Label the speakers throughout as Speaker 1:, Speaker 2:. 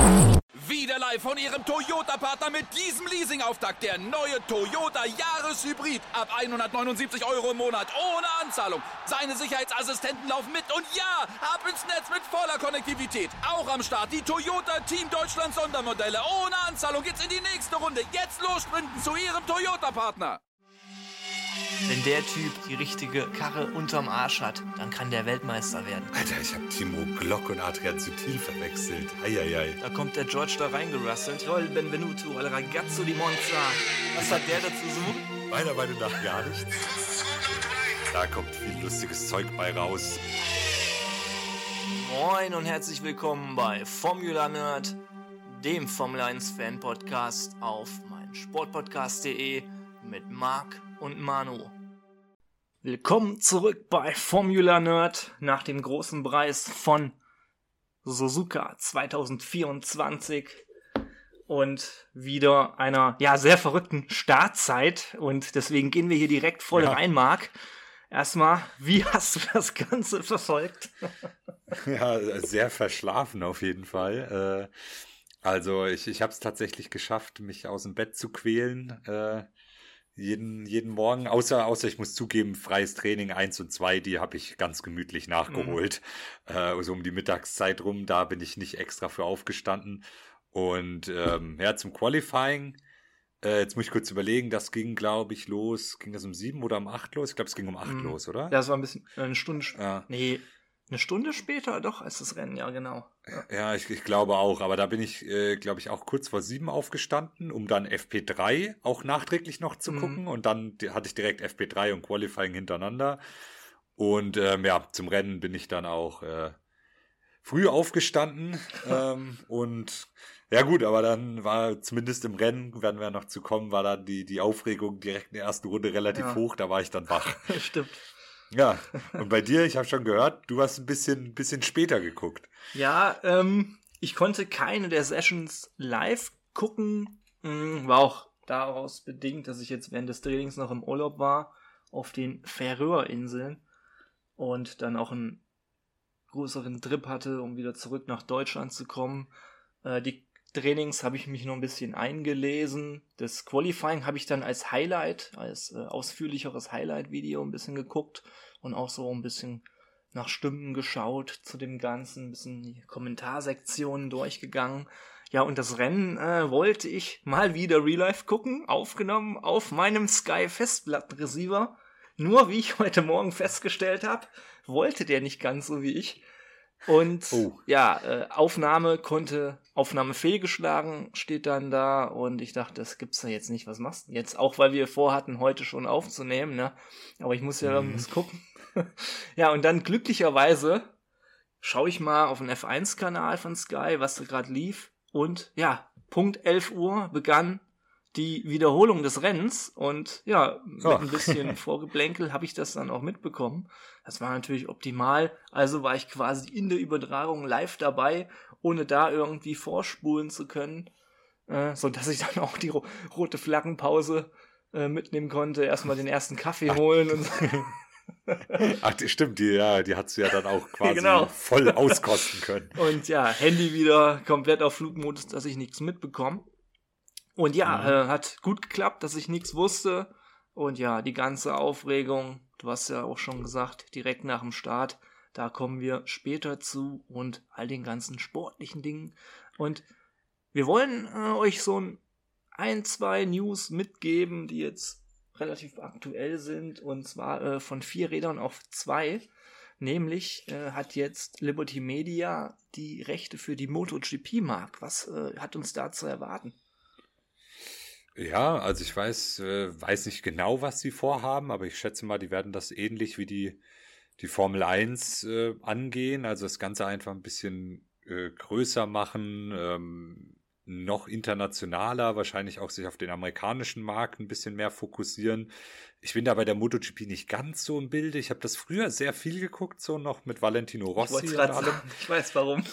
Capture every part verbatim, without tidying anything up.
Speaker 1: Wieder live von Ihrem Toyota-Partner mit diesem Leasing-Auftakt. Der neue Toyota Jahreshybrid. Ab hundertneunundsiebzig Euro im Monat. Ohne Anzahlung. Seine Sicherheitsassistenten laufen mit. Und ja, ab ins Netz mit voller Konnektivität. Auch am Start die Toyota Team Deutschland Sondermodelle. Ohne Anzahlung geht's in die nächste Runde. Jetzt los sprinten zu Ihrem Toyota-Partner.
Speaker 2: Wenn der Typ die richtige Karre unterm Arsch hat, dann kann der Weltmeister werden.
Speaker 3: Alter, ich hab Timo Glock und Adrian Sutil verwechselt. Eieiei.
Speaker 2: Da kommt der George da reingerasselt. Roll Benvenuto, al ragazzo di Monza. Was hat der dazu so?
Speaker 3: Meiner Meinung nach gar nichts. Da kommt viel lustiges Zeug bei raus.
Speaker 2: Moin und herzlich willkommen bei Formula Nerd, dem Formel eins Fan Podcast auf meinsportpodcast punkt de mit Marc und Manu. Willkommen zurück bei Formula Nerd nach dem großen Preis von Suzuka zwanzig vierundzwanzig und wieder einer ja sehr verrückten Startzeit, und deswegen gehen wir hier direkt voll ja. rein, Marc. Erstmal, wie hast du das Ganze verfolgt?
Speaker 3: Ja, sehr verschlafen auf jeden Fall. Also ich, ich habe es tatsächlich geschafft, mich aus dem Bett zu quälen, Jeden, jeden Morgen, außer, außer ich muss zugeben, freies Training eins und zwei, die habe ich ganz gemütlich nachgeholt. Mhm. Äh, so um die Mittagszeit rum, da bin ich nicht extra für aufgestanden. Und ähm, ja, zum Qualifying, äh, jetzt muss ich kurz überlegen, das ging, glaube ich, los, ging das um sieben oder um acht los? Ich glaube, es ging um acht mhm. los, oder?
Speaker 2: Ja, das war ein bisschen, äh, eine Stunde, ja. nee, eine Stunde später doch als das Rennen, ja, genau.
Speaker 3: Ja, ja ich, ich glaube auch, aber da bin ich, äh, glaube ich, auch kurz vor sieben aufgestanden, um dann F P drei auch nachträglich noch zu mhm. gucken, und dann die, hatte ich direkt F P drei und Qualifying hintereinander, und ähm, ja, zum Rennen bin ich dann auch äh, früh aufgestanden ähm, und ja gut, aber dann war zumindest im Rennen, werden wir noch zu kommen, war dann die, die Aufregung direkt in der ersten Runde relativ ja. hoch, da war ich dann wach.
Speaker 2: Stimmt.
Speaker 3: Ja, und bei dir, ich habe schon gehört, du hast ein bisschen, bisschen später geguckt.
Speaker 2: Ja, ähm, ich konnte keine der Sessions live gucken. Mhm, war auch daraus bedingt, dass ich jetzt während des Trainings noch im Urlaub war, auf den Färöerinseln, und dann auch einen größeren Trip hatte, um wieder zurück nach Deutschland zu kommen. Äh, die Trainings habe ich mich noch ein bisschen eingelesen. Das Qualifying habe ich dann als Highlight, als äh, ausführlicheres Highlight-Video ein bisschen geguckt und auch so ein bisschen nach Stimmen geschaut zu dem Ganzen, ein bisschen die Kommentarsektionen durchgegangen. Ja, und das Rennen äh, wollte ich mal wieder Real Life gucken, aufgenommen auf meinem Sky Festplattenreceiver. Nur, wie ich heute Morgen festgestellt habe, wollte der nicht ganz so wie ich. Und oh. ja, äh, Aufnahme konnte, Aufnahme fehlgeschlagen, steht dann da, und ich dachte, das gibt's ja jetzt nicht, was machst du jetzt? Auch weil wir vorhatten, heute schon aufzunehmen, ne? Aber ich muss ja mhm. irgendwas gucken. Ja, und dann glücklicherweise schaue ich mal auf den F eins Kanal von Sky, was da gerade lief, und ja, Punkt elf Uhr begann die Wiederholung des Rennens, und ja, mit oh. ein bisschen Vorgeplänkel habe ich das dann auch mitbekommen. Das war natürlich optimal, also war ich quasi in der Übertragung live dabei, ohne da irgendwie vorspulen zu können, äh, so dass ich dann auch die ro- rote Flaggenpause äh, mitnehmen konnte, erstmal den ersten Kaffee holen und
Speaker 3: Ach, die, stimmt, die, ja, die hat's ja dann auch quasi genau. voll auskosten können.
Speaker 2: Und ja, Handy wieder komplett auf Flugmodus, dass ich nichts mitbekomme. Und ja, mhm. äh, hat gut geklappt, dass ich nichts wusste. Und ja, die ganze Aufregung, du hast ja auch schon gesagt, direkt nach dem Start, da kommen wir später zu, und all den ganzen sportlichen Dingen. Und wir wollen äh, euch so ein, ein, zwei News mitgeben, die jetzt relativ aktuell sind, und zwar äh, von vier Rädern auf zwei. Nämlich äh, hat jetzt Liberty Media die Rechte für die MotoGP, Marc. Was äh, hat uns da zu erwarten?
Speaker 3: Ja, also ich weiß, äh, weiß nicht genau, was sie vorhaben, aber ich schätze mal, die werden das ähnlich wie die, die Formel eins äh, angehen, also das Ganze einfach ein bisschen äh, größer machen, ähm, noch internationaler, wahrscheinlich auch sich auf den amerikanischen Markt ein bisschen mehr fokussieren. Ich bin da bei der MotoGP nicht ganz so im Bilde. Ich habe das früher sehr viel geguckt, so noch mit Valentino Rossi
Speaker 2: ich und allem. Sagen, ich weiß warum.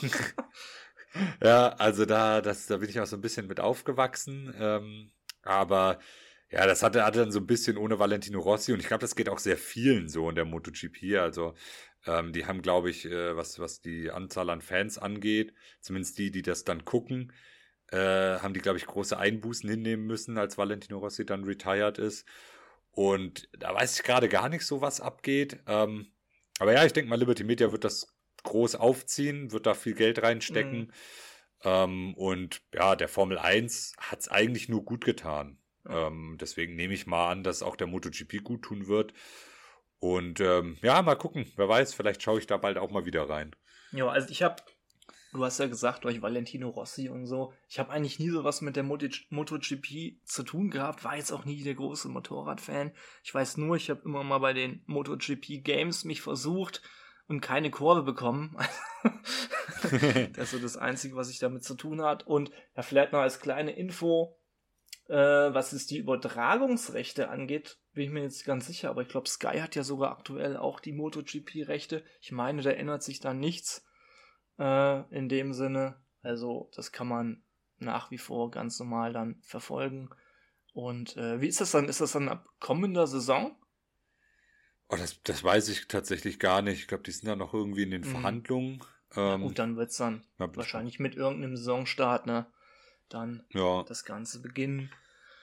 Speaker 3: Ja, also da, das, da bin ich auch so ein bisschen mit aufgewachsen. Ähm, aber Ja, das hatte, hatte dann so ein bisschen ohne Valentino Rossi und ich glaube, das geht auch sehr vielen so in der MotoGP. Also ähm, die haben, glaube ich, äh, was, was die Anzahl an Fans angeht, zumindest die, die das dann gucken, äh, haben die, glaube ich, große Einbußen hinnehmen müssen, als Valentino Rossi dann retired ist. Und da weiß ich gerade gar nicht so, was abgeht. Ähm, aber ja, ich denke mal, Liberty Media wird das groß aufziehen, wird da viel Geld reinstecken.
Speaker 2: Mhm.
Speaker 3: Ähm, und ja, der Formel eins hat es eigentlich nur gut getan. Ähm, deswegen nehme ich mal an, dass auch der MotoGP gut tun wird. Und ähm, ja, mal gucken. Wer weiß, vielleicht schaue ich da bald auch mal wieder rein.
Speaker 2: Ja, also ich habe, du hast ja gesagt, durch Valentino Rossi und so, ich habe eigentlich nie so was mit der Moto- MotoGP zu tun gehabt, war jetzt auch nie der große Motorradfan. Ich weiß nur, ich habe immer mal bei den MotoGP Games mich versucht und keine Kurve bekommen. Das ist so das Einzige, was ich damit zu tun hat. Und ja, vielleicht noch als kleine Info, Äh, was es die Übertragungsrechte angeht, bin ich mir jetzt ganz sicher, aber ich glaube, Sky hat ja sogar aktuell auch die MotoGP-Rechte. Ich meine, da ändert sich da nichts äh, in dem Sinne. Also das kann man nach wie vor ganz normal dann verfolgen. Und äh, wie ist das dann? Ist das dann ab kommender Saison?
Speaker 3: Oh, das, das weiß ich tatsächlich gar nicht. Ich glaube, die sind ja noch irgendwie in den
Speaker 2: Mhm.
Speaker 3: Verhandlungen.
Speaker 2: Ja,
Speaker 3: Ähm,
Speaker 2: gut, dann wird es dann
Speaker 3: ja,
Speaker 2: wahrscheinlich mit irgendeinem Saisonstart, ne? Dann
Speaker 3: ja.
Speaker 2: das Ganze beginnen.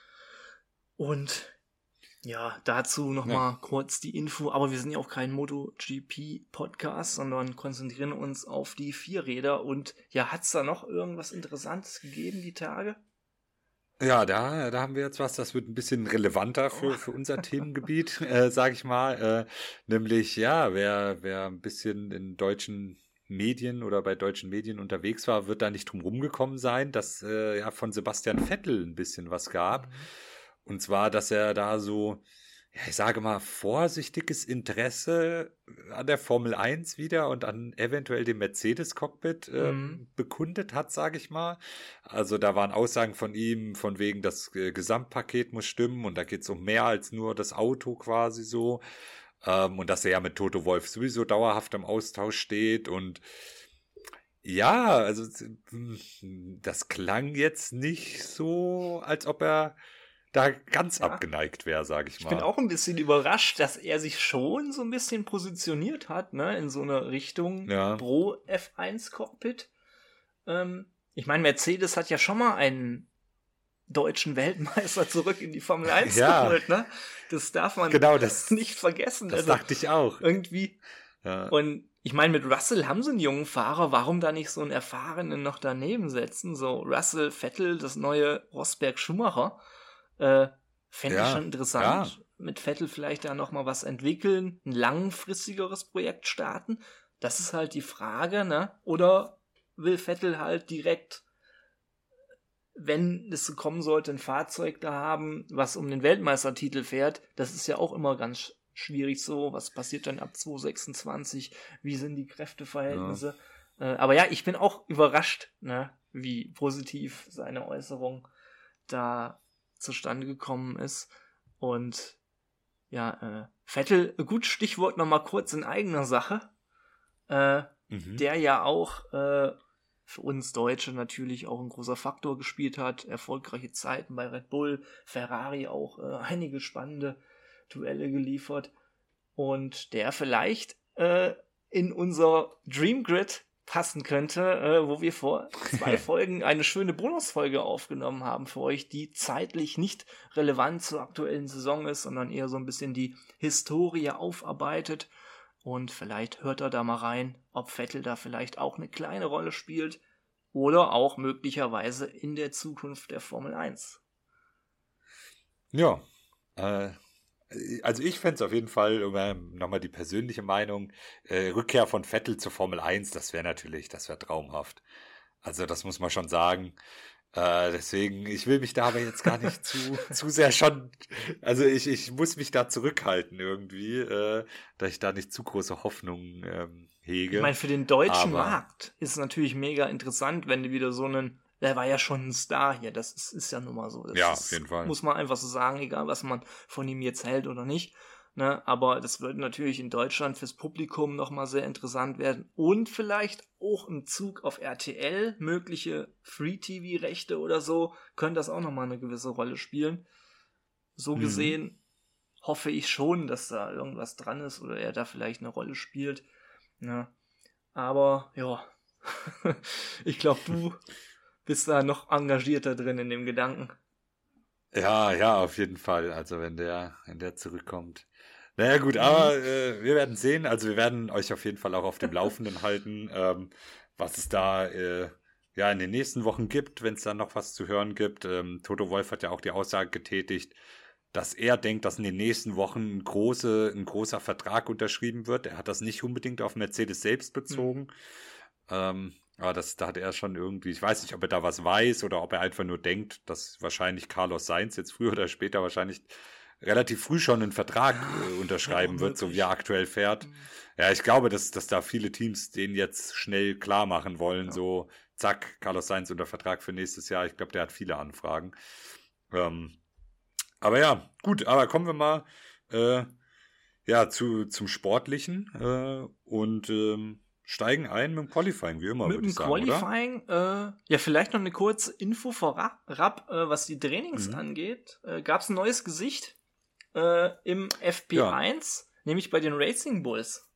Speaker 2: Und ja, dazu nochmal
Speaker 3: Ja.
Speaker 2: kurz die Info, aber wir sind ja auch kein MotoGP-Podcast, sondern konzentrieren uns auf die Vierräder. Und ja, hat es da noch irgendwas Interessantes gegeben, die Tage?
Speaker 3: Ja, da, da haben wir jetzt was, das wird ein bisschen relevanter für, für unser Themengebiet, äh, sag ich mal. Äh, nämlich, ja, wer, wer ein bisschen in deutschen Medien oder bei deutschen Medien unterwegs war, wird da nicht drum rumgekommen sein, dass äh, ja von Sebastian Vettel ein bisschen was gab. Und zwar, dass er da so, ja, ich sage mal, vorsichtiges Interesse an der Formel eins wieder und an eventuell dem Mercedes-Cockpit ähm,
Speaker 2: Mhm.
Speaker 3: bekundet hat, sage ich mal. Also da waren Aussagen von ihm, von wegen, das äh, Gesamtpaket muss stimmen und da geht es um mehr als nur das Auto quasi so. Ähm, und dass er ja mit Toto Wolff sowieso dauerhaft im Austausch steht und ja, also das klang jetzt nicht so, als ob er da ganz
Speaker 2: Ja.
Speaker 3: abgeneigt wäre, sage ich
Speaker 2: Ich
Speaker 3: mal.
Speaker 2: bin auch ein bisschen überrascht, dass er sich schon so ein bisschen positioniert hat, ne, in so eine Richtung
Speaker 3: Ja.
Speaker 2: pro F eins Cockpit. Ähm, ich meine, Mercedes hat ja schon mal einen deutschen Weltmeister zurück in die Formel eins
Speaker 3: Ja.
Speaker 2: geholt, ne? Das darf man
Speaker 3: Genau, das,
Speaker 2: nicht vergessen.
Speaker 3: das
Speaker 2: Also
Speaker 3: dachte ich auch.
Speaker 2: irgendwie.
Speaker 3: Ja.
Speaker 2: Und ich meine, mit Russell haben sie einen jungen Fahrer, warum da nicht so einen erfahrenen noch daneben setzen? So Russell, Vettel, das neue Rosberg-Schumacher. Äh, Fände ich
Speaker 3: Ja,
Speaker 2: schon interessant. Mit Vettel vielleicht da nochmal was entwickeln, ein langfristigeres Projekt starten. Das ist halt die Frage, ne? Oder will Vettel halt direkt, wenn es so kommen sollte, ein Fahrzeug da haben, was um den Weltmeistertitel fährt? Das ist ja auch immer ganz schwierig so. Was passiert dann ab zwanzig sechsundzwanzig? Wie sind die Kräfteverhältnisse? Äh, aber ja, ich bin auch überrascht, ne? Wie positiv seine Äußerung da zustande gekommen ist. Und ja, äh, Vettel, gut, Stichwort nochmal kurz in eigener Sache, äh,
Speaker 3: Mhm.
Speaker 2: der ja auch äh, für uns Deutsche natürlich auch ein großer Faktor gespielt hat, erfolgreiche Zeiten bei Red Bull, Ferrari auch äh, einige spannende Duelle geliefert und der vielleicht äh, in unser Dream Grid passen könnte, äh, wo wir vor zwei Folgen eine schöne Bonusfolge aufgenommen haben für euch, die zeitlich nicht relevant zur aktuellen Saison ist, sondern eher so ein bisschen die Historie aufarbeitet. Und vielleicht hört er da mal rein, ob Vettel da vielleicht auch eine kleine Rolle spielt oder auch möglicherweise in der Zukunft der Formel eins.
Speaker 3: Ja, äh, also ich fände es auf jeden Fall, um äh, nochmal die persönliche Meinung, äh, Rückkehr von Vettel zur Formel eins, das wäre natürlich, das wäre traumhaft. Also das muss man schon sagen. Äh, deswegen, ich will mich da aber jetzt gar nicht zu, zu sehr schon, also ich, ich muss mich da zurückhalten irgendwie, äh, da ich da nicht zu große Hoffnungen ähm, hege.
Speaker 2: Ich meine, für den deutschen
Speaker 3: Aber-
Speaker 2: Markt ist es natürlich mega interessant, wenn du wieder so einen, der war ja schon ein Star hier, das ist, ist ja nun mal so. Das
Speaker 3: Ja,
Speaker 2: ist,
Speaker 3: auf jeden Fall.
Speaker 2: Muss man einfach so sagen, egal was man von ihm jetzt hält oder nicht. Ne? Aber das wird natürlich in Deutschland fürs Publikum nochmal sehr interessant werden und vielleicht auch im Zug auf R T L, mögliche Free-T V-Rechte oder so, können das auch nochmal eine gewisse Rolle spielen. so
Speaker 3: Mhm.
Speaker 2: gesehen hoffe ich schon, dass da irgendwas dran ist oder er da vielleicht eine Rolle spielt. Ja. Aber ja, ich glaube, du bist da noch engagierter drin in dem Gedanken.
Speaker 3: Ja, ja, auf jeden Fall. Also wenn der, wenn der zurückkommt. Naja gut, aber äh, wir werden sehen. Also wir werden euch auf jeden Fall auch auf dem Laufenden halten, ähm, was es da äh, ja in den nächsten Wochen gibt, wenn es da noch was zu hören gibt. Ähm, Toto Wolff hat ja auch die Aussage getätigt, dass er denkt, dass in den nächsten Wochen ein, große, ein großer Vertrag unterschrieben wird. Er hat das nicht unbedingt auf Mercedes selbst bezogen. Mhm. Ähm, aber das, da hat er schon irgendwie, ich weiß nicht, ob er da was weiß oder ob er einfach nur denkt, dass wahrscheinlich Carlos Sainz jetzt früher oder später wahrscheinlich relativ früh schon einen Vertrag äh, unterschreiben ja, wird, so wie er aktuell fährt. Mhm. Ja, ich glaube, dass, dass da viele Teams den jetzt schnell klar machen wollen, ja. So zack, Carlos Sainz unter Vertrag für nächstes Jahr. Ich glaube, der hat viele Anfragen. Ähm, aber ja, gut, aber kommen wir mal äh, ja, zu, zum Sportlichen äh, und ähm, steigen ein mit dem Qualifying, wie immer, würde ich sagen,
Speaker 2: Qualifying,
Speaker 3: oder?
Speaker 2: Äh, ja, vielleicht noch eine kurze Info vorab, äh, was die Trainings mhm. angeht. Äh, Gab es ein neues Gesicht äh, im F P eins, ja. nämlich bei den Racing Bulls.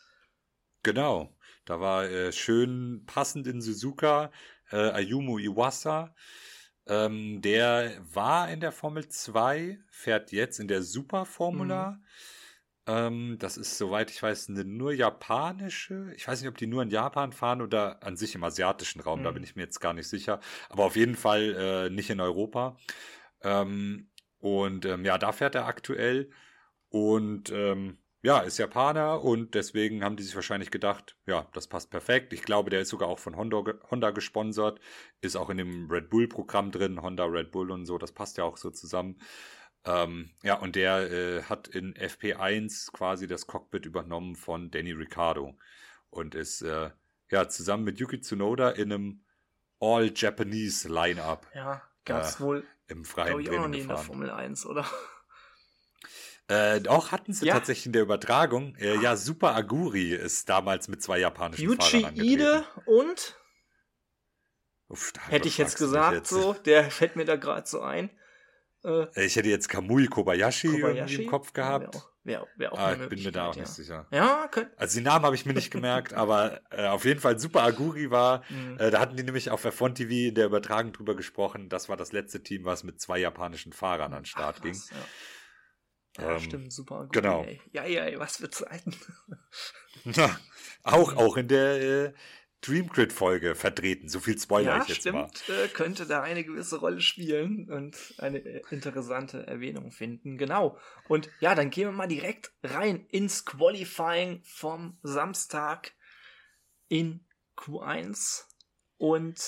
Speaker 3: Genau, da war äh, schön passend in Suzuka äh, Ayumu Iwasa. Ähm, der war in der Formel zwei, fährt jetzt in der Superformula. Mhm. Das ist, soweit ich weiß, eine nur japanische. Ich weiß nicht, ob die nur in Japan fahren oder an sich im asiatischen Raum. Mhm. Da bin ich mir jetzt gar nicht sicher. Aber auf jeden Fall äh, nicht in Europa. Ähm, und ähm, ja, da fährt er aktuell. Und ähm, ja, ist Japaner. Und deswegen haben die sich wahrscheinlich gedacht, ja, das passt perfekt. Ich glaube, der ist sogar auch von Honda, Honda gesponsert. Ist auch in dem Red Bull-Programm drin. Honda, Red Bull und so. Das passt ja auch so zusammen. Ähm, ja, und der äh, hat in F P eins quasi das Cockpit übernommen von Danny Ricciardo und ist äh, ja zusammen mit Yuki Tsunoda in einem All-Japanese Line-Up.
Speaker 2: Ja, gab's äh, wohl
Speaker 3: im freien
Speaker 2: ich auch noch nie in der Formel eins, oder?
Speaker 3: Äh, auch hatten sie ja. tatsächlich in der Übertragung. Äh, ja, Super Aguri ist damals mit zwei japanischen
Speaker 2: Yuji
Speaker 3: Fahrern angetreten.
Speaker 2: Ide und
Speaker 3: Uff, da
Speaker 2: hätte ich jetzt gesagt, jetzt. so, der fällt mir da gerade so ein.
Speaker 3: Ich hätte jetzt Kamui Kobayashi,
Speaker 2: Kobayashi?
Speaker 3: im Kopf gehabt.
Speaker 2: Wäre auch, wär, wär auch
Speaker 3: ah,
Speaker 2: eine
Speaker 3: ich bin mir da auch
Speaker 2: ja.
Speaker 3: nicht sicher.
Speaker 2: Ja, könnt.
Speaker 3: Also die Namen habe ich mir nicht gemerkt, aber äh, auf jeden Fall Super Aguri war, mhm. äh, da hatten die nämlich auf F eins T V in der Übertragung drüber gesprochen, das war das letzte Team, was mit zwei japanischen Fahrern an den Start Ach, krass,
Speaker 2: ging. Ja, ja
Speaker 3: ähm,
Speaker 2: stimmt, Super Aguri.
Speaker 3: Genau.
Speaker 2: Ey. Ja, ja, ey, was für Zeiten.
Speaker 3: auch, auch in der äh, Dreamcrit-Folge vertreten. So viel Spoiler
Speaker 2: ja,
Speaker 3: ich jetzt
Speaker 2: stimmt,
Speaker 3: mal.
Speaker 2: Ja, äh, könnte da eine gewisse Rolle spielen und eine äh, interessante Erwähnung finden. Genau. Und ja, dann gehen wir mal direkt rein ins Qualifying vom Samstag in Q eins. Und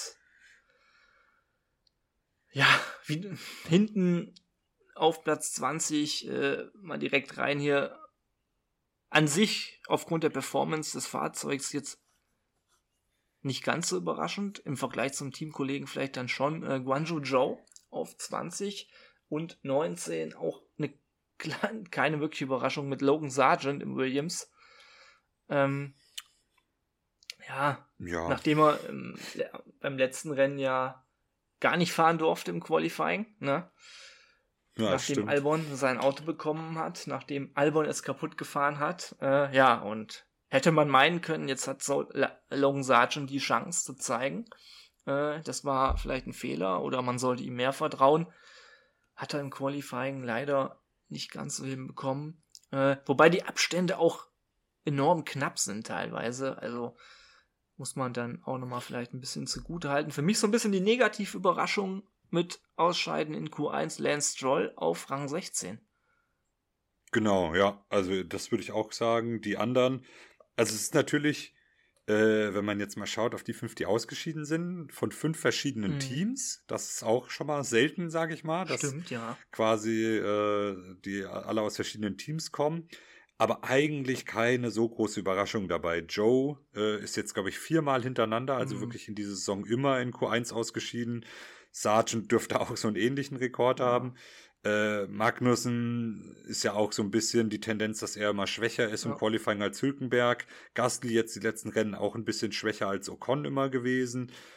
Speaker 2: ja, wie, hinten auf Platz zwanzig äh, mal direkt rein hier. An sich, aufgrund der Performance des Fahrzeugs jetzt nicht ganz so überraschend, im Vergleich zum Teamkollegen vielleicht dann schon. Äh, Guanju Zhou auf zwanzig und neunzehn auch eine kleine, keine wirkliche Überraschung mit Logan Sargent im Williams. Ähm, ja,
Speaker 3: ja,
Speaker 2: nachdem er ähm, beim letzten Rennen ja gar nicht fahren durfte im Qualifying, ne?
Speaker 3: Ja,
Speaker 2: nachdem
Speaker 3: stimmt.
Speaker 2: Albon sein Auto bekommen hat, nachdem Albon es kaputt gefahren hat. Äh, ja, und hätte man meinen können, jetzt hat so Logan Sargent die Chance zu zeigen. Äh, das war vielleicht ein Fehler oder man sollte ihm mehr vertrauen. Hat er im Qualifying leider nicht ganz so hinbekommen. Äh, wobei die Abstände auch enorm knapp sind teilweise. Also muss man dann auch nochmal vielleicht ein bisschen zugute halten. Für mich so ein bisschen die negative Überraschung mit Ausscheiden in Q eins Lance Stroll auf Rang sechzehn.
Speaker 3: Genau, ja. Also das würde ich auch sagen. Die anderen... Also es ist natürlich, äh, wenn man jetzt mal schaut auf die fünf, die ausgeschieden sind, von fünf verschiedenen mhm. Teams, das ist auch schon mal selten, sage ich mal, dass
Speaker 2: Stimmt, ja.
Speaker 3: quasi äh, die alle aus verschiedenen Teams kommen, aber eigentlich keine so große Überraschung dabei. Joe äh, ist jetzt, glaube ich, viermal hintereinander, also mhm. wirklich in dieser Saison immer in Q eins ausgeschieden. Sargent dürfte auch so einen ähnlichen Rekord ja. haben. Äh, Magnussen ist ja auch so ein bisschen die Tendenz, dass er immer schwächer ist ja. im Qualifying als Hülkenberg. Gasly jetzt die letzten Rennen auch ein bisschen schwächer als Ocon immer gewesen.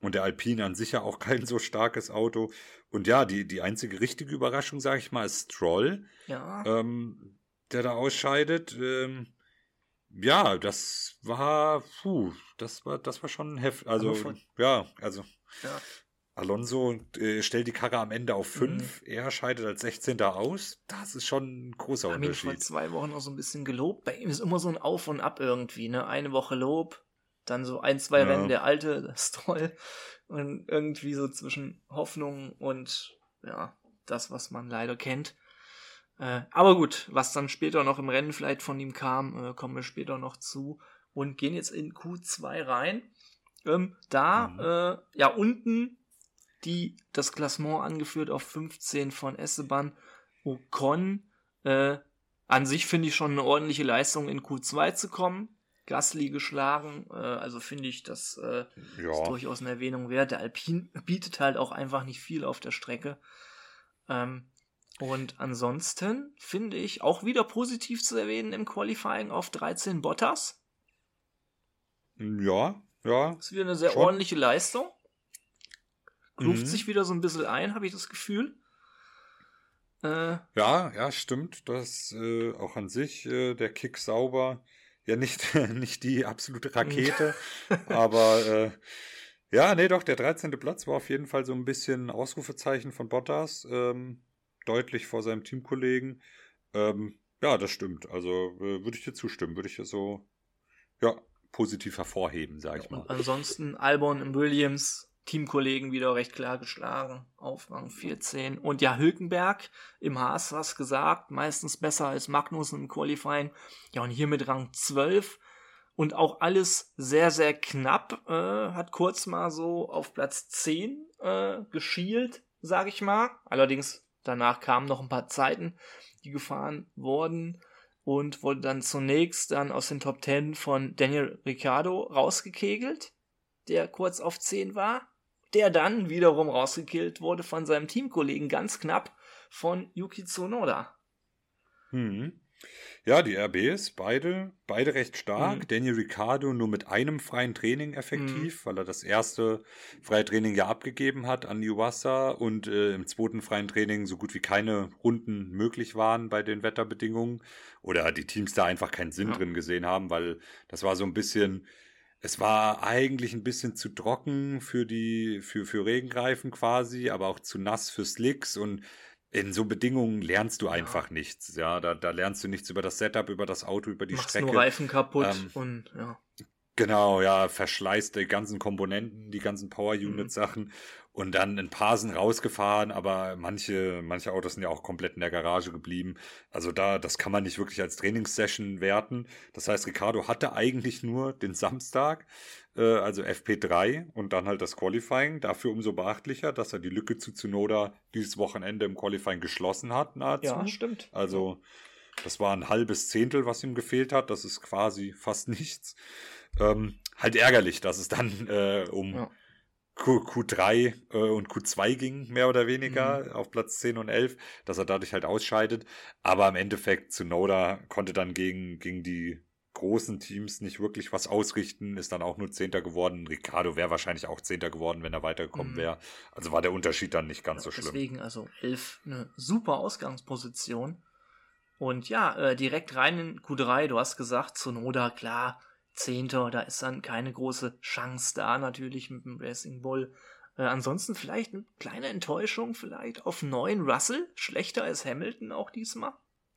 Speaker 3: Und der Alpine an sich ja auch kein so starkes Auto. Und ja, die, die einzige richtige Überraschung, sage ich mal, ist Stroll,
Speaker 2: Ja.
Speaker 3: ähm, der da ausscheidet. Ähm, ja, das war, puh, das war, das war schon heftig. Also,
Speaker 2: von-
Speaker 3: ja, also
Speaker 2: Ja.
Speaker 3: Alonso äh, stellt die Karre am Ende auf fünf.
Speaker 2: Mhm.
Speaker 3: Er scheidet als sechzehnter aus. Das ist schon ein großer
Speaker 2: Wir haben ihn vor
Speaker 3: Unterschied.
Speaker 2: zwei Wochen noch so ein bisschen gelobt. Bei ihm ist immer so ein Auf und Ab irgendwie, ne? Eine Woche Lob, dann so ein, zwei
Speaker 3: Ja.
Speaker 2: Rennen der alte, das Stroll. Und irgendwie so zwischen Hoffnung und ja, das, was man leider kennt. Äh, aber gut, was dann später noch im Rennen vielleicht von ihm kam, äh, kommen wir später noch zu. Und gehen jetzt in Q zwei rein. Ähm, da,
Speaker 3: Mhm.
Speaker 2: äh, ja, unten die das Klassement angeführt auf fünfzehn von Esteban Ocon. Äh, an sich finde ich schon eine ordentliche Leistung in Q zwei zu kommen. Gasly geschlagen, äh, also finde ich, das äh, ist
Speaker 3: Ja,
Speaker 2: durchaus eine Erwähnung wert. Der Alpine bietet halt auch einfach nicht viel auf der Strecke. Ähm, und ansonsten finde ich auch wieder positiv zu erwähnen im Qualifying auf dreizehn Bottas.
Speaker 3: ja, ja.
Speaker 2: Das ist wieder eine sehr
Speaker 3: Schon.
Speaker 2: ordentliche Leistung. Kluft
Speaker 3: Mhm.
Speaker 2: sich wieder so ein bisschen ein, habe ich das Gefühl. Äh,
Speaker 3: Ja, ja, stimmt. Das äh, auch an sich, äh, der Kick sauber. Ja, nicht, nicht die absolute Rakete, aber äh, ja, nee, doch, der dreizehnte Platz war auf jeden Fall so ein bisschen Ausrufezeichen von Bottas, ähm, deutlich vor seinem Teamkollegen. Ähm, ja, das stimmt. Also äh, würde ich dir zustimmen, würde ich dir so, ja, positiv hervorheben, sag ich mal.
Speaker 2: Und ansonsten Albon im Williams, Teamkollegen wieder recht klar geschlagen, auf Rang vierzehn. Und ja, Hülkenberg im Haas was gesagt, meistens besser als Magnussen im Qualifying. Ja, und hier mit Rang zwölf. Und auch alles sehr, sehr knapp. Äh, hat kurz mal so auf Platz zehn äh, geschielt, sag ich mal. Allerdings danach kamen noch ein paar Zeiten, die gefahren wurden. Und wurde dann zunächst dann aus den Top zehn von Daniel Ricciardo rausgekegelt, der kurz auf zehn war. Der dann wiederum rausgekillt wurde von seinem Teamkollegen ganz knapp von Yuki Tsunoda.
Speaker 3: Mhm. Ja, die R Bs, beide, beide recht stark.
Speaker 2: Mhm.
Speaker 3: Daniel Ricciardo nur mit einem freien Training effektiv, weil er das erste freie Training ja abgegeben hat an Yuasa und äh, im zweiten freien Training so gut wie keine Runden möglich waren bei den Wetterbedingungen oder die Teams da einfach keinen Sinn
Speaker 2: Ja.
Speaker 3: drin gesehen haben, weil das war so ein bisschen, es war eigentlich ein bisschen zu trocken für die, für, für Regenreifen quasi, aber auch zu nass für Slicks und in so Bedingungen lernst du einfach nichts. Ja, da, da lernst du nichts über das Setup, über das Auto, über die
Speaker 2: Machst
Speaker 3: Strecke.
Speaker 2: nur Reifen kaputt
Speaker 3: Ähm,
Speaker 2: und ja.
Speaker 3: Genau, ja, verschleißt die ganzen Komponenten, die ganzen Power-Unit-Sachen und dann in Parsen rausgefahren, aber manche, manche Autos sind ja auch komplett in der Garage geblieben. Also da, das kann man nicht wirklich als Trainingssession werten. Das heißt, Ricciardo hatte eigentlich nur den Samstag, äh, also F P drei und dann halt das Qualifying. Dafür umso beachtlicher, dass er die Lücke zu Tsunoda dieses Wochenende im Qualifying geschlossen hat, nahezu.
Speaker 2: Ja, stimmt.
Speaker 3: Also das war ein halbes Zehntel, was ihm gefehlt hat. Das ist quasi fast nichts. Ähm, halt ärgerlich, dass es dann äh, um
Speaker 2: Ja.
Speaker 3: Q, Q3 äh, und Q zwei ging, mehr oder weniger, auf Platz zehn und elf, dass er dadurch halt ausscheidet. Aber im Endeffekt, Tsunoda konnte dann gegen, gegen die großen Teams nicht wirklich was ausrichten, ist dann auch nur Zehnter geworden. Ricciardo wäre wahrscheinlich auch Zehnter geworden, wenn er weitergekommen
Speaker 2: Mhm.
Speaker 3: wäre. Also war der Unterschied dann nicht ganz so schlimm.
Speaker 2: Deswegen also elf eine super Ausgangsposition. Und ja, äh, direkt rein in Q drei, du hast gesagt, Tsunoda, klar, Zehnter, da ist dann keine große Chance da, natürlich mit dem Racing Bull. Äh, ansonsten vielleicht eine kleine Enttäuschung, vielleicht auf neun Russell, schlechter als Hamilton auch diesmal.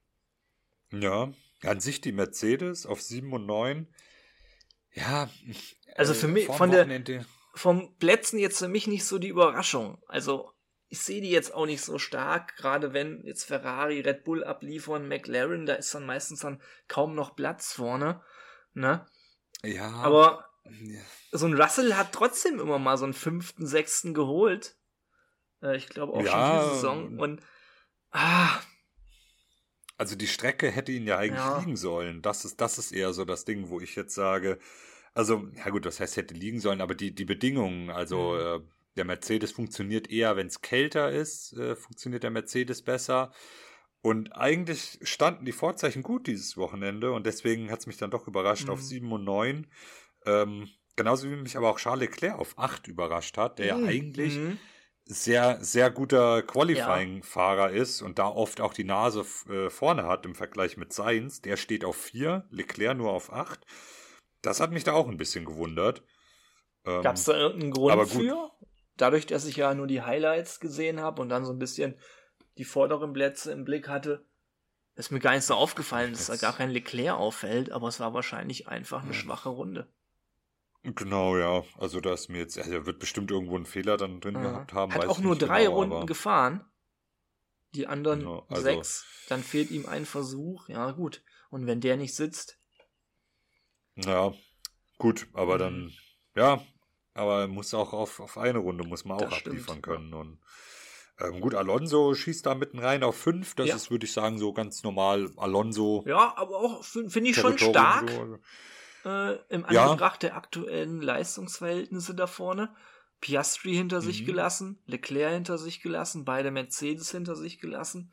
Speaker 3: Ja, an sich die Mercedes auf sieben und neun. Ja,
Speaker 2: Also
Speaker 3: äh,
Speaker 2: für mich,
Speaker 3: vorm
Speaker 2: von der,
Speaker 3: Wochenende-
Speaker 2: vom Plätzen jetzt für mich nicht so die Überraschung. Also ich sehe die jetzt auch nicht so stark, gerade wenn jetzt Ferrari, Red Bull abliefern, McLaren, da ist dann meistens dann kaum noch Platz vorne, ne?
Speaker 3: Ja,
Speaker 2: Aber
Speaker 3: ja.
Speaker 2: so ein Russell hat trotzdem immer mal so einen fünften, sechsten geholt. Äh, ich glaube auch
Speaker 3: Ja.
Speaker 2: schon diese Saison. Und ah,
Speaker 3: Also die Strecke hätte ihn ja eigentlich
Speaker 2: Ja.
Speaker 3: liegen sollen. Das ist, das ist eher so das Ding, wo ich jetzt sage, also, ja gut, das heißt, hätte liegen sollen, aber die, die Bedingungen, also
Speaker 2: Mhm.
Speaker 3: äh, der Mercedes funktioniert eher, wenn es kälter ist, äh, funktioniert der Mercedes besser. Und eigentlich standen die Vorzeichen gut dieses Wochenende und deswegen hat es mich dann doch überrascht
Speaker 2: Mhm.
Speaker 3: auf sieben und neun. Ähm, genauso wie mich aber auch Charles Leclerc auf acht überrascht hat, der
Speaker 2: Mhm.
Speaker 3: ja eigentlich
Speaker 2: Mhm.
Speaker 3: sehr, sehr guter Qualifying-Fahrer ist und da oft auch die Nase äh, vorne hat im Vergleich mit Sainz. Der steht auf vier, Leclerc nur auf acht. Das hat mich da auch ein bisschen gewundert. Ähm,
Speaker 2: Gab es da irgendeinen Grund
Speaker 3: aber gut.
Speaker 2: für? Dadurch, dass ich ja nur die Highlights gesehen habe und dann so ein bisschen die vorderen Plätze im Blick hatte, ist mir gar nicht so aufgefallen, dass da
Speaker 3: Jetzt-
Speaker 2: gar kein Leclerc auffällt, aber es war wahrscheinlich einfach eine
Speaker 3: Hm.
Speaker 2: schwache Runde.
Speaker 3: Genau, ja. Also da ist mir jetzt, also er wird bestimmt irgendwo einen Fehler dann drin
Speaker 2: Ja.
Speaker 3: gehabt haben.
Speaker 2: Hat
Speaker 3: weiß
Speaker 2: auch
Speaker 3: ich
Speaker 2: nur
Speaker 3: nicht
Speaker 2: drei
Speaker 3: genau,
Speaker 2: Runden
Speaker 3: aber-
Speaker 2: gefahren. Die anderen
Speaker 3: Genau, also-
Speaker 2: sechs. Dann fehlt ihm ein Versuch. Ja, gut. Und wenn der nicht sitzt,
Speaker 3: Ja, gut, aber
Speaker 2: Mhm.
Speaker 3: dann, ja, aber muss auch auf, auf eine Runde muss man auch
Speaker 2: Das stimmt,
Speaker 3: abliefern
Speaker 2: ja.
Speaker 3: können. Und ähm, gut, Alonso schießt da mitten rein auf fünf. Das
Speaker 2: Ja.
Speaker 3: ist, würde ich sagen, so ganz normal Alonso.
Speaker 2: ja, aber auch f- finde ich schon
Speaker 3: Territorium
Speaker 2: stark.
Speaker 3: so.
Speaker 2: Äh, im
Speaker 3: Ja.
Speaker 2: Anbetracht der aktuellen Leistungsverhältnisse da vorne. Piastri hinter sich
Speaker 3: Mhm.
Speaker 2: gelassen, Leclerc hinter sich gelassen, beide Mercedes hinter sich gelassen.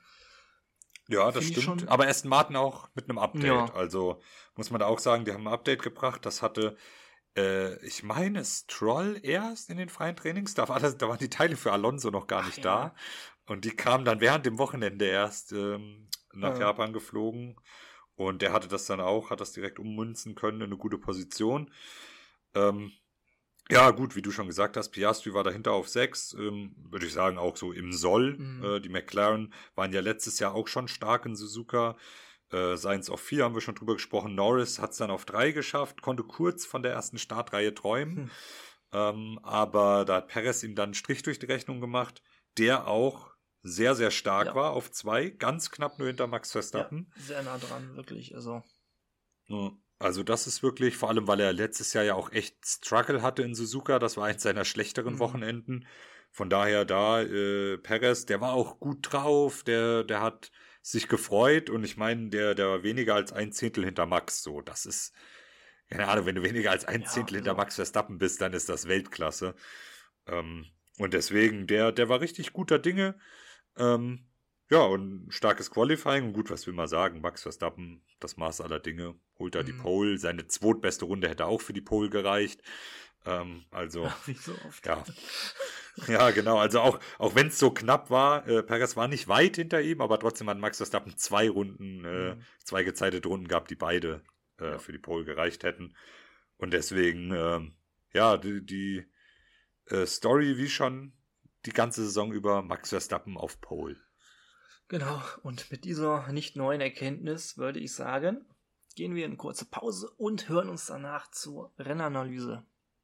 Speaker 3: Ja, das
Speaker 2: Finde ich
Speaker 3: stimmt.
Speaker 2: schon-
Speaker 3: Aber Aston Martin auch mit einem Update.
Speaker 2: Ja.
Speaker 3: Also muss man da auch sagen, die haben ein Update gebracht. Das hatte, äh, ich meine, Stroll erst in den freien Trainings. Da, war das, da waren die Teile für Alonso noch gar
Speaker 2: Ach
Speaker 3: nicht
Speaker 2: ja.
Speaker 3: da. Und die kamen dann während dem Wochenende erst ähm, nach
Speaker 2: Ja.
Speaker 3: Japan geflogen. Und der hatte das dann auch, hat das direkt ummünzen können in eine gute Position. Ähm, ja, gut, wie du schon gesagt hast, Piastri war dahinter auf sechs, ähm, würde ich sagen, auch so im Soll.
Speaker 2: Mhm.
Speaker 3: Äh, die McLaren waren ja letztes Jahr auch schon stark in Suzuka. Äh, Sainz auf vier, haben wir schon drüber gesprochen. Norris hat es dann auf drei geschafft, konnte kurz von der ersten Startreihe träumen.
Speaker 2: Hm.
Speaker 3: Ähm, aber da hat Perez ihm dann einen Strich durch die Rechnung gemacht, der auch sehr, sehr stark
Speaker 2: Ja.
Speaker 3: war auf zwei, ganz knapp nur hinter Max
Speaker 2: Ja,
Speaker 3: Verstappen.
Speaker 2: sehr nah dran, wirklich. Also,
Speaker 3: Ja. Also das ist wirklich, vor allem weil er letztes Jahr ja auch echt Struggle hatte in Suzuka, das war eins seiner schlechteren
Speaker 2: Mhm.
Speaker 3: Wochenenden. Von daher da, äh, Perez, der war auch gut drauf, der, der hat sich gefreut und ich meine, der, der war weniger als ein Zehntel hinter Max, so, das ist, keine Ahnung, wenn du weniger als ein
Speaker 2: Ja,
Speaker 3: Zehntel hinter
Speaker 2: also-
Speaker 3: Max Verstappen bist, dann ist das Weltklasse. Ähm, und deswegen, der, der war richtig guter Dinge. Ähm, ja, und starkes Qualifying. Und gut, was will man sagen? Max Verstappen, das Maß aller Dinge, holt da die
Speaker 2: Mhm.
Speaker 3: Pole. Seine zweitbeste Runde hätte auch für die Pole gereicht. Ähm, also,
Speaker 2: wie so oft.
Speaker 3: ja. Ja, genau. Also auch, auch wenn es so knapp war, äh, Perez war nicht weit hinter ihm, aber trotzdem hat Max Verstappen zwei Runden, äh,
Speaker 2: Mhm.
Speaker 3: zwei gezeitete Runden gehabt, die beide äh,
Speaker 2: Ja.
Speaker 3: für die Pole gereicht hätten. Und deswegen, ähm, ja, die, die äh, Story wie schon die ganze Saison über Max Verstappen auf Pole.
Speaker 2: Genau, und mit dieser nicht neuen Erkenntnis würde ich sagen, gehen wir in kurze Pause und hören uns danach zur Rennanalyse.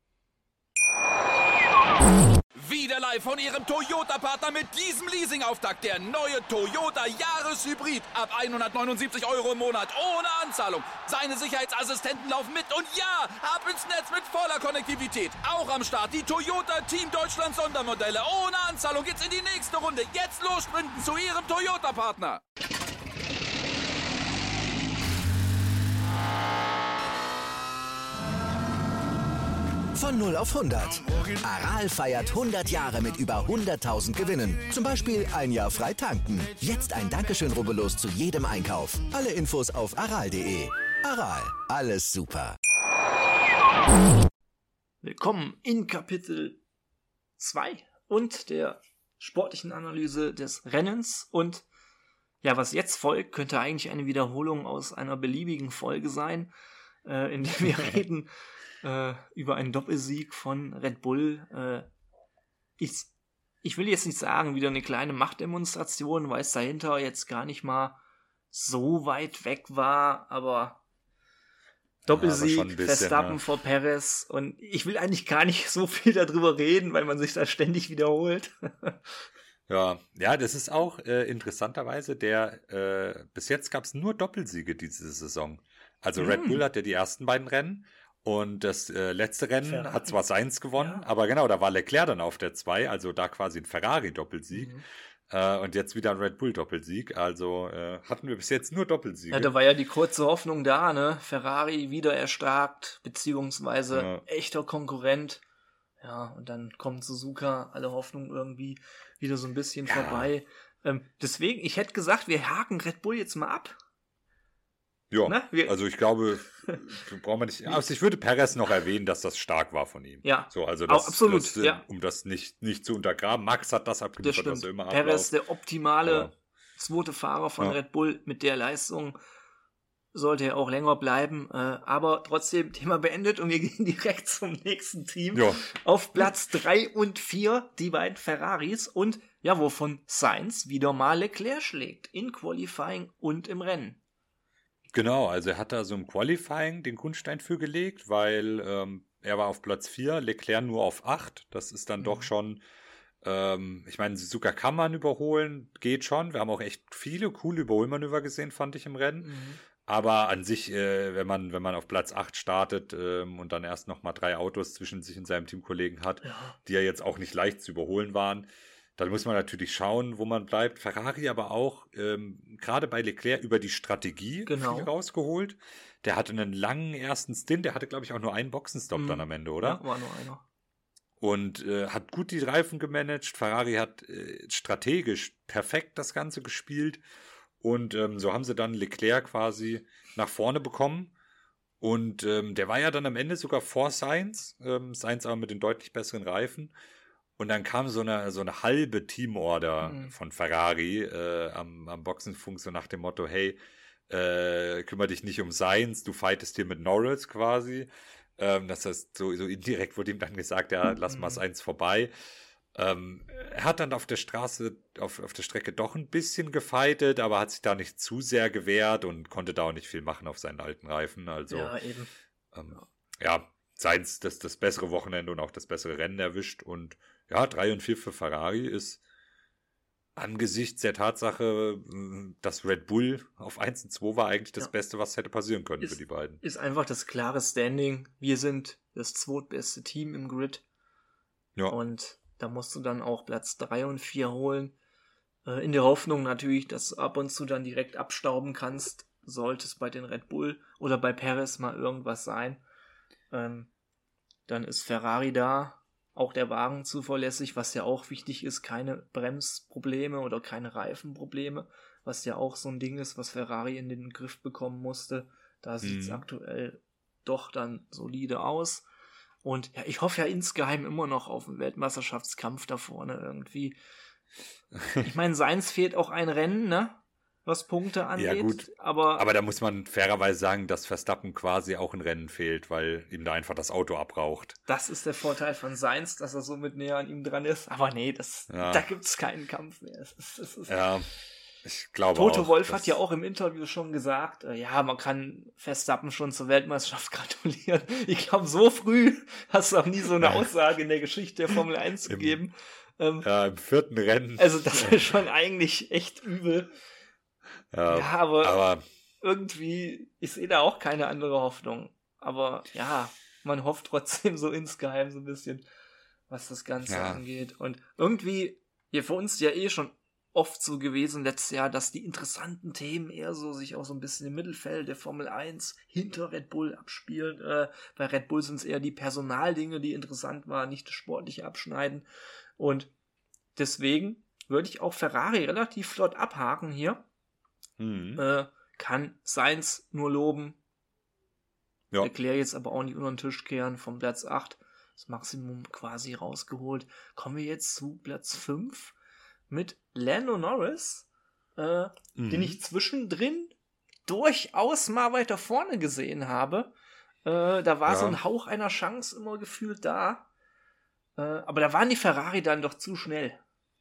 Speaker 1: Wieder live von Ihrem Toyota-Partner mit diesem Leasing-Auftakt. Der neue Toyota Jahreshybrid. Ab hundertneunundsiebzig Euro im Monat. Ohne Anzahlung. Seine Sicherheitsassistenten laufen mit. Und ja, ab ins Netz mit voller Konnektivität. Auch am Start die Toyota Team Deutschland Sondermodelle. Ohne Anzahlung geht's in die nächste Runde. Jetzt los sprinten zu Ihrem Toyota-Partner.
Speaker 4: Von null auf hundert. Aral feiert hundert Jahre mit über hunderttausend Gewinnen. Zum Beispiel ein Jahr frei tanken. Jetzt ein Dankeschön, rubbellos zu jedem Einkauf. Alle Infos auf aral punkt de. Aral, alles super.
Speaker 2: Willkommen in Kapitel zwei und der sportlichen Analyse des Rennens. Und ja, was jetzt folgt, könnte eigentlich eine Wiederholung aus einer beliebigen Folge sein, äh, in der wir reden äh, über einen Doppelsieg von Red Bull. Äh, ich, ich will jetzt nicht sagen, wieder eine kleine Machtdemonstration, weil es dahinter jetzt gar nicht mal so weit weg war, aber Doppelsieg,
Speaker 3: schon ein bisschen,
Speaker 2: Verstappen
Speaker 3: ja.
Speaker 2: vor Perez, und ich will eigentlich gar nicht so viel darüber reden, weil man sich da ständig wiederholt.
Speaker 3: Ja, ja, das ist auch äh, interessanterweise der, äh, bis jetzt gab es nur Doppelsiege diese Saison. Also Red
Speaker 2: Mm.
Speaker 3: Bull hat ja die ersten beiden Rennen und das äh, letzte Rennen
Speaker 2: Ferrari.
Speaker 3: hat zwar Sainz gewonnen,
Speaker 2: Ja.
Speaker 3: aber genau, da war Leclerc dann auf der zwei, also da quasi ein Ferrari-Doppelsieg.
Speaker 2: Mhm.
Speaker 3: Äh, und jetzt wieder ein Red Bull-Doppelsieg, also äh, hatten wir bis jetzt nur Doppelsiege.
Speaker 2: Ja, da war ja die kurze Hoffnung da, ne? Ferrari wieder erstarkt, beziehungsweise
Speaker 3: Ja.
Speaker 2: echter Konkurrent. Ja, und dann kommt Suzuka, alle Hoffnung irgendwie wieder so ein bisschen
Speaker 3: Ja.
Speaker 2: vorbei. Ähm, deswegen, ich hätte gesagt, wir haken Red Bull jetzt mal ab.
Speaker 3: Ja,
Speaker 2: Ne? Wir-
Speaker 3: also ich glaube, brauchen wir nicht. Also ich würde Perez noch erwähnen, dass das stark war von ihm.
Speaker 2: Ja,
Speaker 3: so, also
Speaker 2: au-
Speaker 3: das,
Speaker 2: absolut,
Speaker 3: das, äh,
Speaker 2: ja.
Speaker 3: um das nicht, nicht zu untergraben. Max hat das
Speaker 2: Das
Speaker 3: abgeliefert, was
Speaker 2: stimmt.
Speaker 3: er immer
Speaker 2: Perez,
Speaker 3: abläuft.
Speaker 2: der optimale
Speaker 3: Aber-
Speaker 2: zweite Fahrer von
Speaker 3: Ja.
Speaker 2: Red Bull mit der Leistung, sollte er auch länger bleiben. Äh, aber trotzdem, Thema beendet und wir gehen direkt zum nächsten Team.
Speaker 3: Ja.
Speaker 2: Auf Platz drei und vier die beiden Ferraris und ja, wovon Sainz wieder mal Leclerc schlägt. In Qualifying und im Rennen.
Speaker 3: Genau, also er hat da so im Qualifying den Grundstein für gelegt, weil ähm, er war auf Platz vier, Leclerc nur auf acht. Das ist dann
Speaker 2: Mhm.
Speaker 3: doch schon, ähm, ich meine, Suzuka kann man überholen, geht schon. Wir haben auch echt viele coole Überholmanöver gesehen, fand ich im Rennen.
Speaker 2: Mhm.
Speaker 3: Aber an sich, äh, wenn man wenn man auf Platz acht startet ähm, und dann erst nochmal drei Autos zwischen sich und seinem Teamkollegen hat,
Speaker 2: Ja.
Speaker 3: die ja jetzt auch nicht leicht zu überholen waren, dann muss man natürlich schauen, wo man bleibt. Ferrari aber auch, ähm, gerade bei Leclerc, über die Strategie
Speaker 2: Genau.
Speaker 3: viel rausgeholt. Der hatte einen langen ersten Stint, der hatte, glaube ich, auch nur einen Boxenstopp
Speaker 2: Mhm.
Speaker 3: dann am Ende, oder?
Speaker 2: Ja, war nur einer.
Speaker 3: Und äh, hat gut die Reifen gemanagt. Ferrari hat äh, strategisch perfekt das Ganze gespielt. Und ähm, so haben sie dann Leclerc quasi nach vorne bekommen. Und ähm, der war ja dann am Ende sogar vor Sainz. Ähm, Sainz aber mit den deutlich besseren Reifen. Und dann kam so eine, so eine halbe Teamorder
Speaker 2: Mhm.
Speaker 3: von Ferrari äh, am, am Boxenfunk, so nach dem Motto, hey, äh, kümmere dich nicht um Sainz, du fightest hier mit Norris quasi. Ähm, das heißt, so, so indirekt wurde ihm dann gesagt, ja, lass mal
Speaker 2: Mhm.
Speaker 3: Sainz vorbei. Ähm, er hat dann auf der Straße, auf, auf der Strecke doch ein bisschen gefightet, aber hat sich da nicht zu sehr gewehrt und konnte da auch nicht viel machen auf seinen alten Reifen. Also,
Speaker 2: Ja, eben.
Speaker 3: ähm, ja, Sainz das, das bessere Wochenende und auch das bessere Rennen erwischt. Und ja, drei und vier für Ferrari ist angesichts der Tatsache, mh, dass Red Bull auf eins und zwei war, eigentlich das
Speaker 2: Ja.
Speaker 3: Beste, was hätte passieren können
Speaker 2: Ist-
Speaker 3: für die beiden.
Speaker 2: Ist einfach das klare Standing. Wir sind das zweitbeste Team im Grid.
Speaker 3: Ja,
Speaker 2: Und da musst du dann auch Platz drei und vier holen. Äh, in der Hoffnung natürlich, dass du ab und zu dann direkt abstauben kannst, sollte es bei den Red Bull oder bei Perez mal irgendwas sein. Ähm, dann ist Ferrari da, auch der Wagen zuverlässig, was ja auch wichtig ist, keine Bremsprobleme oder keine Reifenprobleme, was ja auch so ein Ding ist, was Ferrari in den Griff bekommen musste. Da sieht es
Speaker 3: Mhm.
Speaker 2: aktuell doch dann solide aus. Und ja, ich hoffe ja insgeheim immer noch auf einen Weltmeisterschaftskampf da vorne irgendwie. Ich meine, Sainz fehlt auch ein Rennen, ne? Was Punkte angeht.
Speaker 3: gut.
Speaker 2: Aber,
Speaker 3: aber da muss man fairerweise sagen, dass Verstappen quasi auch ein Rennen fehlt, weil ihm da einfach das Auto abraucht.
Speaker 2: das ist der Vorteil von Sainz, dass er somit näher an ihm dran ist. Aber nee, das,
Speaker 3: Ja.
Speaker 2: da gibt es keinen Kampf mehr. Es ist, es ist,
Speaker 3: Ja, ich glaube
Speaker 2: Toto
Speaker 3: auch.
Speaker 2: Wolff
Speaker 3: dass-
Speaker 2: hat ja auch im Interview schon gesagt, äh, ja, man kann Verstappen schon zur Weltmeisterschaft gratulieren. Ich glaube, so früh hast du auch nie so eine
Speaker 3: Ja.
Speaker 2: Aussage in der Geschichte der Formel eins
Speaker 3: Im-
Speaker 2: gegeben. Ähm,
Speaker 3: Ja, im vierten Rennen.
Speaker 2: Also das ist schon eigentlich echt übel.
Speaker 3: ja,
Speaker 2: Ja, aber,
Speaker 3: aber
Speaker 2: irgendwie, ich sehe da auch keine andere Hoffnung. Aber ja, man hofft trotzdem so insgeheim so ein bisschen, was das Ganze
Speaker 3: Ja.
Speaker 2: angeht. Und irgendwie, hier für uns ja eh schon oft so gewesen letztes Jahr, dass die interessanten Themen eher so sich auch so ein bisschen im Mittelfeld der Formel eins hinter Red Bull abspielen. Äh, bei Red Bull sind es eher die Personaldinge, die interessant waren, nicht das sportliche Abschneiden. Und deswegen würde ich auch Ferrari relativ flott abhaken hier.
Speaker 3: hm,
Speaker 2: Äh, kann Sainz nur loben.
Speaker 3: ja.
Speaker 2: Leclerc jetzt aber auch nicht unter den Tisch kehren, vom Platz acht das Maximum quasi rausgeholt. Kommen wir jetzt zu Platz fünf mit Lando Norris, äh,
Speaker 3: Mhm.
Speaker 2: den ich zwischendrin durchaus mal weiter vorne gesehen habe. Äh, da war
Speaker 3: Ja.
Speaker 2: so ein Hauch einer Chance immer gefühlt da. Äh, aber da waren die Ferrari dann doch zu schnell.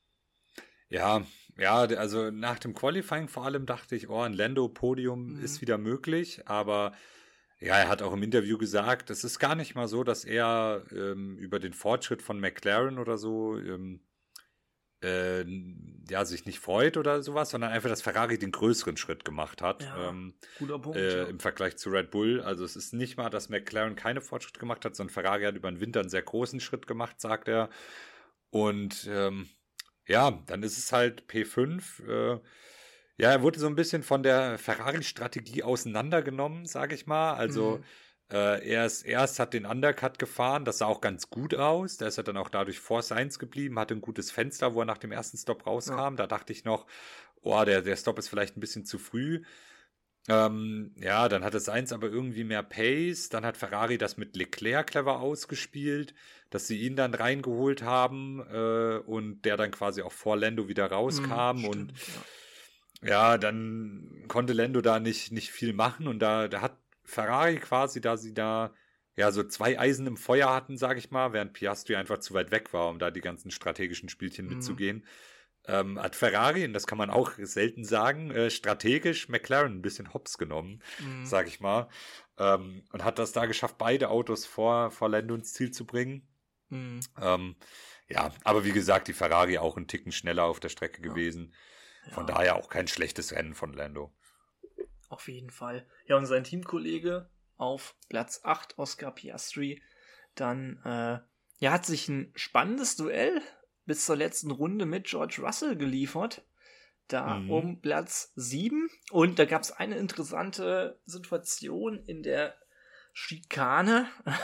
Speaker 3: Ja, ja, d- also nach dem Qualifying vor allem dachte ich, oh, ein Lando-Podium
Speaker 2: Mhm.
Speaker 3: ist wieder möglich, aber ja, er hat auch im Interview gesagt, es ist gar nicht mal so, dass er ähm, über den Fortschritt von McLaren oder so ähm, äh, ja, sich nicht freut oder sowas, sondern einfach, dass Ferrari den größeren Schritt gemacht hat.
Speaker 2: Ja,
Speaker 3: Ähm,
Speaker 2: Guter Punkt.
Speaker 3: äh,
Speaker 2: ja.
Speaker 3: im Vergleich zu Red Bull. Also es ist nicht mal, dass McLaren keine Fortschritte gemacht hat, sondern Ferrari hat über den Winter einen sehr großen Schritt gemacht, sagt er. Und ähm, ja, dann ist es halt P fünf. Äh, ja, er wurde so ein bisschen von der Ferrari-Strategie auseinandergenommen, sage ich mal. Also
Speaker 2: Mhm.
Speaker 3: äh, erst, erst hat den Undercut gefahren, das sah auch ganz gut aus. Da ist er dann auch dadurch vor Sainz geblieben, hatte ein gutes Fenster, wo er nach dem ersten Stop rauskam. Da dachte ich noch, oh, der, der Stop ist vielleicht ein bisschen zu früh. Ähm, ja, dann hat es eins aber irgendwie mehr Pace. Dann hat Ferrari das mit Leclerc clever ausgespielt, dass sie ihn dann reingeholt haben äh, und der dann quasi auch vor Lando wieder rauskam.
Speaker 2: Mhm,
Speaker 3: und
Speaker 2: stimmt, ja.
Speaker 3: ja, dann konnte Lando da nicht, nicht viel machen. Und da, da hat Ferrari quasi, da sie da ja so zwei Eisen im Feuer hatten, sag ich mal, während Piastri einfach zu weit weg war, um da die ganzen strategischen Spielchen
Speaker 2: Mhm.
Speaker 3: mitzugehen. Ähm, hat Ferrari, und das kann man auch selten sagen, äh, strategisch McLaren ein bisschen hops genommen,
Speaker 2: Mhm.
Speaker 3: sag ich mal. Ähm, und hat das da geschafft, beide Autos vor, vor Lando ins Ziel zu bringen.
Speaker 2: Mhm.
Speaker 3: Ähm, ja, aber wie gesagt, die Ferrari auch einen Ticken schneller auf der Strecke
Speaker 2: Ja.
Speaker 3: gewesen. Von
Speaker 2: Ja.
Speaker 3: daher auch kein schlechtes Rennen von Lando.
Speaker 2: Auf jeden Fall. Ja, und sein Teamkollege auf Platz acht, Oscar Piastri, dann äh, ja, hat sich ein spannendes Duell bis zur letzten Runde mit George Russell geliefert. Da
Speaker 3: Mhm.
Speaker 2: um Platz sieben. Und da gab es eine interessante Situation in der Schikane,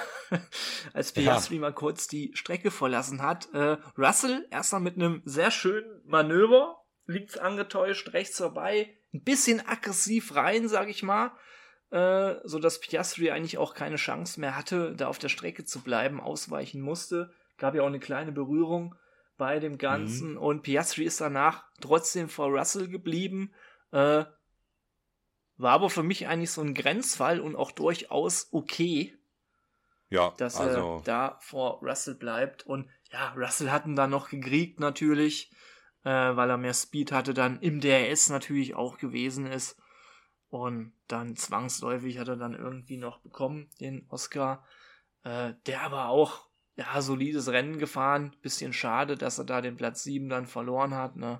Speaker 2: als Piastri mal kurz die Strecke verlassen hat. Äh, Russell erstmal mit einem sehr schönen Manöver, links angetäuscht, rechts vorbei, ein bisschen aggressiv rein, sag ich mal, äh, so dass Piastri eigentlich auch keine Chance mehr hatte, da auf der Strecke zu bleiben, ausweichen musste. Gab ja auch eine kleine Berührung bei dem Ganzen
Speaker 3: Mhm.
Speaker 2: und Piastri ist danach trotzdem vor Russell geblieben. Äh, war aber für mich eigentlich so ein Grenzfall und auch durchaus okay,
Speaker 3: Ja,
Speaker 2: dass
Speaker 3: also
Speaker 2: er da vor Russell bleibt. Und ja, Russell hat ihn dann noch gekriegt natürlich, äh, weil er mehr Speed hatte, dann im D R S natürlich auch gewesen ist. Und dann zwangsläufig hat er dann irgendwie noch bekommen, den Oscar. Äh, der aber auch, ja, solides Rennen gefahren. Bisschen schade, dass er da den Platz sieben dann verloren hat, ne?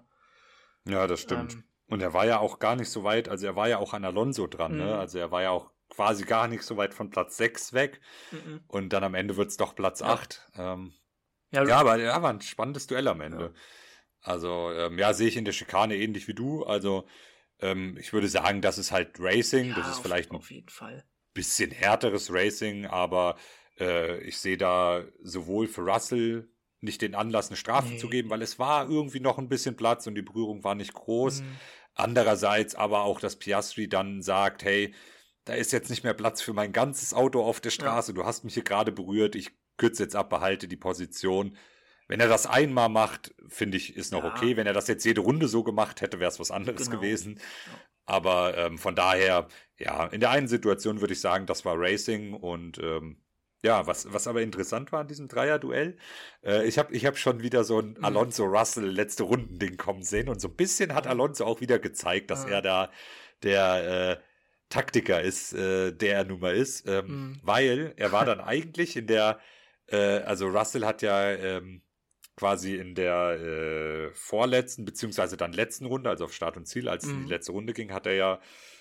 Speaker 3: ja, das stimmt.
Speaker 2: Ähm,
Speaker 3: Und er war ja auch gar nicht so weit, also er war ja auch an Alonso dran,
Speaker 2: Mhm.
Speaker 3: ne? Also er war ja auch quasi gar nicht so weit von Platz sechs weg.
Speaker 2: mhm.
Speaker 3: Und dann am Ende wird es doch Platz
Speaker 2: Ja.
Speaker 3: acht. Ähm,
Speaker 2: Ja,
Speaker 3: ja, aber ja, war ein spannendes Duell am Ende.
Speaker 2: Ja.
Speaker 3: Also, ähm, ja, sehe ich in der Schikane ähnlich wie du. Also, ähm, ich würde sagen, das ist halt Racing. das
Speaker 2: ja,
Speaker 3: ist
Speaker 2: auf,
Speaker 3: vielleicht ein
Speaker 2: auf jeden Fall.
Speaker 3: bisschen härteres Racing, aber äh, ich sehe da sowohl für Russell nicht den Anlass, eine Strafe
Speaker 2: Nee.
Speaker 3: zu geben, weil es war irgendwie noch ein bisschen Platz und die Berührung war nicht groß.
Speaker 2: Mhm.
Speaker 3: Andererseits aber auch, dass Piastri dann sagt, hey, da ist jetzt nicht mehr Platz für mein ganzes Auto auf der Straße, du hast mich hier gerade berührt, ich kürze jetzt ab, behalte die Position. Wenn er das einmal macht, finde ich, ist noch
Speaker 2: Ja.
Speaker 3: okay. Wenn er das jetzt jede Runde so gemacht hätte, wäre es was anderes
Speaker 2: Genau.
Speaker 3: gewesen.
Speaker 2: Ja.
Speaker 3: Aber ähm, von daher, ja, in der einen Situation würde ich sagen, das war Racing und ähm, ja, was, was aber interessant war in diesem Dreier-Duell, äh, ich habe ich hab schon wieder so ein
Speaker 2: Mhm.
Speaker 3: Alonso-Russell letzte Runden-Ding kommen sehen und so ein bisschen hat
Speaker 2: Mhm.
Speaker 3: Alonso auch wieder gezeigt, dass
Speaker 2: Ah.
Speaker 3: er da der äh, Taktiker ist, äh, der er nun mal ist, ähm,
Speaker 2: Mhm.
Speaker 3: weil er war dann eigentlich in der, äh, also Russell hat ja ähm, quasi in der äh, vorletzten, beziehungsweise dann letzten Runde, also auf Start und Ziel, als es in
Speaker 2: Mhm.
Speaker 3: die letzte Runde ging, hat er ja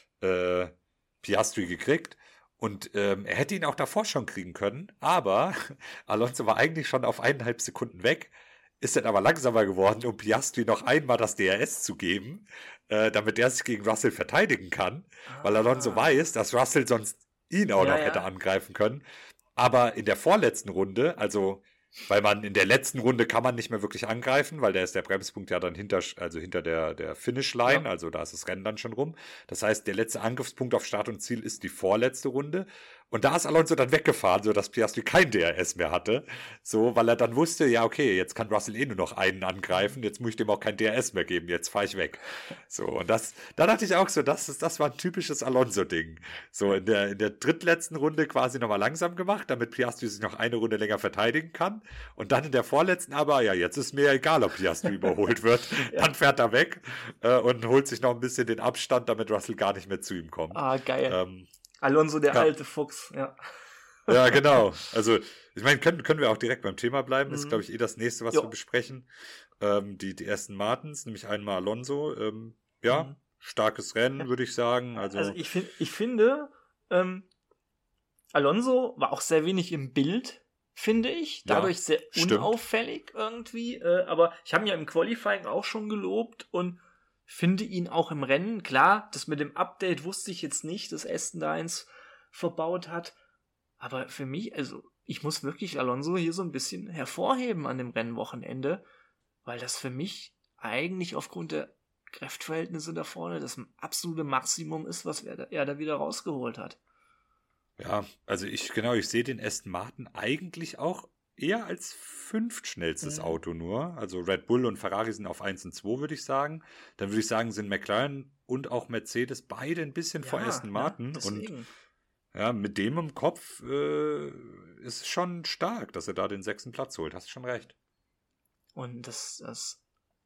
Speaker 3: äh, Piastri gekriegt. Und ähm, er hätte ihn auch davor schon kriegen können, aber Alonso war eigentlich schon auf eineinhalb Sekunden weg, ist dann aber langsamer geworden, um Piastri noch einmal das D R S zu geben, äh, damit er sich gegen Russell verteidigen kann, weil Alonso
Speaker 2: Ah.
Speaker 3: weiß, dass Russell sonst ihn auch
Speaker 2: Ja,
Speaker 3: noch
Speaker 2: ja.
Speaker 3: hätte angreifen können. Aber in der vorletzten Runde, also weil man in der letzten Runde kann man nicht mehr wirklich angreifen, weil da ist der Bremspunkt ja dann hinter, also hinter der, der Finish-Line,
Speaker 2: Ja.
Speaker 3: also da ist das Rennen dann schon rum. Das heißt, der letzte Angriffspunkt auf Start und Ziel ist die vorletzte Runde. Und da ist Alonso dann weggefahren, sodass Piastri kein D R S mehr hatte. So, weil er dann wusste, ja, okay, jetzt kann Russell eh nur noch einen angreifen, jetzt muss ich dem auch kein D R S mehr geben, jetzt fahre ich weg. So, und das, da dachte ich auch so, das, ist, das war ein typisches Alonso-Ding. So, in der, in der drittletzten Runde quasi nochmal langsam gemacht, damit Piastri sich noch eine Runde länger verteidigen kann. Und dann in der vorletzten aber, ja, jetzt ist mir egal, ob Piastri überholt wird. Dann fährt er weg äh, und holt sich noch ein bisschen den Abstand, damit Russell gar nicht mehr zu ihm kommt.
Speaker 2: Ah, geil.
Speaker 3: Ähm,
Speaker 2: Alonso, der
Speaker 3: ja.
Speaker 2: alte Fuchs, ja.
Speaker 3: ja, genau. Also, ich meine, können, können wir auch direkt beim Thema bleiben. Das ist,
Speaker 2: Mhm.
Speaker 3: glaube ich, eh das nächste, was
Speaker 2: Jo.
Speaker 3: wir besprechen. Ähm, die, die ersten Martins, nämlich einmal Alonso. Ähm, ja,
Speaker 2: Mhm.
Speaker 3: starkes Rennen,
Speaker 2: Ja.
Speaker 3: würde ich sagen. Also,
Speaker 2: Also ich, find, ich finde, ähm, Alonso war auch sehr wenig im Bild, finde ich.
Speaker 3: Ja,
Speaker 2: Dadurch sehr
Speaker 3: stimmt.
Speaker 2: unauffällig irgendwie. Äh, aber ich habe ihn ja im Qualifying auch schon gelobt und finde ihn auch im Rennen. Klar, das mit dem Update wusste ich jetzt nicht, dass Aston da eins verbaut hat. Aber für mich, also ich muss wirklich Alonso hier so ein bisschen hervorheben an dem Rennwochenende, weil das für mich eigentlich aufgrund der Kräftverhältnisse da vorne das absolute Maximum ist, was er, er da wieder rausgeholt hat.
Speaker 3: Ja, also ich, genau, ich sehe den Aston Martin eigentlich auch eher als fünftschnellstes
Speaker 2: Mhm.
Speaker 3: Auto nur. Also Red Bull und Ferrari sind auf eins und zwei, würde ich sagen. Dann würde ich sagen, sind McLaren und auch Mercedes beide ein bisschen vor Aston Martin.
Speaker 2: Ja,
Speaker 3: und
Speaker 2: deswegen.
Speaker 3: ja, mit dem im Kopf äh, ist es schon stark, dass er da den sechsten Platz holt. Hast schon recht.
Speaker 2: Und das, das.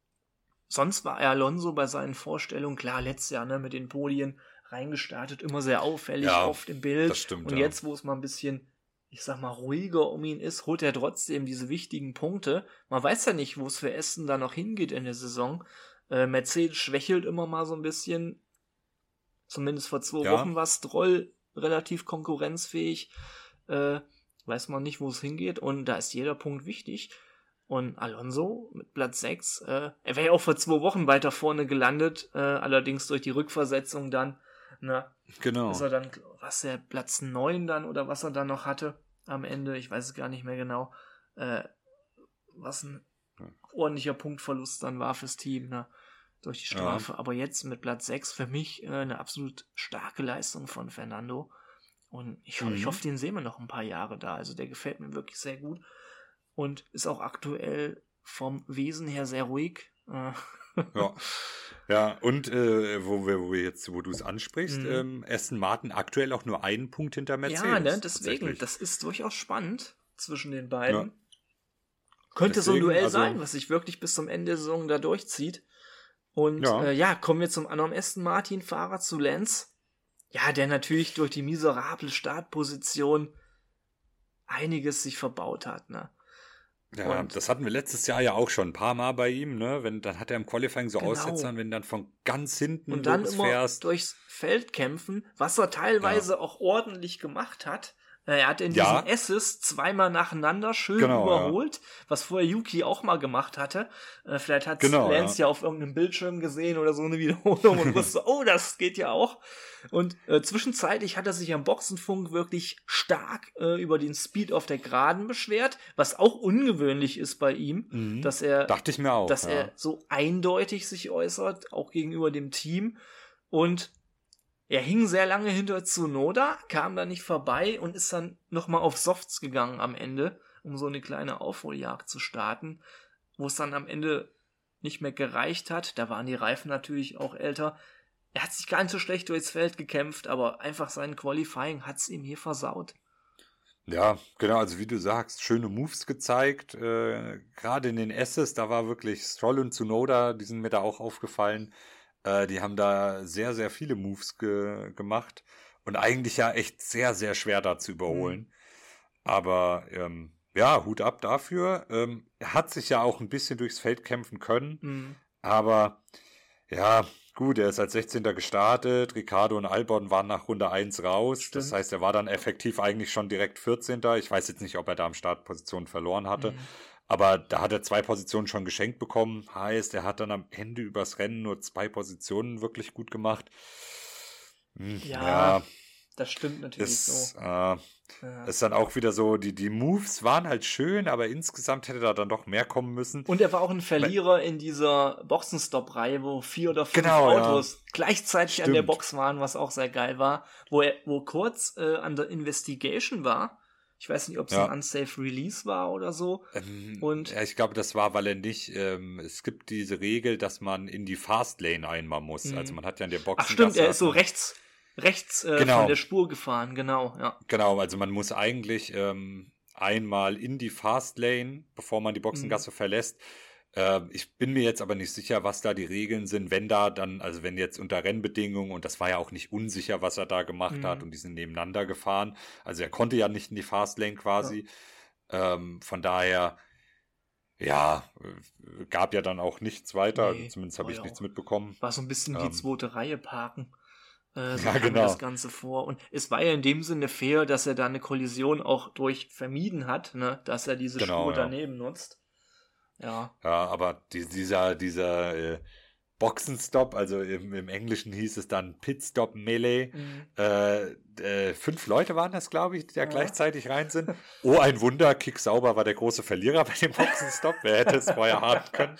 Speaker 2: Sonst war Alonso bei seinen Vorstellungen, klar, letztes Jahr, ne, mit den Podien reingestartet, immer sehr auffällig,
Speaker 3: Ja,
Speaker 2: oft im Bild.
Speaker 3: das stimmt,
Speaker 2: Und
Speaker 3: ja.
Speaker 2: jetzt, wo es mal ein bisschen, ich sag mal, ruhiger um ihn ist, holt er trotzdem diese wichtigen Punkte. Man weiß ja nicht, wo es für Aston da noch hingeht in der Saison. Äh, Mercedes schwächelt immer mal so ein bisschen. Zumindest vor zwei
Speaker 3: Ja.
Speaker 2: Wochen war Stroll relativ konkurrenzfähig. Äh, weiß man nicht, wo es hingeht. Und da ist jeder Punkt wichtig. Und Alonso mit Platz sechs, äh, er wäre ja auch vor zwei Wochen weiter vorne gelandet, äh, allerdings durch die Rückversetzung dann, na,
Speaker 3: Genau.
Speaker 2: ist er dann, was er, Platz neun dann oder was er dann noch hatte am Ende, ich weiß es gar nicht mehr genau, äh, was ein ordentlicher Punktverlust dann war fürs Team, ne, durch die Strafe.
Speaker 3: Ja.
Speaker 2: Aber jetzt mit Platz sechs für mich äh, eine absolut starke Leistung von Fernando. Und ich,
Speaker 3: Mhm.
Speaker 2: ich hoffe, den sehen wir noch ein paar Jahre da. Also der gefällt mir wirklich sehr gut. Und ist auch aktuell vom Wesen her sehr ruhig. Äh,
Speaker 3: Ja, ja und äh, wo wir, wo wir jetzt, wo du es ansprichst,
Speaker 2: Mhm.
Speaker 3: ähm, Aston Martin aktuell auch nur einen Punkt hinter Mercedes.
Speaker 2: ja, ne, deswegen,
Speaker 3: tatsächlich.
Speaker 2: das ist durchaus spannend zwischen den beiden.
Speaker 3: Ja.
Speaker 2: Könnte so ein
Speaker 3: Deswegen,
Speaker 2: Duell
Speaker 3: also-
Speaker 2: sein, was sich wirklich bis zum Ende der Saison da durchzieht. Und
Speaker 3: Ja.
Speaker 2: ja, äh, ja kommen wir zum anderen Aston Martin-Fahrer, zu Lance. Ja, der natürlich durch die miserable Startposition einiges sich verbaut hat, ne?
Speaker 3: Ja,
Speaker 2: Und-
Speaker 3: das hatten wir letztes Jahr ja auch schon ein paar Mal bei ihm, ne? Wenn, dann hat er im Qualifying so
Speaker 2: Genau.
Speaker 3: Aussetzer, wenn dann von ganz hinten
Speaker 2: Und dann immer
Speaker 3: losfährst.
Speaker 2: durchs Feld kämpfen, was er teilweise auch ordentlich gemacht hat. Äh, Er hat in
Speaker 3: Ja.
Speaker 2: diesen Asses zweimal nacheinander schön
Speaker 3: Genau,
Speaker 2: überholt, was vorher Yuki auch mal gemacht hatte. Äh, Vielleicht hat
Speaker 3: Genau,
Speaker 2: Lance ja. auf irgendeinem Bildschirm gesehen oder so eine Wiederholung und wusste, oh, das geht ja auch. Und äh, zwischenzeitlich hat er sich am Boxenfunk wirklich stark äh, über den Speed auf der Geraden beschwert, was auch ungewöhnlich ist bei ihm,
Speaker 3: Mhm.
Speaker 2: dass er
Speaker 3: Dachte ich mir auch.
Speaker 2: dass
Speaker 3: ja.
Speaker 2: er so eindeutig sich äußert, auch gegenüber dem Team. Und er hing sehr lange hinter Tsunoda, kam da nicht vorbei und ist dann nochmal auf Softs gegangen am Ende, um so eine kleine Aufholjagd zu starten, wo es dann am Ende nicht mehr gereicht hat. Da waren die Reifen natürlich auch älter. Er hat sich gar nicht so schlecht durchs Feld gekämpft, aber einfach sein Qualifying hat es ihm hier versaut.
Speaker 3: Ja, genau, also wie du sagst, schöne Moves gezeigt. Äh, Gerade in den S's, da war wirklich Stroll und Tsunoda, die sind mir da auch aufgefallen. Äh, die haben da sehr, sehr viele Moves ge gemacht und eigentlich ja echt sehr, sehr schwer da zu überholen.
Speaker 2: Mhm.
Speaker 3: Aber ähm, ja, Hut ab dafür. Ähm, er hat sich ja auch ein bisschen durchs Feld kämpfen können,
Speaker 2: Mhm.
Speaker 3: aber ja, gut, er ist als sechzehnter gestartet. Ricciardo und Albon waren nach Runde eins raus.
Speaker 2: Stimmt.
Speaker 3: Das heißt, er war dann effektiv eigentlich schon direkt vierzehnter Ich weiß jetzt nicht, ob er da am Startposition verloren hatte.
Speaker 2: Mhm.
Speaker 3: Aber da hat er zwei Positionen schon geschenkt bekommen. Heißt, er hat dann am Ende übers Rennen nur zwei Positionen wirklich gut gemacht. Hm,
Speaker 2: Ja, Das stimmt natürlich
Speaker 3: ist,
Speaker 2: so.
Speaker 3: äh,
Speaker 2: Ja.
Speaker 3: ist dann auch wieder so, die, die Moves waren halt schön, aber insgesamt hätte da dann doch mehr kommen müssen.
Speaker 2: Und er war auch ein Verlierer in dieser Boxenstopp-Reihe, wo vier oder fünf
Speaker 3: Genau, ja.
Speaker 2: Autos gleichzeitig an der
Speaker 3: Stimmt.
Speaker 2: Box waren, was auch sehr geil war. Wo er, wo kurz äh, an der Investigation war. Ich weiß nicht, ob es
Speaker 3: Ja.
Speaker 2: ein Unsafe Release war oder so.
Speaker 3: Ähm,
Speaker 2: Und-
Speaker 3: ja, ich glaube, das war, weil er nicht, ähm, es gibt diese Regel, dass man in die Fastlane einmal muss.
Speaker 2: Mhm.
Speaker 3: Also man hat ja in der Box.
Speaker 2: Ach stimmt, er ist so rechts, rechts äh,
Speaker 3: Genau.
Speaker 2: von der Spur gefahren, genau, ja.
Speaker 3: Genau, also man muss eigentlich ähm, einmal in die Fastlane, bevor man die Boxengasse verlässt. Äh, ich bin mir jetzt aber nicht sicher, was da die Regeln sind, wenn da dann, also wenn jetzt unter Rennbedingungen, und das war ja auch nicht unsicher, was er da gemacht
Speaker 2: Mhm.
Speaker 3: hat, und die sind nebeneinander gefahren. Also er konnte ja nicht in die Fastlane quasi. Ähm, von daher, ja, äh, gab ja dann auch nichts weiter.
Speaker 2: Nee,
Speaker 3: also zumindest habe
Speaker 2: war
Speaker 3: ich
Speaker 2: ja
Speaker 3: nichts
Speaker 2: auch-
Speaker 3: mitbekommen.
Speaker 2: War so ein bisschen
Speaker 3: Ähm.
Speaker 2: die zweite Reihe parken. Äh, so
Speaker 3: Ja,
Speaker 2: kam mir
Speaker 3: genau.
Speaker 2: das Ganze vor. Und es war ja in dem Sinne fair, dass er da eine Kollision auch durch vermieden hat, ne? Dass er diese
Speaker 3: Genau,
Speaker 2: Spur
Speaker 3: ja.
Speaker 2: daneben nutzt. Ja.
Speaker 3: Ja, aber die, dieser, dieser, äh, Boxenstopp, also im, im Englischen hieß es dann Pitstop Melee.
Speaker 2: Mhm.
Speaker 3: Äh, äh, fünf Leute waren das, glaube ich, die da
Speaker 2: Ja.
Speaker 3: gleichzeitig rein sind. Oh, ein Wunder, Kick Sauber war der große Verlierer bei dem Boxenstopp. Wer hätte es vorher ahnen können?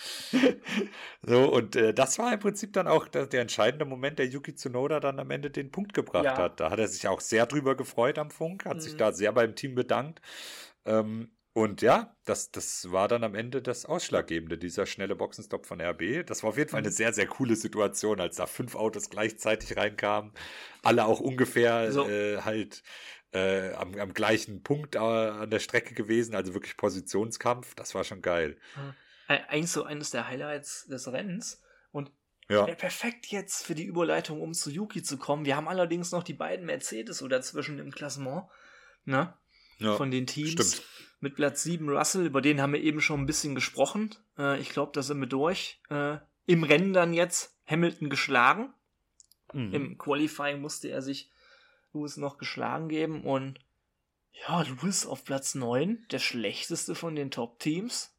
Speaker 3: So, und äh, das war im Prinzip dann auch der, der entscheidende Moment, der Yuki Tsunoda dann am Ende den Punkt gebracht
Speaker 2: Ja.
Speaker 3: hat. Da hat er sich auch sehr drüber gefreut am Funk, hat
Speaker 2: Mhm.
Speaker 3: sich da sehr beim Team bedankt. Ähm, Und ja, das, das war dann am Ende das Ausschlaggebende, dieser schnelle Boxenstopp von R B. Das war auf jeden Fall eine sehr, sehr coole Situation, als da fünf Autos gleichzeitig reinkamen. Alle auch ungefähr
Speaker 2: So.
Speaker 3: äh, halt äh, am, am gleichen Punkt äh, an der Strecke gewesen. Also wirklich Positionskampf. Das war schon geil.
Speaker 2: Äh, Eigentlich so eines der Highlights des Rennens. Und
Speaker 3: Ja,
Speaker 2: wäre perfekt jetzt für die Überleitung, um zu Yuki zu kommen. Wir haben allerdings noch die beiden Mercedes so dazwischen im Klassement. Ne?
Speaker 3: ja.
Speaker 2: Von den Teams.
Speaker 3: stimmt.
Speaker 2: Mit Platz sieben Russell, über den haben wir eben schon ein bisschen gesprochen. Äh, ich glaube, da sind wir durch. Äh, Im Rennen dann jetzt Hamilton geschlagen.
Speaker 3: Mhm.
Speaker 2: Im Qualifying musste er sich Lewis noch geschlagen geben. Und ja, Lewis auf Platz neun, der schlechteste von den Top-Teams.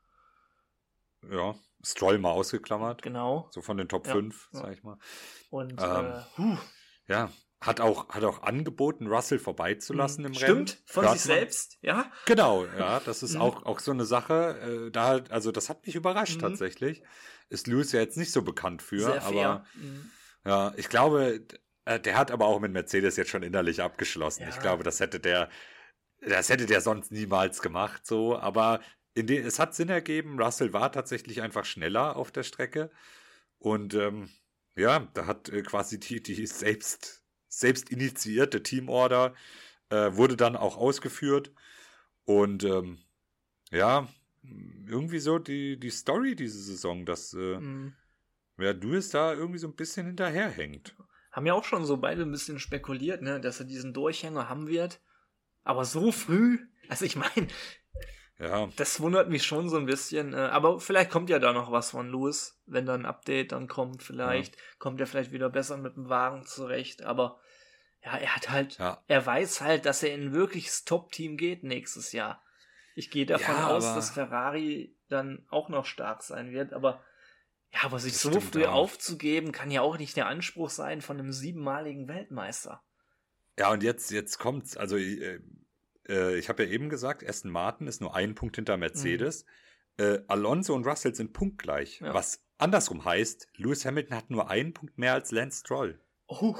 Speaker 3: Ja, Stroll mal ausgeklammert.
Speaker 2: Genau.
Speaker 3: So von den Top
Speaker 2: Ja,
Speaker 3: fünf,
Speaker 2: ja.
Speaker 3: sag ich mal.
Speaker 2: Und
Speaker 3: Ähm,
Speaker 2: äh, huh,
Speaker 3: Ja, hat auch, hat auch angeboten, Russell vorbeizulassen im Rennen.
Speaker 2: stimmt, von
Speaker 3: Hört
Speaker 2: sich
Speaker 3: man.
Speaker 2: selbst, ja.
Speaker 3: Genau, ja, das ist
Speaker 2: Mhm.
Speaker 3: auch, auch so eine Sache, äh, da, also das hat mich überrascht
Speaker 2: Mhm.
Speaker 3: tatsächlich. Ist Lewis ja jetzt nicht so bekannt für,
Speaker 2: Sehr fair.
Speaker 3: aber
Speaker 2: Mhm.
Speaker 3: ja, ich glaube, äh, der hat aber auch mit Mercedes jetzt schon innerlich abgeschlossen.
Speaker 2: Ja.
Speaker 3: Ich glaube, das hätte der, das hätte der sonst niemals gemacht, so, aber in den, es hat Sinn ergeben, Russell war tatsächlich einfach schneller auf der Strecke und ähm, ja, da hat äh, quasi die, die selbst, selbst initiierte Teamorder äh, wurde dann auch ausgeführt und ähm, ja, irgendwie so die, die Story diese Saison, dass äh,
Speaker 2: Mhm.
Speaker 3: ja, Lewis da irgendwie so ein bisschen hinterherhängt.
Speaker 2: Haben ja auch schon so beide ein bisschen spekuliert, ne, dass er diesen Durchhänger haben wird. Aber so früh, also ich meine,
Speaker 3: Ja,
Speaker 2: das wundert mich schon so ein bisschen. Äh, aber vielleicht kommt ja da noch was von Lewis, wenn da ein Update dann kommt. Vielleicht kommt er vielleicht wieder besser mit dem Wagen zurecht. Aber ja, er hat halt,
Speaker 3: ja.
Speaker 2: er weiß halt, dass er in ein wirkliches Top-Team geht nächstes Jahr. Ich gehe davon
Speaker 3: Ja,
Speaker 2: aus,
Speaker 3: aber-
Speaker 2: dass Ferrari dann auch noch stark sein wird. Aber ja, aber sich
Speaker 3: Das
Speaker 2: so
Speaker 3: stimmt
Speaker 2: früh
Speaker 3: auch.
Speaker 2: aufzugeben, kann ja auch nicht der Anspruch sein von einem siebenmaligen Weltmeister.
Speaker 3: Ja, und jetzt, jetzt kommt's. Also, äh, äh, ich habe ja eben gesagt, Aston Martin ist nur ein Punkt hinter Mercedes. Äh, Alonso und Russell sind punktgleich.
Speaker 2: Ja.
Speaker 3: Was andersrum heißt, Lewis Hamilton hat nur einen Punkt mehr als Lance Stroll.
Speaker 2: Oh,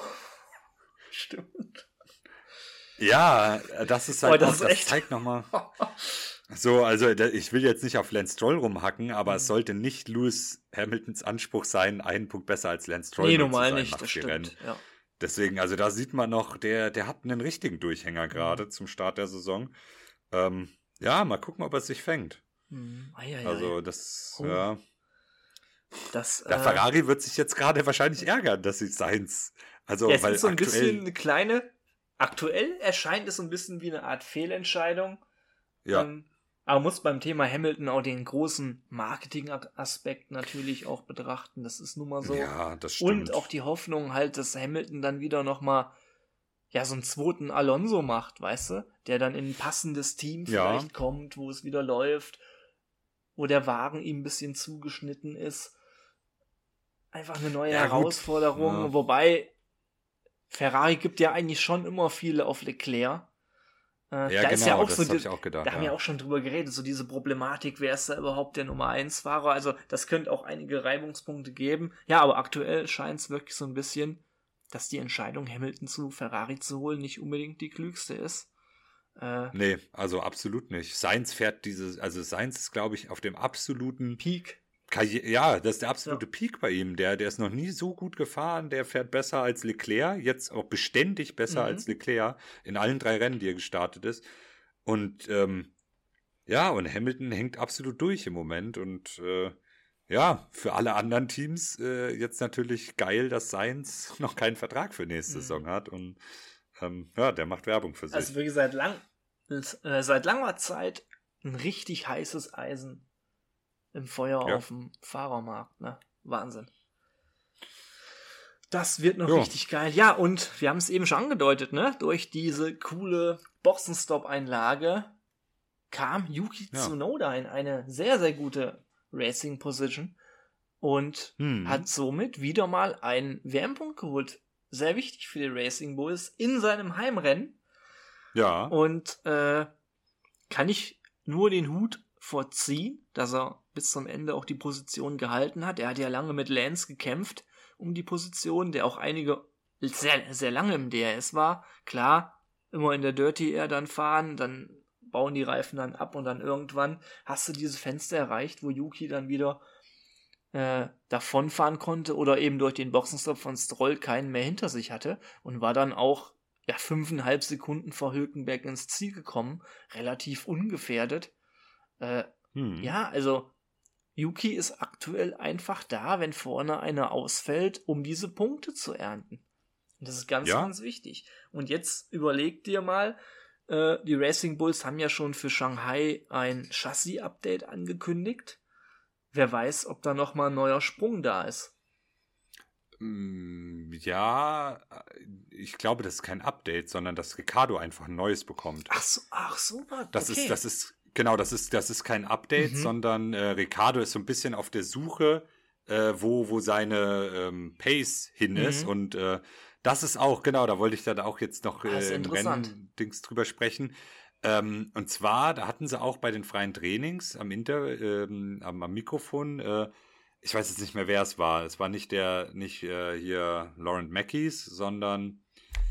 Speaker 2: stimmt.
Speaker 3: Ja, äh, das ist halt
Speaker 2: Boah, das
Speaker 3: auch,
Speaker 2: ist
Speaker 3: das
Speaker 2: echt-
Speaker 3: zeigt nochmal. So, also da- ich will jetzt nicht auf Lance Stroll rumhacken, aber
Speaker 2: Mhm.
Speaker 3: es sollte nicht Lewis Hamiltons Anspruch sein, einen Punkt besser als Lance Stroll
Speaker 2: Nee,
Speaker 3: nur zu
Speaker 2: normal
Speaker 3: sein
Speaker 2: nicht,
Speaker 3: nach
Speaker 2: das
Speaker 3: vier
Speaker 2: stimmt.
Speaker 3: Rennen.
Speaker 2: Ja.
Speaker 3: Deswegen, also da sieht man noch, der, der hat einen richtigen Durchhänger gerade
Speaker 2: Mhm.
Speaker 3: zum Start der Saison. Ähm, ja, mal gucken, ob er sich fängt.
Speaker 2: Hm. Eieiei.
Speaker 3: Also das,
Speaker 2: Oh.
Speaker 3: ja.
Speaker 2: das,
Speaker 3: Der
Speaker 2: äh,
Speaker 3: Ferrari wird sich jetzt gerade wahrscheinlich ärgern, dass sie Sainz, also
Speaker 2: ja, es
Speaker 3: weil
Speaker 2: ist so ein
Speaker 3: aktuell,
Speaker 2: bisschen eine kleine, aktuell erscheint es so ein bisschen wie eine Art Fehlentscheidung.
Speaker 3: ja,
Speaker 2: Ähm, aber muss beim Thema Hamilton auch den großen Marketing-Aspekt natürlich auch betrachten. Das ist nun mal so.
Speaker 3: ja, das stimmt.
Speaker 2: Und auch die Hoffnung halt, dass Hamilton dann wieder nochmal ja, so einen zweiten Alonso macht, weißt du? Der dann in ein passendes Team
Speaker 3: Ja.
Speaker 2: vielleicht kommt, wo es wieder läuft, wo der Wagen ihm ein bisschen zugeschnitten ist. Einfach eine neue
Speaker 3: Ja, gut.
Speaker 2: Herausforderung.
Speaker 3: Ja.
Speaker 2: Wobei Ferrari gibt ja eigentlich schon immer viele auf Leclerc. Äh,
Speaker 3: ja,
Speaker 2: da
Speaker 3: genau,
Speaker 2: ist ja auch
Speaker 3: das
Speaker 2: so
Speaker 3: habe
Speaker 2: die,
Speaker 3: ich auch gedacht.
Speaker 2: da haben wir
Speaker 3: ja.
Speaker 2: auch schon drüber geredet, so diese Problematik, wer ist da überhaupt der Nummer eins Fahrer? Also das könnte auch einige Reibungspunkte geben. Ja, aber aktuell scheint es wirklich so ein bisschen, dass die Entscheidung, Hamilton zu Ferrari zu holen, nicht unbedingt die klügste ist. Äh,
Speaker 3: Nee, also absolut nicht. Sainz fährt dieses, also Sainz ist, glaube ich, auf dem absoluten
Speaker 2: Peak.
Speaker 3: Karriere, ja, das ist der absolute Peak bei ihm. Der, der ist noch nie so gut gefahren, der fährt besser als Leclerc, jetzt auch beständig besser
Speaker 2: Mhm.
Speaker 3: als Leclerc in allen drei Rennen, die er gestartet ist. Und ähm, ja, und Hamilton hängt absolut durch im Moment. Und äh, ja, für alle anderen Teams äh, jetzt natürlich geil, dass Sainz noch keinen Vertrag für nächste
Speaker 2: Mhm.
Speaker 3: Saison hat. Und ähm, ja, der macht Werbung für sich.
Speaker 2: Also wirklich seit, lang, äh, seit langer Zeit ein richtig heißes Eisen im Feuer
Speaker 3: Ja.
Speaker 2: auf dem Fahrermarkt. Ne? Wahnsinn. Das wird noch
Speaker 3: Ja.
Speaker 2: richtig geil. Ja, und wir haben es eben schon angedeutet, ne? Durch diese coole Boxenstopp-Einlage kam Yuki
Speaker 3: Ja.
Speaker 2: Tsunoda in eine sehr, sehr gute Racing-Position. und
Speaker 3: Hm.
Speaker 2: hat somit wieder mal einen W M-Punkt geholt. Sehr wichtig für die Racing Bulls in seinem Heimrennen.
Speaker 3: Ja.
Speaker 2: Und äh, kann ich nur den Hut vorziehen, dass er bis zum Ende auch die Position gehalten hat. Er hat ja lange mit Lance gekämpft um die Position, der auch einige sehr, sehr lange im D R S war. Klar, immer in der Dirty Air dann fahren, dann bauen die Reifen dann ab und dann irgendwann hast du dieses Fenster erreicht, wo Yuki dann wieder äh, davonfahren konnte oder eben durch den Boxenstopp von Stroll keinen mehr hinter sich hatte und war dann auch ja, fünfeinhalb Sekunden vor Hülkenberg ins Ziel gekommen, relativ ungefährdet. Äh,
Speaker 3: Hm.
Speaker 2: Ja, also Yuki ist aktuell einfach da, wenn vorne einer ausfällt, um diese Punkte zu ernten. Und das ist ganz,
Speaker 3: Ja.
Speaker 2: ganz wichtig. Und jetzt überleg dir mal, äh, die Racing Bulls haben ja schon für Shanghai ein Chassis-Update angekündigt. Wer weiß, ob da nochmal ein neuer Sprung da ist.
Speaker 3: Mm, Ja, ich glaube, das ist kein Update, sondern dass Ricciardo einfach ein neues bekommt.
Speaker 2: Ach so, ach so, okay.
Speaker 3: Das ist, das ist, genau, das ist, das ist kein Update,
Speaker 2: Mhm.
Speaker 3: sondern äh, Ricciardo ist so ein bisschen auf der Suche, äh, wo, wo seine ähm, Pace hin ist.
Speaker 2: Mhm.
Speaker 3: Und äh, das ist auch, genau, da wollte ich dann auch jetzt noch
Speaker 2: Ah, ist
Speaker 3: äh, im
Speaker 2: interessant.
Speaker 3: Rennen-Dings drüber sprechen. Ähm, und zwar, da hatten sie auch bei den freien Trainings am Inter, ähm, am, am Mikrofon, äh, ich weiß jetzt nicht mehr, wer es war. Es war nicht der, nicht äh, hier Laurent Mackies, sondern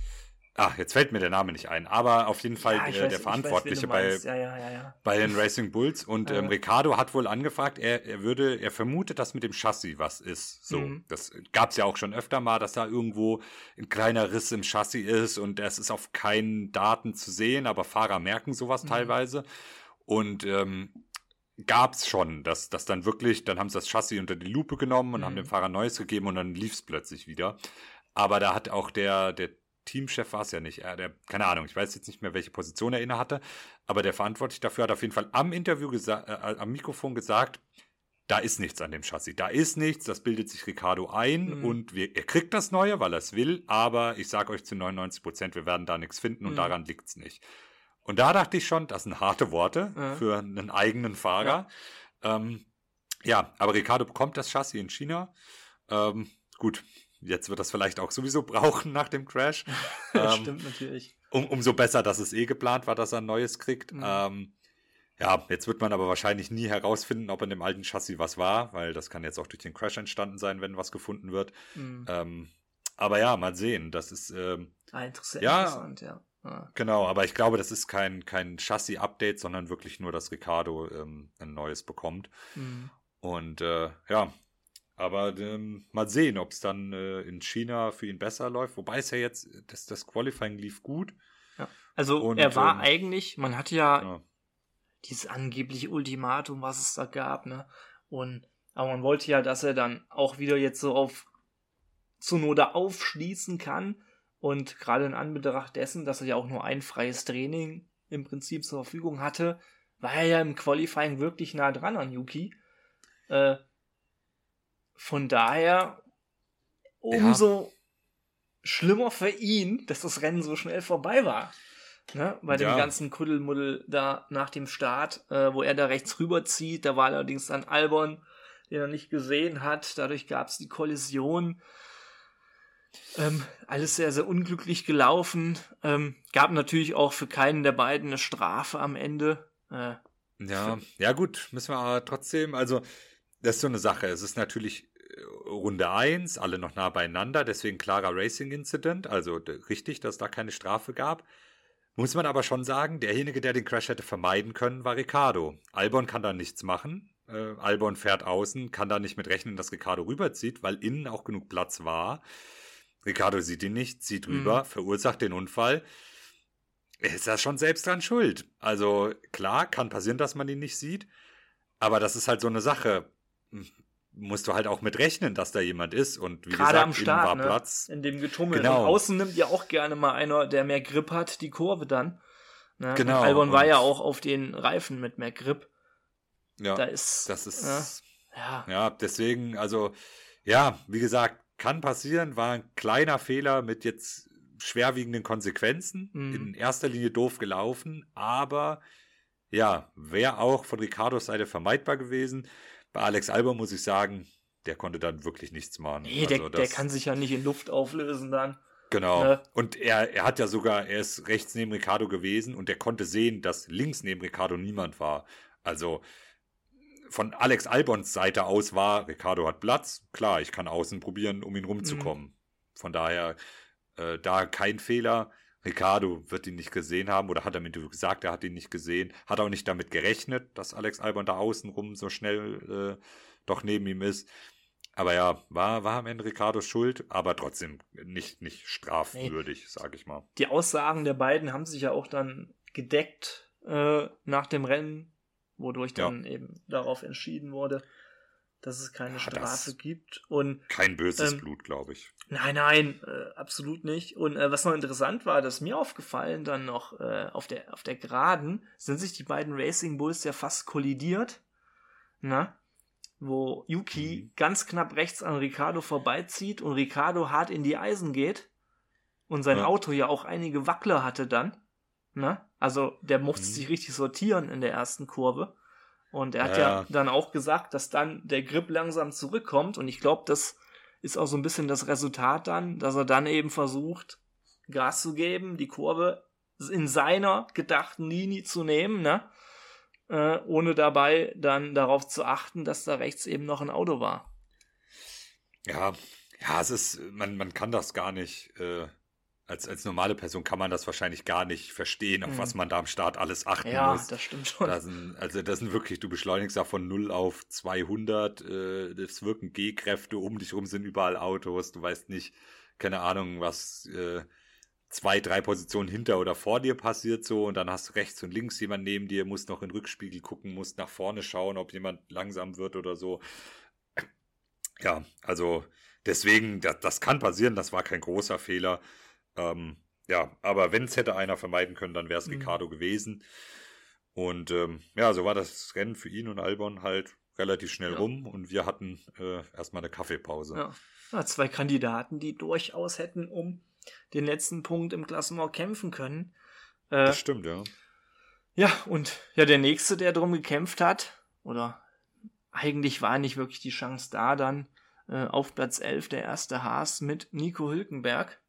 Speaker 3: ah, jetzt fällt mir der Name nicht ein, aber auf jeden Fall
Speaker 2: Ja, ich
Speaker 3: äh,
Speaker 2: weiß-
Speaker 3: der
Speaker 2: ich
Speaker 3: Verantwortliche
Speaker 2: weiß, wen du
Speaker 3: bei,
Speaker 2: meinst. Ja, ja, ja, ja.
Speaker 3: bei den Racing Bulls und
Speaker 2: Ja.
Speaker 3: ähm, Ricciardo hat wohl angefragt, er, er würde, er vermutet, dass mit dem Chassis was ist. So,
Speaker 2: Mhm.
Speaker 3: das gab es ja auch schon öfter mal, dass da irgendwo ein kleiner Riss im Chassis ist und es ist auf keinen Daten zu sehen, aber Fahrer merken sowas
Speaker 2: Mhm.
Speaker 3: teilweise. Und ähm, gab es schon, dass, dass dann wirklich, dann haben sie das Chassis unter die Lupe genommen und
Speaker 2: Mhm.
Speaker 3: haben dem Fahrer Neues gegeben und dann lief es plötzlich wieder. Aber da hat auch der, der Teamchef war es ja nicht, er, der, keine Ahnung, ich weiß jetzt nicht mehr, welche Position er inne hatte, aber der Verantwortliche dafür hat auf jeden Fall am Interview, gesa- äh, am Mikrofon gesagt, da ist nichts an dem Chassis, da ist nichts, das bildet sich Ricciardo ein
Speaker 2: Mhm.
Speaker 3: und wir, er kriegt das Neue, weil er es will, aber ich sage euch zu neunundneunzig Prozent, wir werden da nichts finden und
Speaker 2: Mhm.
Speaker 3: daran liegt es nicht. Und da dachte ich schon, das sind harte Worte
Speaker 2: Ja.
Speaker 3: für einen eigenen Fahrer. Ja, ähm, ja aber Ricciardo bekommt das Chassis in China. Ähm, gut, jetzt wird das vielleicht auch sowieso brauchen nach dem Crash. ähm,
Speaker 2: Stimmt natürlich.
Speaker 3: um, umso besser, dass es eh geplant war, dass er ein neues kriegt.
Speaker 2: Mhm.
Speaker 3: Ähm, ja, jetzt wird man aber wahrscheinlich nie herausfinden, ob in dem alten Chassis was war, weil das kann jetzt auch durch den Crash entstanden sein, wenn was gefunden wird.
Speaker 2: Mhm.
Speaker 3: Ähm, aber ja, mal sehen. Das ist ähm,
Speaker 2: Ah, interessant,
Speaker 3: ja.
Speaker 2: interessant, ja. Ah.
Speaker 3: genau, aber ich glaube, das ist kein, kein Chassis-Update, sondern wirklich nur, dass Ricciardo ähm, ein neues bekommt.
Speaker 2: Mhm.
Speaker 3: Und äh, ja, aber ähm, mal sehen, ob es dann äh, in China für ihn besser läuft. Wobei es ja jetzt, das, das Qualifying lief gut.
Speaker 2: Ja. Also
Speaker 3: Und,
Speaker 2: er war
Speaker 3: ähm,
Speaker 2: eigentlich, man hatte ja,
Speaker 3: Ja.
Speaker 2: dieses angebliche Ultimatum, was es da gab, ne? Und aber man wollte ja, dass er dann auch wieder jetzt so auf Tsunoda aufschließen kann. Und gerade in Anbetracht dessen, dass er ja auch nur ein freies Training im Prinzip zur Verfügung hatte, war er ja im Qualifying wirklich nah dran an Yuki. Äh, von daher umso schlimmer für ihn, dass das Rennen so schnell vorbei war. Ne? Bei dem
Speaker 3: Ja.
Speaker 2: ganzen Kuddelmuddel da nach dem Start, äh, wo er da rechts rüberzieht, da war allerdings dann Albon, den er nicht gesehen hat. Dadurch gab es die Kollision. Ähm, alles sehr, sehr unglücklich gelaufen. Ähm, gab natürlich auch für keinen der beiden eine Strafe am Ende. Äh,
Speaker 3: Ja, ja gut, müssen wir aber trotzdem, also das ist so eine Sache. Es ist natürlich äh, Runde eins, alle noch nah beieinander, deswegen klarer Racing-Incident, also d- richtig, dass es da keine Strafe gab. Muss man aber schon sagen, derjenige, der den Crash hätte vermeiden können, war Ricciardo. Albon kann da nichts machen. Äh, Albon fährt außen, kann da nicht mit rechnen, dass Ricciardo rüberzieht, weil innen auch genug Platz war. Ricciardo sieht ihn nicht, zieht rüber,
Speaker 2: Mhm.
Speaker 3: verursacht den Unfall. Er ist da schon selbst dran schuld. Also klar, kann passieren, dass man ihn nicht sieht, aber das ist halt so eine Sache. Musst du halt auch mit rechnen, dass da jemand ist und wie
Speaker 2: Gerade
Speaker 3: gesagt,
Speaker 2: am
Speaker 3: innen
Speaker 2: Start,
Speaker 3: war
Speaker 2: ne?
Speaker 3: Platz.
Speaker 2: In dem Getummel.
Speaker 3: Genau.
Speaker 2: Und außen nimmt ja auch gerne mal einer, der mehr Grip hat, die Kurve dann. Ne?
Speaker 3: Genau,
Speaker 2: Und Albon war
Speaker 3: und-
Speaker 2: ja auch auf den Reifen mit mehr Grip.
Speaker 3: Ja,
Speaker 2: Da ist.
Speaker 3: das ist
Speaker 2: Ja. ja.
Speaker 3: ja deswegen, also ja, wie gesagt, kann passieren, war ein kleiner Fehler mit jetzt schwerwiegenden Konsequenzen.
Speaker 2: Mhm.
Speaker 3: In erster Linie doof gelaufen, aber ja, wäre auch von Ricciardos Seite vermeidbar gewesen. Bei Alex Albon muss ich sagen, der konnte dann wirklich nichts machen.
Speaker 2: Nee,
Speaker 3: also
Speaker 2: der,
Speaker 3: das,
Speaker 2: der kann sich ja nicht in Luft auflösen dann.
Speaker 3: Genau.
Speaker 2: Ne?
Speaker 3: Und er, er hat ja sogar, er ist rechts neben Ricciardo gewesen und der konnte sehen, dass links neben Ricciardo niemand war. Also von Alex Albons Seite aus war, Ricciardo hat Platz, klar, ich kann außen probieren, um ihn rumzukommen. Mhm. Von daher, äh, da kein Fehler. Ricciardo wird ihn nicht gesehen haben oder hat er mir gesagt, er hat ihn nicht gesehen. Hat auch nicht damit gerechnet, dass Alex Albon da außen rum so schnell äh, doch neben ihm ist. Aber ja, war, war am Ende Ricciardos Schuld, aber trotzdem nicht, nicht strafwürdig, nee. Sag ich mal.
Speaker 2: Die Aussagen der beiden haben sich ja auch dann gedeckt äh, nach dem Rennen, wodurch dann ja. eben darauf entschieden wurde, dass es keine ja, Strafe gibt. Und
Speaker 3: kein böses
Speaker 2: ähm,
Speaker 3: Blut, glaube ich.
Speaker 2: Nein, nein, äh, absolut nicht. Und äh, was noch interessant war, dass mir aufgefallen, dann noch äh, auf der auf der Geraden sind sich die beiden Racing Bulls ja fast kollidiert. Na? Wo Yuki mhm. ganz knapp rechts an Ricciardo vorbeizieht und Ricciardo hart in die Eisen geht und sein ja. Auto ja auch einige Wackler hatte dann. Na? Also der musste mhm. sich richtig sortieren in der ersten Kurve. Und er hat ja. ja dann auch gesagt, dass dann der Grip langsam zurückkommt. Und ich glaube, das ist auch so ein bisschen das Resultat dann, dass er dann eben versucht, Gas zu geben, die Kurve in seiner gedachten Linie zu nehmen, ne? Äh, ohne dabei dann darauf zu achten, dass da rechts eben noch ein Auto war.
Speaker 3: Ja, ja, es ist, man, man kann das gar nicht, äh, als, als normale Person kann man das wahrscheinlich gar nicht verstehen, auf hm. was man da am Start alles achten
Speaker 2: ja,
Speaker 3: muss.
Speaker 2: Ja, das stimmt schon.
Speaker 3: Das sind, also das sind wirklich, du beschleunigst da von null auf zweihundert, äh, das wirken G-Kräfte, um dich rum sind überall Autos, du weißt nicht, keine Ahnung, was äh, zwei, drei Positionen hinter oder vor dir passiert so und dann hast du rechts und links jemand neben dir, musst noch in den Rückspiegel gucken, musst nach vorne schauen, ob jemand langsam wird oder so. Ja, also deswegen, das, das kann passieren, das war kein großer Fehler. Ähm, ja, aber wenn es hätte einer vermeiden können, dann wäre es mhm. Ricciardo gewesen. Und ähm, ja, so war das Rennen für ihn und Albon halt relativ schnell ja. rum und wir hatten äh, erstmal eine Kaffeepause.
Speaker 2: Ja. Ja, zwei Kandidaten, die durchaus hätten um den letzten Punkt im Klassement kämpfen können. Äh,
Speaker 3: das stimmt, ja.
Speaker 2: Ja, und ja, der nächste, der drum gekämpft hat, oder eigentlich war nicht wirklich die Chance da, dann äh, auf Platz elf der erste Haas mit Nico Hülkenberg.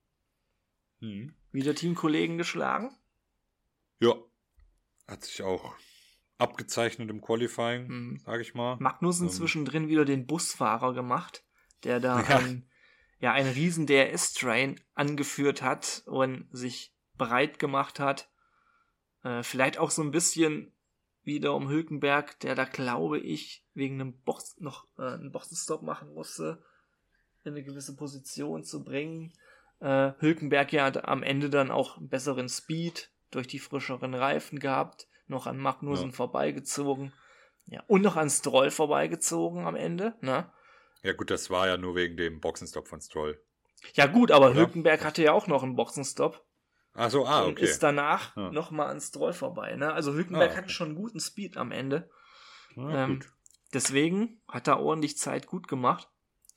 Speaker 2: Hm. Wieder Teamkollegen geschlagen.
Speaker 3: Ja, hat sich auch abgezeichnet im Qualifying, hm. sag ich mal.
Speaker 2: Magnussen ähm. zwischendrin wieder den Busfahrer gemacht, der da ja. ein ja einen riesen D R S-Train angeführt hat und sich bereit gemacht hat. Äh, vielleicht auch so ein bisschen wieder um Hülkenberg, der da, glaube ich, wegen einem Box noch äh, einen Boxenstopp machen musste, in eine gewisse Position zu bringen. Äh, Hülkenberg ja am Ende dann auch einen besseren Speed durch die frischeren Reifen gehabt, noch an Magnussen ja. vorbeigezogen. Ja, und noch an Stroll vorbeigezogen am Ende, ne?
Speaker 3: Ja gut, das war ja nur wegen dem Boxenstopp von Stroll.
Speaker 2: Ja gut, aber Oder? Hülkenberg hatte ja auch noch einen Boxenstopp.
Speaker 3: Ach so, ah, okay.
Speaker 2: Und ist danach
Speaker 3: ja.
Speaker 2: nochmal an Stroll vorbei. Ne? Also Hülkenberg ah, okay. hatte schon einen guten Speed am Ende.
Speaker 3: Ja,
Speaker 2: ähm,
Speaker 3: gut.
Speaker 2: Deswegen hat er ordentlich Zeit gut gemacht.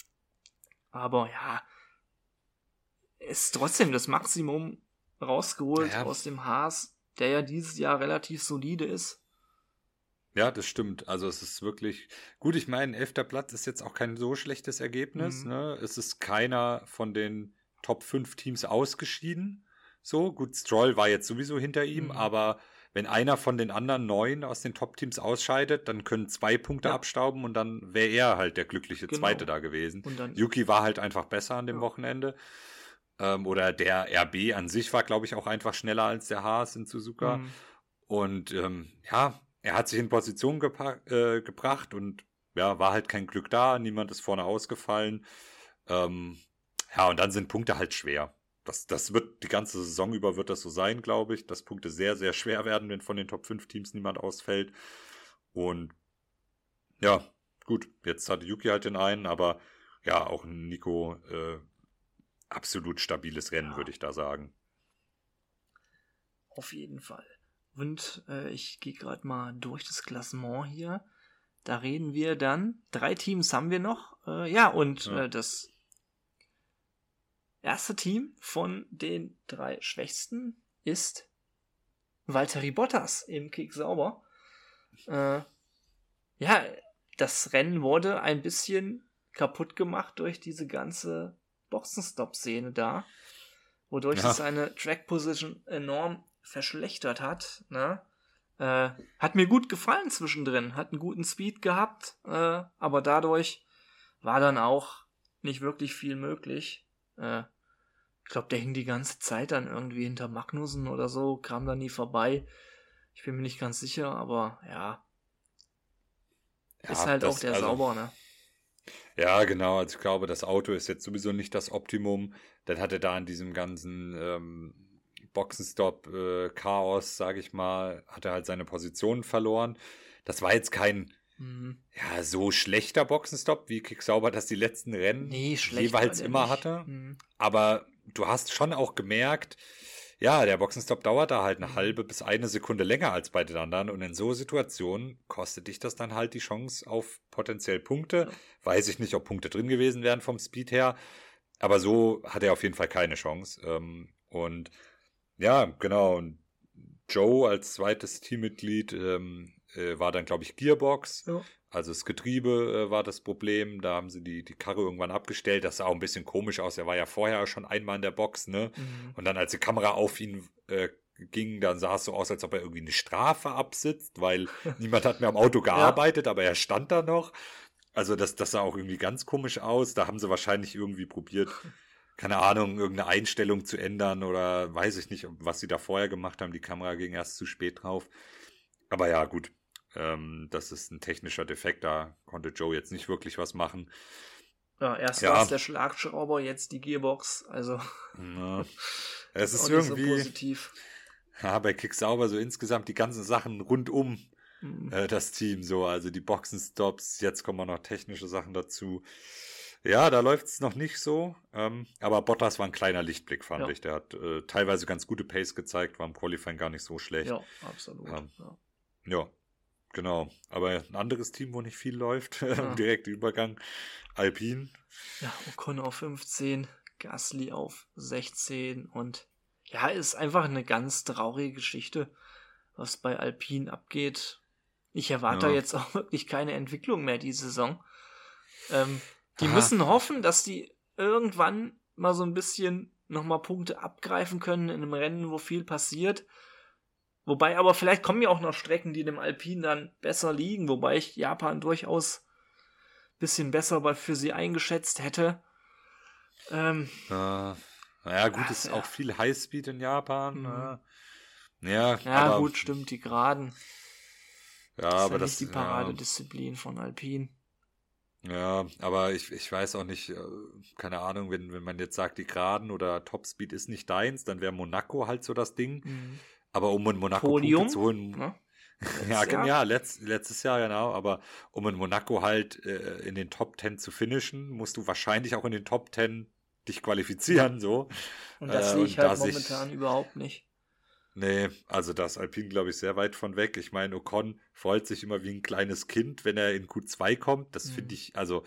Speaker 2: Aber ja, ist trotzdem das Maximum rausgeholt
Speaker 3: ja.
Speaker 2: aus dem Haas, der ja dieses Jahr relativ solide ist.
Speaker 3: Ja, das stimmt. Also es ist wirklich gut. Ich meine, elfter Platz ist jetzt auch kein so schlechtes Ergebnis. Mhm. Ne? Es ist keiner von den Top fünf Teams ausgeschieden. So, gut, Stroll war jetzt sowieso hinter ihm, mhm. aber wenn einer von den anderen neun aus den Top-Teams ausscheidet, dann können zwei Punkte ja. abstauben und dann wäre er halt der glückliche genau. Zweite da gewesen. Und dann, Yuki war halt einfach besser an dem ja. Wochenende. Ähm, oder der R B an sich war, glaube ich, auch einfach schneller als der Haas in Suzuka. Mhm. Und ähm, ja, er hat sich in Position gepa- äh, gebracht und ja, war halt kein Glück da, niemand ist vorne ausgefallen. Ähm, ja, und dann sind Punkte halt schwer. Das, das wird die ganze Saison über wird das so sein, glaube ich, dass Punkte sehr, sehr schwer werden, wenn von den Top fünf Teams niemand ausfällt. Und ja, gut, jetzt hatte Yuki halt den einen, aber ja, auch Nico, äh, absolut stabiles Rennen, ja. würde ich da sagen.
Speaker 2: Auf jeden Fall. Und äh, ich gehe gerade mal durch das Klassement hier. Da reden wir dann. Drei Teams haben wir noch. Äh, ja, und ja. Äh, das erste Team von den drei Schwächsten ist Valtteri Bottas im Kick sauber. Äh, ja, das Rennen wurde ein bisschen kaputt gemacht durch diese ganze Boxenstopp-Szene da, wodurch
Speaker 3: Ja.
Speaker 2: es seine Track-Position enorm verschlechtert hat. Ne? Äh, hat mir gut gefallen zwischendrin, hat einen guten Speed gehabt, äh, aber dadurch war dann auch nicht wirklich viel möglich. Äh, ich glaube, der hing die ganze Zeit dann irgendwie hinter Magnussen oder so, kam da nie vorbei. Ich bin mir nicht ganz sicher, aber ja,
Speaker 3: Ja,
Speaker 2: ist halt
Speaker 3: das-
Speaker 2: auch der
Speaker 3: also-
Speaker 2: sauber, ne?
Speaker 3: Ja, genau. Also ich glaube, das Auto ist jetzt sowieso nicht das Optimum. Dann hat er da in diesem ganzen ähm, Boxenstopp-Chaos, sage ich mal, hat er halt seine Position verloren. Das war jetzt kein
Speaker 2: Mhm.
Speaker 3: ja, so schlechter Boxenstopp, wie Kick Sauber das die letzten Rennen
Speaker 2: Nee, schlecht war
Speaker 3: jeweils
Speaker 2: der
Speaker 3: immer
Speaker 2: nicht.
Speaker 3: hatte.
Speaker 2: Mhm.
Speaker 3: Aber du hast schon auch gemerkt, ja, der Boxenstopp dauert da halt eine
Speaker 2: Mhm.
Speaker 3: halbe bis eine Sekunde länger als bei den anderen. Und in so Situationen kostet dich das dann halt die Chance auf potenziell Punkte.
Speaker 2: Ja.
Speaker 3: Weiß ich nicht, ob Punkte drin gewesen wären vom Speed her. Aber so hat er auf jeden Fall keine Chance. Ähm, Und ja, genau. Und Joe als zweites Teammitglied ähm, äh, war dann, glaube ich, Gearbox.
Speaker 2: Ja.
Speaker 3: Also das Getriebe äh, war das Problem. Da haben sie die, die Karre irgendwann abgestellt. Das sah auch ein bisschen komisch aus. Er war ja vorher schon einmal in der Box, ne?
Speaker 2: Mhm.
Speaker 3: Und dann, als die Kamera auf ihn äh, ging, dann sah es so aus, als ob er irgendwie eine Strafe absitzt, weil niemand hat mehr am Auto gearbeitet, aber er stand da noch. Also das, das sah auch irgendwie ganz komisch aus. Da haben sie wahrscheinlich irgendwie probiert, keine Ahnung, irgendeine Einstellung zu ändern oder weiß ich nicht, was sie da vorher gemacht haben. Die Kamera ging erst zu spät drauf. Aber ja, gut. Ähm, das ist ein technischer Defekt. Da konnte Joe jetzt nicht wirklich was machen.
Speaker 2: Ja, erst
Speaker 3: Ja.
Speaker 2: war es der Schlagschrauber, jetzt die Gearbox. Also
Speaker 3: Ja. Es ist
Speaker 2: auch nicht so
Speaker 3: irgendwie,
Speaker 2: positiv.
Speaker 3: ja, bei Kick Sauber so insgesamt die ganzen Sachen rundum
Speaker 2: Mhm.
Speaker 3: äh, das Team so, also die Boxenstops, jetzt kommen auch noch technische Sachen dazu. Ja, da läuft es noch nicht so, ähm, aber Bottas war ein kleiner Lichtblick, fand
Speaker 2: Ja.
Speaker 3: ich. Der hat äh, teilweise ganz gute Pace gezeigt, war im Qualifying gar nicht so schlecht.
Speaker 2: Ja, absolut.
Speaker 3: Ähm,
Speaker 2: ja.
Speaker 3: Ja, genau. Aber ein anderes Team, wo nicht viel läuft,
Speaker 2: Ja.
Speaker 3: direkter Übergang, Alpine.
Speaker 2: Ja, Ocon auf fünfzehn, Gasly auf sechzehn und ja, ist einfach eine ganz traurige Geschichte, was bei Alpine abgeht. Ich erwarte
Speaker 3: Ja.
Speaker 2: jetzt auch wirklich keine Entwicklung mehr die Saison. Ähm, die
Speaker 3: Aha.
Speaker 2: müssen hoffen, dass die irgendwann mal so ein bisschen nochmal Punkte abgreifen können in einem Rennen, wo viel passiert. Wobei aber vielleicht kommen ja auch noch Strecken, die dem Alpine dann besser liegen, wobei ich Japan durchaus ein bisschen besser bei- für sie eingeschätzt hätte. Ähm,
Speaker 3: Äh, naja, gut,
Speaker 2: Ach,
Speaker 3: ist
Speaker 2: ja.
Speaker 3: auch viel Highspeed in Japan.
Speaker 2: Mhm.
Speaker 3: äh. Ja,
Speaker 2: ja,
Speaker 3: aber,
Speaker 2: gut, stimmt, die Geraden.
Speaker 3: Ja,
Speaker 2: ist
Speaker 3: aber
Speaker 2: ja
Speaker 3: das
Speaker 2: nicht die
Speaker 3: ja.
Speaker 2: Paradedisziplin von Alpine.
Speaker 3: Ja, aber ich, ich weiß auch nicht, äh, keine Ahnung, wenn, wenn man jetzt sagt, die Geraden oder Topspeed ist nicht deins, dann wäre Monaco halt so das Ding.
Speaker 2: Mhm.
Speaker 3: Aber um in Monaco
Speaker 2: Podium,
Speaker 3: Punkte zu holen,
Speaker 2: ne?
Speaker 3: ja,
Speaker 2: Letztes
Speaker 3: gen-
Speaker 2: Jahr.
Speaker 3: ja letzt, letztes Jahr genau, aber um in Monaco halt äh, in den Top Ten zu finishen, musst du wahrscheinlich auch in den Top Ten dich qualifizieren, so.
Speaker 2: Und das
Speaker 3: Äh,
Speaker 2: sehe ich
Speaker 3: und da
Speaker 2: halt
Speaker 3: sich-
Speaker 2: momentan überhaupt nicht.
Speaker 3: Nee, also das Alpine, glaube ich, sehr weit von weg. Ich meine, Ocon freut sich immer wie ein kleines Kind, wenn er in Q zwei kommt. Das
Speaker 2: Mhm.
Speaker 3: finde ich, also,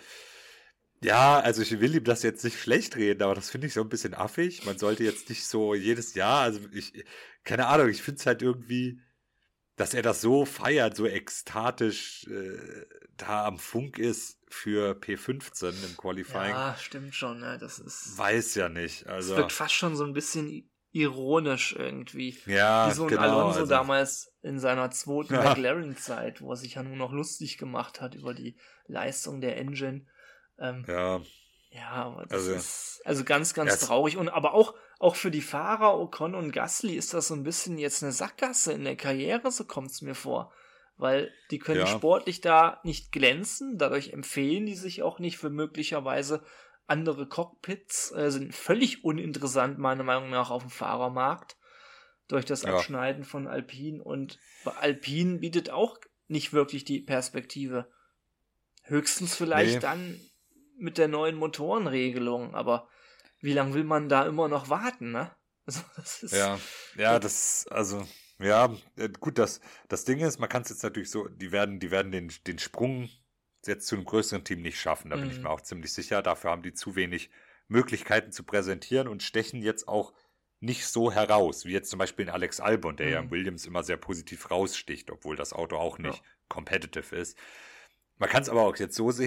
Speaker 3: ja, also ich will ihm das jetzt nicht schlecht reden, aber das finde ich so ein bisschen affig. Man sollte jetzt nicht so jedes Jahr, also ich, keine Ahnung, ich finde es halt irgendwie, dass er das so feiert, so ekstatisch äh, da am Funk ist für P fünfzehn im Qualifying.
Speaker 2: Ja, stimmt schon, ne? Das ist.
Speaker 3: Weiß ja nicht.
Speaker 2: Es
Speaker 3: Also,
Speaker 2: wirkt fast schon so ein bisschen i- ironisch irgendwie.
Speaker 3: ja,
Speaker 2: Wie so ein
Speaker 3: genau.
Speaker 2: Alonso
Speaker 3: also,
Speaker 2: damals in seiner zweiten
Speaker 3: Ja.
Speaker 2: McLaren-Zeit, wo er sich ja nur noch lustig gemacht hat über die Leistung der Engine. Ähm,
Speaker 3: Ja,
Speaker 2: ja, aber das
Speaker 3: Also-
Speaker 2: ist also ganz, ganz
Speaker 3: Es-
Speaker 2: traurig. Und aber auch, auch für die Fahrer Ocon und Gasly ist das so ein bisschen jetzt eine Sackgasse in der Karriere, so kommt es mir vor. Weil die können
Speaker 3: Ja.
Speaker 2: sportlich da nicht glänzen, dadurch empfehlen die sich auch nicht für möglicherweise andere Cockpits, äh, sind völlig uninteressant, meiner Meinung nach, auf dem Fahrermarkt durch das
Speaker 3: Ja.
Speaker 2: Abschneiden von Alpine. Und bei Alpine bietet auch nicht wirklich die Perspektive. Höchstens vielleicht
Speaker 3: Nee.
Speaker 2: dann mit der neuen Motorenregelung, aber wie lange will man da immer noch warten, ne? Also das ist,
Speaker 3: Ja, ja, das, also, ja, äh, gut, das, das Ding ist, man kann es jetzt natürlich so, die werden, die werden den, den Sprung jetzt zu einem größeren Team nicht schaffen, da bin ich
Speaker 2: Mhm.
Speaker 3: mir auch ziemlich sicher. Dafür haben die zu wenig Möglichkeiten zu präsentieren und stechen jetzt auch nicht so heraus, wie jetzt zum Beispiel ein Alex Albon, der ja
Speaker 2: Mhm.
Speaker 3: in Williams immer sehr positiv raussticht, obwohl das Auto auch nicht
Speaker 2: Ja.
Speaker 3: competitive ist. Man kann es aber auch jetzt so sehen,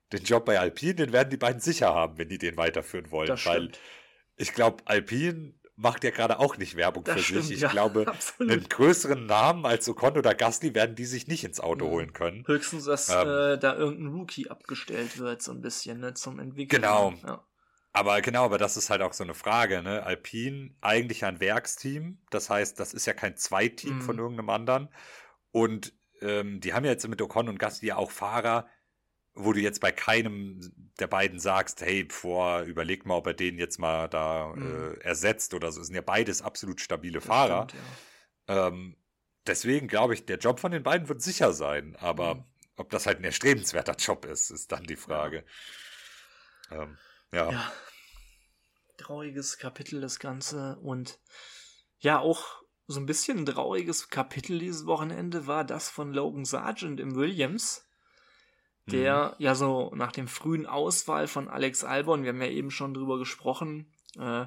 Speaker 3: den Job bei Alpine, den werden die beiden sicher haben, wenn die den weiterführen wollen.
Speaker 2: Das
Speaker 3: weil
Speaker 2: stimmt.
Speaker 3: ich glaube, Alpine macht ja gerade auch nicht Werbung
Speaker 2: Das
Speaker 3: für
Speaker 2: stimmt,
Speaker 3: sich. Ich
Speaker 2: ja,
Speaker 3: glaube,
Speaker 2: absolut.
Speaker 3: einen größeren Namen als Ocon oder Gasly werden die sich nicht ins Auto
Speaker 2: Mhm.
Speaker 3: holen können.
Speaker 2: Höchstens, dass
Speaker 3: Ähm.
Speaker 2: äh, da irgendein Rookie abgestellt wird, so ein bisschen, ne, zum Entwickeln.
Speaker 3: Genau.
Speaker 2: Ja.
Speaker 3: Aber genau, aber das ist halt auch so eine Frage, ne? Alpine, eigentlich ein Werksteam. Das heißt, das ist ja kein Zweiteam
Speaker 2: Mhm.
Speaker 3: von irgendeinem anderen. Und ähm, die haben ja jetzt mit Ocon und Gasly ja auch Fahrer, wo du jetzt bei keinem der beiden sagst, hey, vor, überleg mal, ob er den jetzt mal da
Speaker 2: Mhm.
Speaker 3: äh, ersetzt oder so. Es sind ja beides absolut stabile
Speaker 2: Das
Speaker 3: Fahrer.
Speaker 2: stimmt, ja.
Speaker 3: Ähm, deswegen glaube ich, der Job von den beiden wird sicher sein. Aber
Speaker 2: Mhm.
Speaker 3: ob das halt ein erstrebenswerter Job ist, ist dann die Frage. Ja. Ähm, ja.
Speaker 2: Ja. Trauriges Kapitel, das Ganze. Und ja, auch so ein bisschen ein trauriges Kapitel dieses Wochenende war das von Logan Sargent im Williams, der
Speaker 3: Mhm.
Speaker 2: ja so nach dem frühen Auswahl von Alex Albon, wir haben ja eben schon drüber gesprochen, äh,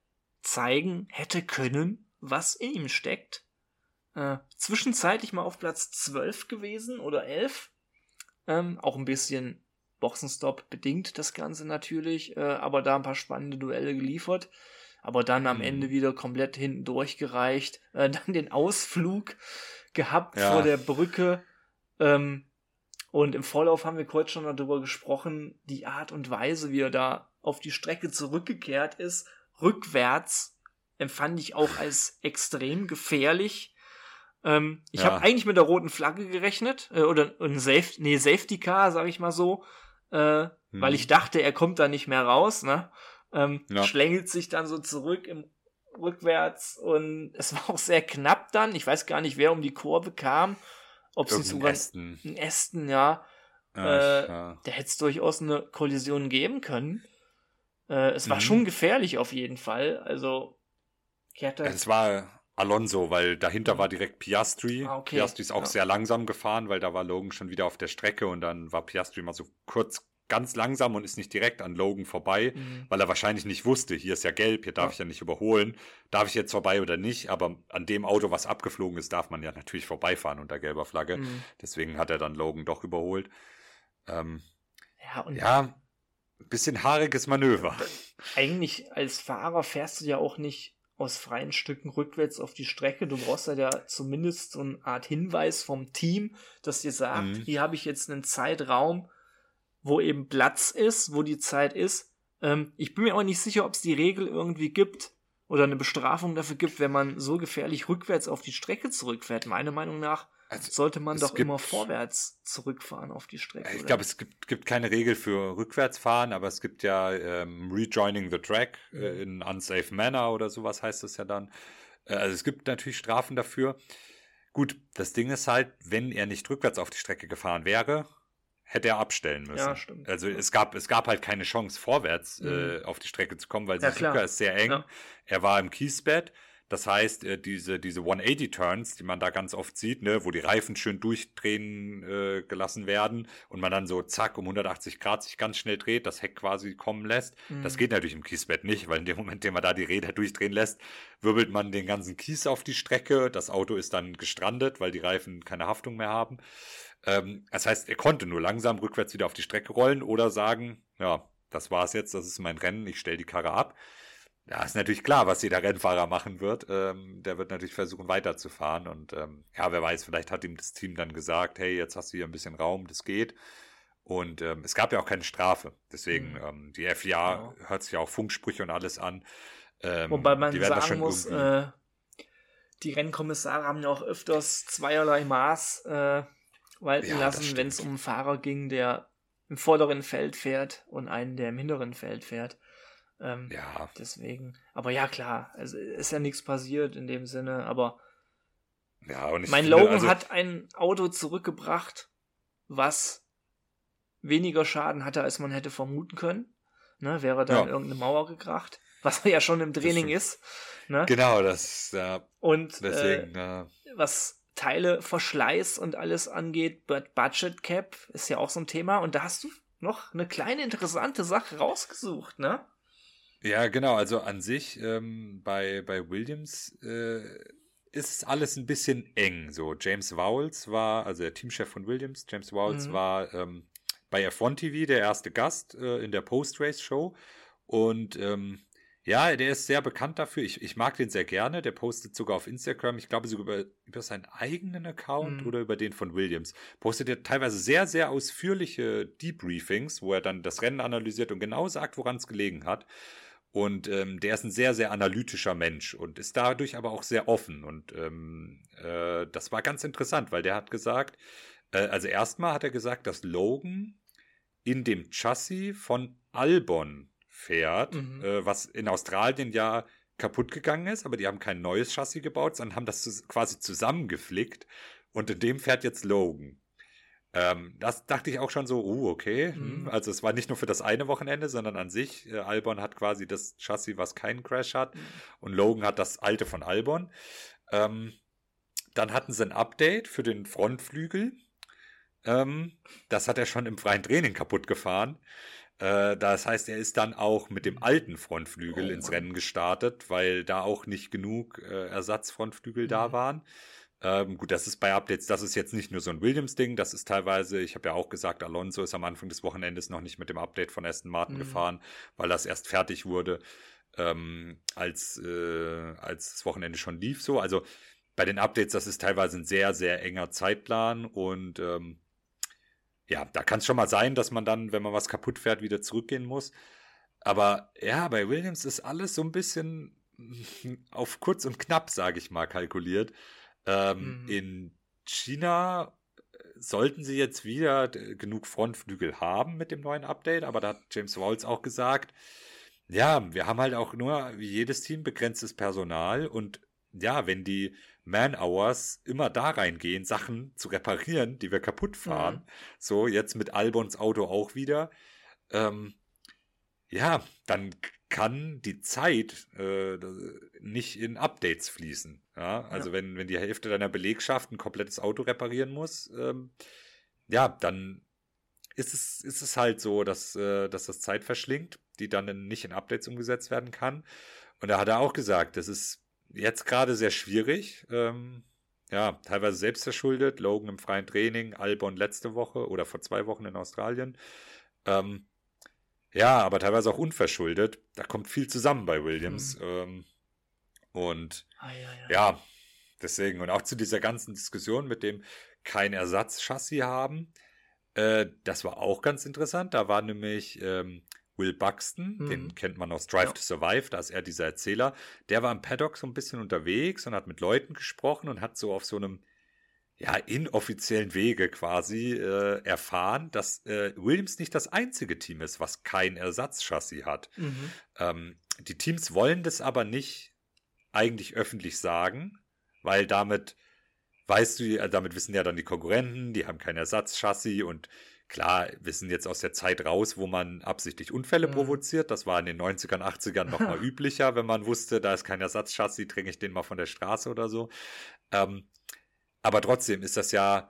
Speaker 2: zeigen hätte können, was in ihm steckt. Äh, zwischenzeitlich mal auf Platz zwölf gewesen oder elf. Ähm, auch ein bisschen Boxenstopp bedingt das Ganze natürlich, äh, aber da ein paar spannende Duelle geliefert. Aber dann am
Speaker 3: Mhm.
Speaker 2: Ende wieder komplett hinten durchgereicht. Äh, dann den Ausflug gehabt
Speaker 3: Ja.
Speaker 2: vor der Brücke. Ähm, und im Vorlauf haben wir kurz schon darüber gesprochen, die Art und Weise, wie er da auf die Strecke zurückgekehrt ist, rückwärts, empfand ich auch als extrem gefährlich. Ähm, ich
Speaker 3: Ja.
Speaker 2: habe eigentlich mit der roten Flagge gerechnet, äh, oder ein Safe, nee, Safety Car, sag ich mal so, äh,
Speaker 3: Mhm.
Speaker 2: weil ich dachte, er kommt da nicht mehr raus, ne? Ähm,
Speaker 3: Ja.
Speaker 2: schlängelt sich dann so zurück im rückwärts und es war auch sehr knapp dann. Ich weiß gar nicht, wer um die Kurve kam. Ob sie
Speaker 3: Irgendein
Speaker 2: sogar
Speaker 3: Aston.
Speaker 2: ein Aston, ja.
Speaker 3: Ja,
Speaker 2: äh,
Speaker 3: ich- ja.
Speaker 2: Da hätte es durchaus eine Kollision geben können. Äh, es war
Speaker 3: Mhm.
Speaker 2: schon gefährlich auf jeden Fall. Also, kehrt er.
Speaker 3: Es war Alonso, weil dahinter war direkt Piastri.
Speaker 2: Ah, okay.
Speaker 3: Piastri ist auch
Speaker 2: Ja.
Speaker 3: sehr langsam gefahren, weil da war Logan schon wieder auf der Strecke und dann war Piastri mal so kurz ganz langsam und ist nicht direkt an Logan vorbei,
Speaker 2: Mhm.
Speaker 3: weil er wahrscheinlich nicht wusste, hier ist ja gelb, hier darf
Speaker 2: Ja.
Speaker 3: ich ja nicht überholen. Darf ich jetzt vorbei oder nicht? Aber an dem Auto, was abgeflogen ist, darf man ja natürlich vorbeifahren unter gelber Flagge.
Speaker 2: Mhm.
Speaker 3: Deswegen hat er dann Logan doch überholt. Ähm,
Speaker 2: Ja, und
Speaker 3: ja, ein bisschen haariges Manöver.
Speaker 2: eigentlich als Fahrer fährst du ja auch nicht aus freien Stücken rückwärts auf die Strecke. Du brauchst halt ja zumindest so eine Art Hinweis vom Team, das dir sagt,
Speaker 3: Mhm.
Speaker 2: hier habe ich jetzt einen Zeitraum, wo eben Platz ist, wo die Zeit ist. Ähm, ich bin mir auch nicht sicher, ob es die Regel irgendwie gibt oder eine Bestrafung dafür gibt, wenn man so gefährlich rückwärts auf die Strecke zurückfährt. Meiner Meinung nach
Speaker 3: Also,
Speaker 2: sollte man
Speaker 3: es
Speaker 2: doch
Speaker 3: gibt-
Speaker 2: immer vorwärts zurückfahren auf die Strecke.
Speaker 3: Ich
Speaker 2: oder?
Speaker 3: glaube, es gibt, gibt keine Regel für Rückwärtsfahren, aber es gibt ja ähm, Rejoining the Track äh, in unsafe manner oder sowas heißt das ja dann. Äh, also es gibt natürlich Strafen dafür. Gut, das Ding ist halt, wenn er nicht rückwärts auf die Strecke gefahren wäre, hätte er abstellen müssen.
Speaker 2: Ja, stimmt.
Speaker 3: Also es gab, es gab halt keine Chance, vorwärts
Speaker 2: Mhm.
Speaker 3: äh, auf die Strecke zu kommen, weil
Speaker 2: Ja,
Speaker 3: Suzuka
Speaker 2: klar.
Speaker 3: ist sehr eng.
Speaker 2: Ja.
Speaker 3: Er war im Kiesbett. Das heißt, äh, diese, diese hundertachtzig-Turns, die man da ganz oft sieht, ne, wo die Reifen schön durchdrehen äh, gelassen werden und man dann so zack um hundertachtzig Grad sich ganz schnell dreht, das Heck quasi kommen lässt. Das
Speaker 2: Mhm.
Speaker 3: geht natürlich im Kiesbett nicht, weil in dem Moment, in dem man da die Räder durchdrehen lässt, wirbelt man den ganzen Kies auf die Strecke. Das Auto ist dann gestrandet, weil die Reifen keine Haftung mehr haben. Ähm, das heißt, er konnte nur langsam rückwärts wieder auf die Strecke rollen oder sagen, ja, das war's jetzt, das ist mein Rennen, ich stelle die Karre ab. Ja, ist natürlich klar, was jeder Rennfahrer machen wird. Ähm, der wird natürlich versuchen, weiterzufahren. Und ähm, ja, wer weiß, vielleicht hat ihm das Team dann gesagt, hey, jetzt hast du hier ein bisschen Raum, das geht. Und ähm, es gab ja auch keine Strafe. Deswegen,
Speaker 2: Mhm.
Speaker 3: ähm, die F I A
Speaker 2: Genau.
Speaker 3: hört sich ja auch Funksprüche und alles an. Ähm,
Speaker 2: Wobei man
Speaker 3: die werden das
Speaker 2: sagen
Speaker 3: schon
Speaker 2: muss,
Speaker 3: irgendwie-
Speaker 2: äh, die Rennkommissare haben ja auch öfters zweierlei Maß äh, walten
Speaker 3: Ja, das
Speaker 2: lassen, wenn es
Speaker 3: stimmt.
Speaker 2: um einen Fahrer ging, der im vorderen Feld fährt und einen, der im hinteren Feld fährt. Ähm,
Speaker 3: ja,
Speaker 2: Deswegen. Aber ja, klar, also ist ja nichts passiert in dem Sinne, aber
Speaker 3: ja, und ich
Speaker 2: mein
Speaker 3: finde,
Speaker 2: Logan
Speaker 3: also,
Speaker 2: hat ein Auto zurückgebracht, was weniger Schaden hatte, als man hätte vermuten können. Ne, wäre da
Speaker 3: Ja.
Speaker 2: in irgendeine Mauer gekracht, was er ja schon im Training
Speaker 3: stimmt.
Speaker 2: ist. Ne?
Speaker 3: Genau, das, ja,
Speaker 2: Und äh,
Speaker 3: deswegen, ja.
Speaker 2: was Teile, Verschleiß und alles angeht, But- Budget Cap ist ja auch so ein Thema. Und da hast du noch eine kleine interessante Sache rausgesucht, ne?
Speaker 3: Ja, genau. Also an sich ähm, bei, bei Williams äh, ist alles ein bisschen eng. So James Vowles war, also der Teamchef von Williams, James Vowles
Speaker 2: Mhm.
Speaker 3: war ähm, bei F eins T V der erste Gast äh, in der Post-Race-Show. Und ähm, ja, der ist sehr bekannt dafür. Ich, ich mag den sehr gerne. Der postet sogar auf Instagram, ich glaube sogar über, über seinen eigenen Account mhm. oder über den von Williams. Postet er teilweise sehr, sehr ausführliche Debriefings, wo er dann das Rennen analysiert und genau sagt, woran es gelegen hat. Und ähm, der ist ein sehr, sehr analytischer Mensch und ist dadurch aber auch sehr offen. Und ähm, äh, das war ganz interessant, weil der hat gesagt, äh, also erstmal hat er gesagt, dass Logan in dem Chassis von Albon fährt, mhm. äh, was in Australien ja kaputt gegangen ist, aber die haben kein neues Chassis gebaut, sondern haben das zu, quasi zusammengeflickt und in dem fährt jetzt Logan. Ähm, das dachte ich auch schon so, uh, okay, mhm. also es war nicht nur für das eine Wochenende, sondern an sich, äh, Albon hat quasi das Chassis, was keinen Crash hat mhm. und Logan hat das alte von Albon. Ähm, dann hatten sie ein Update für den Frontflügel, ähm, das hat er schon im freien Training kaputt gefahren. Das heißt, er ist dann auch mit dem alten Frontflügel oh, ins Rennen gestartet, weil da auch nicht genug äh, Ersatzfrontflügel mhm. da waren. Ähm, gut, das ist bei Updates, das ist jetzt nicht nur so ein Williams-Ding, das ist teilweise, ich habe ja auch gesagt, Alonso ist am Anfang des Wochenendes noch nicht mit dem Update von Aston Martin mhm. gefahren, weil das erst fertig wurde, ähm, als, äh, als das Wochenende schon lief so. Also bei den Updates, das ist teilweise ein sehr, sehr enger Zeitplan und ähm, ja, da kann es schon mal sein, dass man dann, wenn man was kaputt fährt, wieder zurückgehen muss. Aber ja, bei Williams ist alles so ein bisschen auf kurz und knapp, sage ich mal, kalkuliert. Ähm, mhm. In China sollten sie jetzt wieder genug Frontflügel haben mit dem neuen Update, aber da hat James Vowles auch gesagt, ja, wir haben halt auch nur, wie jedes Team, begrenztes Personal und ja, wenn die Man-Hours immer da reingehen, Sachen zu reparieren, die wir kaputt fahren. Mhm. So, jetzt mit Albons Auto auch wieder. Ähm, ja, dann kann die Zeit äh, nicht in Updates fließen. Ja? Also ja. wenn, wenn die Hälfte deiner Belegschaft ein komplettes Auto reparieren muss, ähm, ja, dann ist es, ist es halt so, dass, äh, dass das Zeit verschlingt, die dann nicht in Updates umgesetzt werden kann. Und da hat er auch gesagt, das ist jetzt gerade sehr schwierig, ähm, ja, teilweise selbst verschuldet, Logan im freien Training, Albon letzte Woche oder vor zwei Wochen in Australien, ähm, ja, aber teilweise auch unverschuldet, da kommt viel zusammen bei Williams, mhm. ähm, und ah, ja, ja. ja, deswegen, und auch zu dieser ganzen Diskussion mit dem kein Ersatzchassis haben, äh, das war auch ganz interessant, da war nämlich, ähm, Will Buxton, mhm. den kennt man aus Drive ja. to Survive, da ist er dieser Erzähler, der war im Paddock so ein bisschen unterwegs und hat mit Leuten gesprochen und hat so auf so einem, ja, inoffiziellen Wege quasi äh, erfahren, dass äh, Williams nicht das einzige Team ist, was kein Ersatzchassis hat. Mhm. Ähm, die Teams wollen das aber nicht eigentlich öffentlich sagen, weil damit, weißt du, äh, damit wissen ja dann die Konkurrenten, die haben kein Ersatzchassis und klar, wir sind jetzt aus der Zeit raus, wo man absichtlich Unfälle mhm. provoziert. Das war in den neunzigern, achtzigern noch mal üblicher, wenn man wusste, da ist kein Ersatzchassis, dränge ich den mal von der Straße oder so. Ähm, aber trotzdem ist das ja,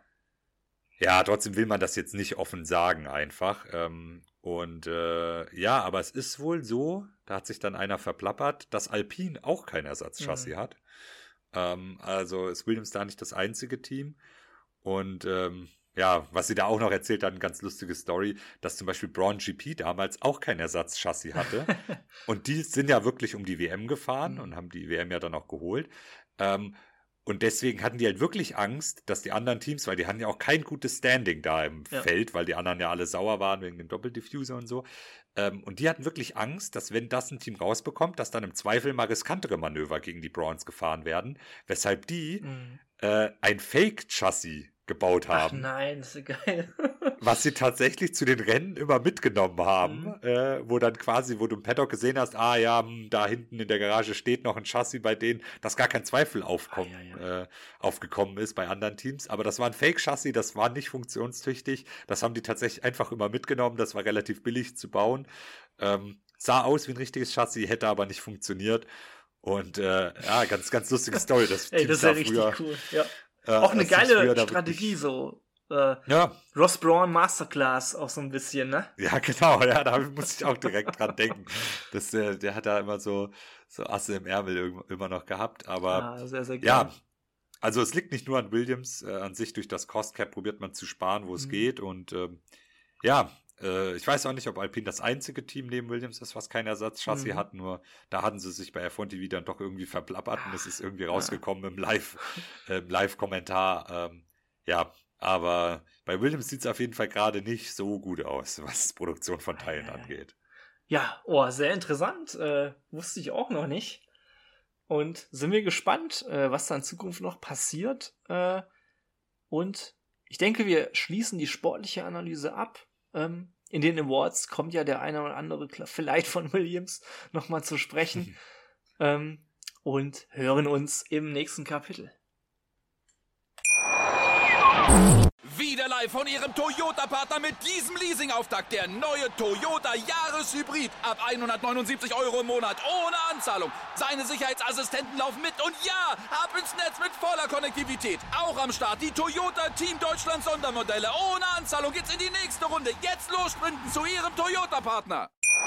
Speaker 3: ja, trotzdem will man das jetzt nicht offen sagen einfach. Ähm, und äh, ja, aber es ist wohl so, da hat sich dann einer verplappert, dass Alpine auch kein Ersatzchassis mhm. hat. Ähm, also ist Williams da nicht das einzige Team. Und ähm, ja, was sie da auch noch erzählt hat, eine ganz lustige Story, dass zum Beispiel Braun G P damals auch kein Ersatzchassis hatte. Und die sind ja wirklich um die W M gefahren und haben die W M ja dann auch geholt. Ähm, und deswegen hatten die halt wirklich Angst, dass die anderen Teams, weil die hatten ja auch kein gutes Standing da im ja. Feld, weil die anderen ja alle sauer waren wegen dem Doppeldiffuser und so. Ähm, und die hatten wirklich Angst, dass wenn das ein Team rausbekommt, dass dann im Zweifel mal riskantere Manöver gegen die Browns gefahren werden, weshalb die mhm. äh, ein Fake-Chassis gebaut haben.
Speaker 2: Ach nein, das ist geil.
Speaker 3: Was sie tatsächlich zu den Rennen immer mitgenommen haben, mhm. äh, wo dann quasi, wo du im Paddock gesehen hast, ah ja, mh, da hinten in der Garage steht noch ein Chassis bei denen, dass gar kein Zweifel aufkommen, ah, ja, ja. Äh, aufgekommen ist bei anderen Teams. Aber das war ein Fake-Chassis, das war nicht funktionstüchtig. Das haben die tatsächlich einfach immer mitgenommen. Das war relativ billig zu bauen. Ähm, sah aus wie ein richtiges Chassis, hätte aber nicht funktioniert. Und äh, ja, ganz, ganz lustige Story. Das
Speaker 2: Ey, das ist ja richtig früher, cool, ja. Äh, auch eine geile Strategie, so äh,
Speaker 3: ja.
Speaker 2: Ross Brawn Masterclass auch so ein bisschen, ne?
Speaker 3: Ja, genau, ja, da muss ich auch direkt dran denken. Das, der, der hat da immer so, so Asse im Ärmel immer noch gehabt, aber
Speaker 2: ah, sehr, sehr geil.
Speaker 3: Ja, also es liegt nicht nur an Williams, äh, an sich durch das Cost Cap probiert man zu sparen, wo es mhm. geht und ähm, ja, äh, ich weiß auch nicht, ob Alpine das einzige Team neben Williams ist, was kein Ersatzchassis
Speaker 2: Mhm.
Speaker 3: hat, nur da hatten sie sich bei F eins T V dann doch irgendwie verplappert und das ist irgendwie rausgekommen im Live, äh, im Live-Kommentar. Ähm, ja, aber bei Williams sieht es auf jeden Fall gerade nicht so gut aus, was Produktion von Teilen angeht.
Speaker 2: Ja, oh, sehr interessant. Äh, wusste ich auch noch nicht. Und sind wir gespannt, äh, was da in Zukunft noch passiert. Äh, und ich denke, wir schließen die sportliche Analyse ab. Ähm, in den Awards kommt ja der eine oder andere klar, vielleicht von Williams nochmal zu sprechen. ähm, und hören uns im nächsten Kapitel.
Speaker 1: Wieder live von Ihrem Toyota-Partner mit diesem Leasing-Auftakt. Der neue Toyota Jahreshybrid. Ab hundertneunundsiebzig Euro im Monat. Ohne Anzahlung. Seine Sicherheitsassistenten laufen mit. Und ja, ab ins Netz mit voller Konnektivität. Auch am Start die Toyota Team Deutschland Sondermodelle. Ohne Anzahlung geht's in die nächste Runde. Jetzt los sprinten zu Ihrem Toyota-Partner.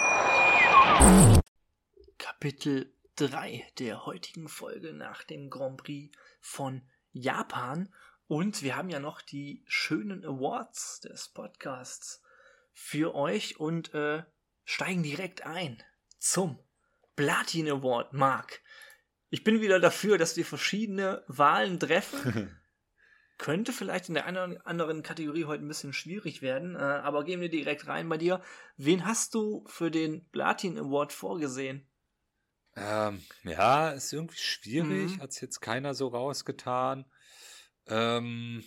Speaker 2: Kapitel drei der heutigen Folge nach dem Grand Prix von Japan. Und wir haben ja noch die schönen Awards des Podcasts für euch und äh, steigen direkt ein zum Platin Award, Marc. Ich bin wieder dafür, dass wir verschiedene Wahlen treffen. Könnte vielleicht in der einen oder anderen Kategorie heute ein bisschen schwierig werden, äh, aber gehen wir direkt rein bei dir. Wen hast du für den Platin Award vorgesehen?
Speaker 3: Ähm, ja, ist irgendwie schwierig,
Speaker 2: Mhm.
Speaker 3: hat es jetzt keiner so rausgetan. Ähm,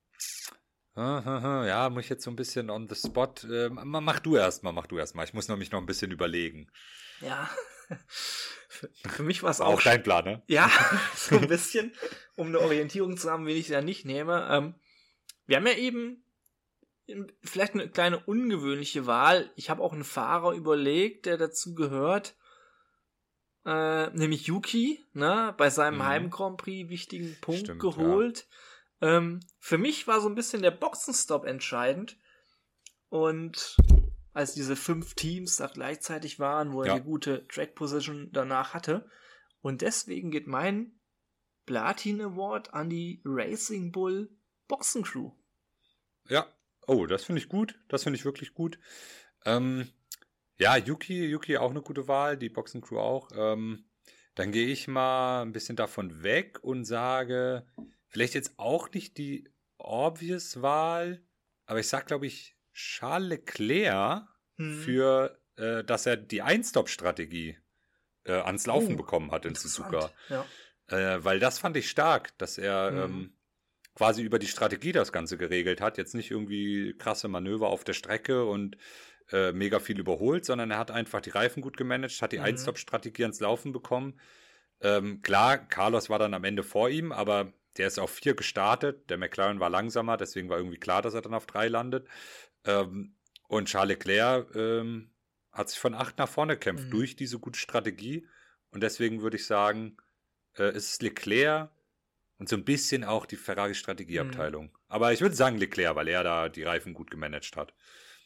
Speaker 3: ja, muss ich jetzt so ein bisschen on the spot. Ähm, mach du erst mal, mach du erst mal. Ich muss nämlich noch ein bisschen überlegen.
Speaker 2: Ja, für, für mich war es
Speaker 3: Auch
Speaker 2: auch...
Speaker 3: dein Plan, ne?
Speaker 2: Ja, so ein bisschen, um eine Orientierung zu haben, wen ich da nicht nehme. Ähm, wir haben ja eben vielleicht eine kleine ungewöhnliche Wahl. Ich habe auch einen Fahrer überlegt, der dazu gehört, äh, nämlich Yuki, ne, bei seinem
Speaker 3: Mhm.
Speaker 2: Heim-Grand Prix wichtigen Punkt
Speaker 3: Stimmt,
Speaker 2: geholt. Ähm, für mich war so ein bisschen der Boxenstopp entscheidend. Und als diese fünf Teams da gleichzeitig waren, wo er
Speaker 3: Ja.
Speaker 2: eine gute Track-Position danach hatte. Und deswegen geht mein Platin Award an die Racing Bull Boxencrew.
Speaker 3: Ja. Oh, das finde ich gut. Das finde ich wirklich gut. Ähm, ja, Yuki, Yuki auch eine gute Wahl, die Boxencrew auch. Ähm, dann gehe ich mal ein bisschen davon weg und sage, vielleicht jetzt auch nicht die obvious Wahl, aber ich sag, glaube ich, Charles Leclerc
Speaker 2: Hm.
Speaker 3: für, äh, dass er die Ein-Stop-Strategie äh, ans Laufen
Speaker 2: Oh,
Speaker 3: bekommen hat in
Speaker 2: Interessant.
Speaker 3: Suzuka.
Speaker 2: Ja.
Speaker 3: Äh, weil das fand ich stark, dass er
Speaker 2: Mhm.
Speaker 3: ähm, quasi über die Strategie das Ganze geregelt hat. Jetzt nicht irgendwie krasse Manöver auf der Strecke und äh, mega viel überholt, sondern er hat einfach die Reifen gut gemanagt, hat die
Speaker 2: Mhm.
Speaker 3: Ein-Stop-Strategie ans Laufen bekommen. Ähm, klar, Carlos war dann am Ende vor ihm, aber der ist auf vier gestartet. Der McLaren war langsamer, deswegen war irgendwie klar, dass er dann auf drei landet. Ähm, und Charles Leclerc ähm, hat sich von acht nach vorne gekämpft
Speaker 2: Mhm.
Speaker 3: durch diese gute Strategie. Und deswegen würde ich sagen, äh, ist es Leclerc und so ein bisschen auch die Ferrari-Strategieabteilung. Aber ich würde sagen Leclerc, weil er da die Reifen gut gemanagt hat.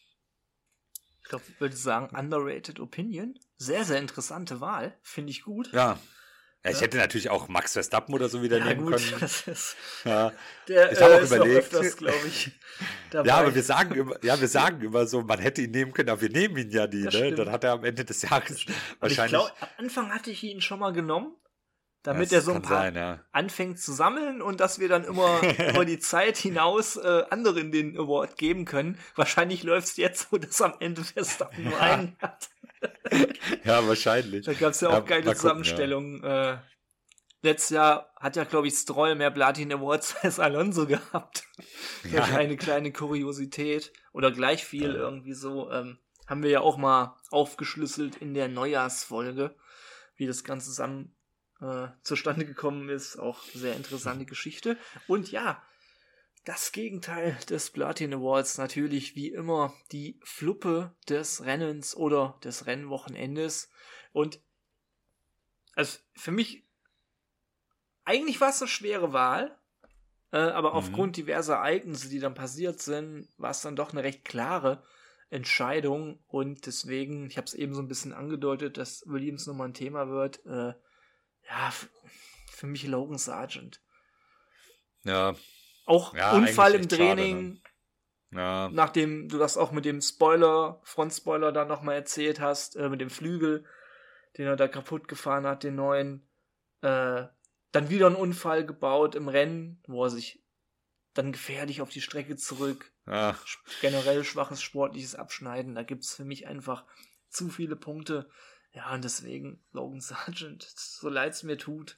Speaker 2: Ich glaube, ich würde sagen, underrated Opinion. Sehr, sehr interessante Wahl. Finde ich gut.
Speaker 3: Ja. Ja, ich
Speaker 2: Ja.
Speaker 3: hätte natürlich auch Max Verstappen oder so wieder
Speaker 2: Ja,
Speaker 3: nehmen
Speaker 2: gut.
Speaker 3: können.
Speaker 2: Das ist,
Speaker 3: Ja.
Speaker 2: der
Speaker 3: Ich hab
Speaker 2: äh,
Speaker 3: auch
Speaker 2: ist noch
Speaker 3: überlegt.
Speaker 2: öfters, glaube ich, dabei.
Speaker 3: Ja, aber wir sagen immer, ja, wir sagen immer so, man hätte ihn nehmen können, aber wir nehmen ihn ja nie,
Speaker 2: Das
Speaker 3: ne?
Speaker 2: stimmt.
Speaker 3: Dann hat er am Ende des Jahres
Speaker 2: Und ich
Speaker 3: wahrscheinlich.
Speaker 2: glaube, am Anfang hatte ich ihn schon mal genommen, damit
Speaker 3: Ja,
Speaker 2: er so ein
Speaker 3: kann
Speaker 2: paar
Speaker 3: sein, ja.
Speaker 2: anfängt zu sammeln und dass wir dann immer über die Zeit hinaus äh, anderen den Award geben können. Wahrscheinlich läuft es jetzt so, dass am Ende Verstappen nur einen hat.
Speaker 3: Ja, wahrscheinlich.
Speaker 2: Da gab es ja auch
Speaker 3: Ja,
Speaker 2: geile
Speaker 3: mal gucken,
Speaker 2: Zusammenstellungen. Äh, letztes Jahr hat ja, glaube ich, Stroll mehr Platin Awards als Alonso gehabt.
Speaker 3: Ja.
Speaker 2: Ja. Eine kleine Kuriosität. Oder gleich viel
Speaker 3: Ja.
Speaker 2: irgendwie so. Ähm, haben wir ja auch mal aufgeschlüsselt in der Neujahrsfolge, wie das Ganze zusammen äh, zustande gekommen ist. Auch sehr interessante Geschichte. Und ja, das Gegenteil des Platin Awards natürlich wie immer die Fluppe des Rennens oder des Rennwochenendes. Und also für mich eigentlich war es eine schwere Wahl, äh, aber
Speaker 3: Mhm.
Speaker 2: aufgrund diverser Ereignisse, die dann passiert sind, war es dann doch eine recht klare Entscheidung und deswegen, ich habe es eben so ein bisschen angedeutet, dass Williams nochmal ein Thema wird. Äh, ja, f- für mich Logan Sargent.
Speaker 3: Ja,
Speaker 2: Auch
Speaker 3: Ja,
Speaker 2: Unfall im
Speaker 3: eigentlich echt schade,
Speaker 2: Training,
Speaker 3: ne? Ja.
Speaker 2: Nachdem du das auch mit dem Spoiler, Frontspoiler dann nochmal erzählt hast, äh, mit dem Flügel, den er da kaputt gefahren hat, den neuen, äh, dann wieder einen Unfall gebaut im Rennen, wo er sich dann gefährlich auf die Strecke zurück,
Speaker 3: Ja.
Speaker 2: generell schwaches sportliches Abschneiden, da gibt's für mich einfach zu viele Punkte. Ja, und deswegen Logan Sargent, so leid's mir tut.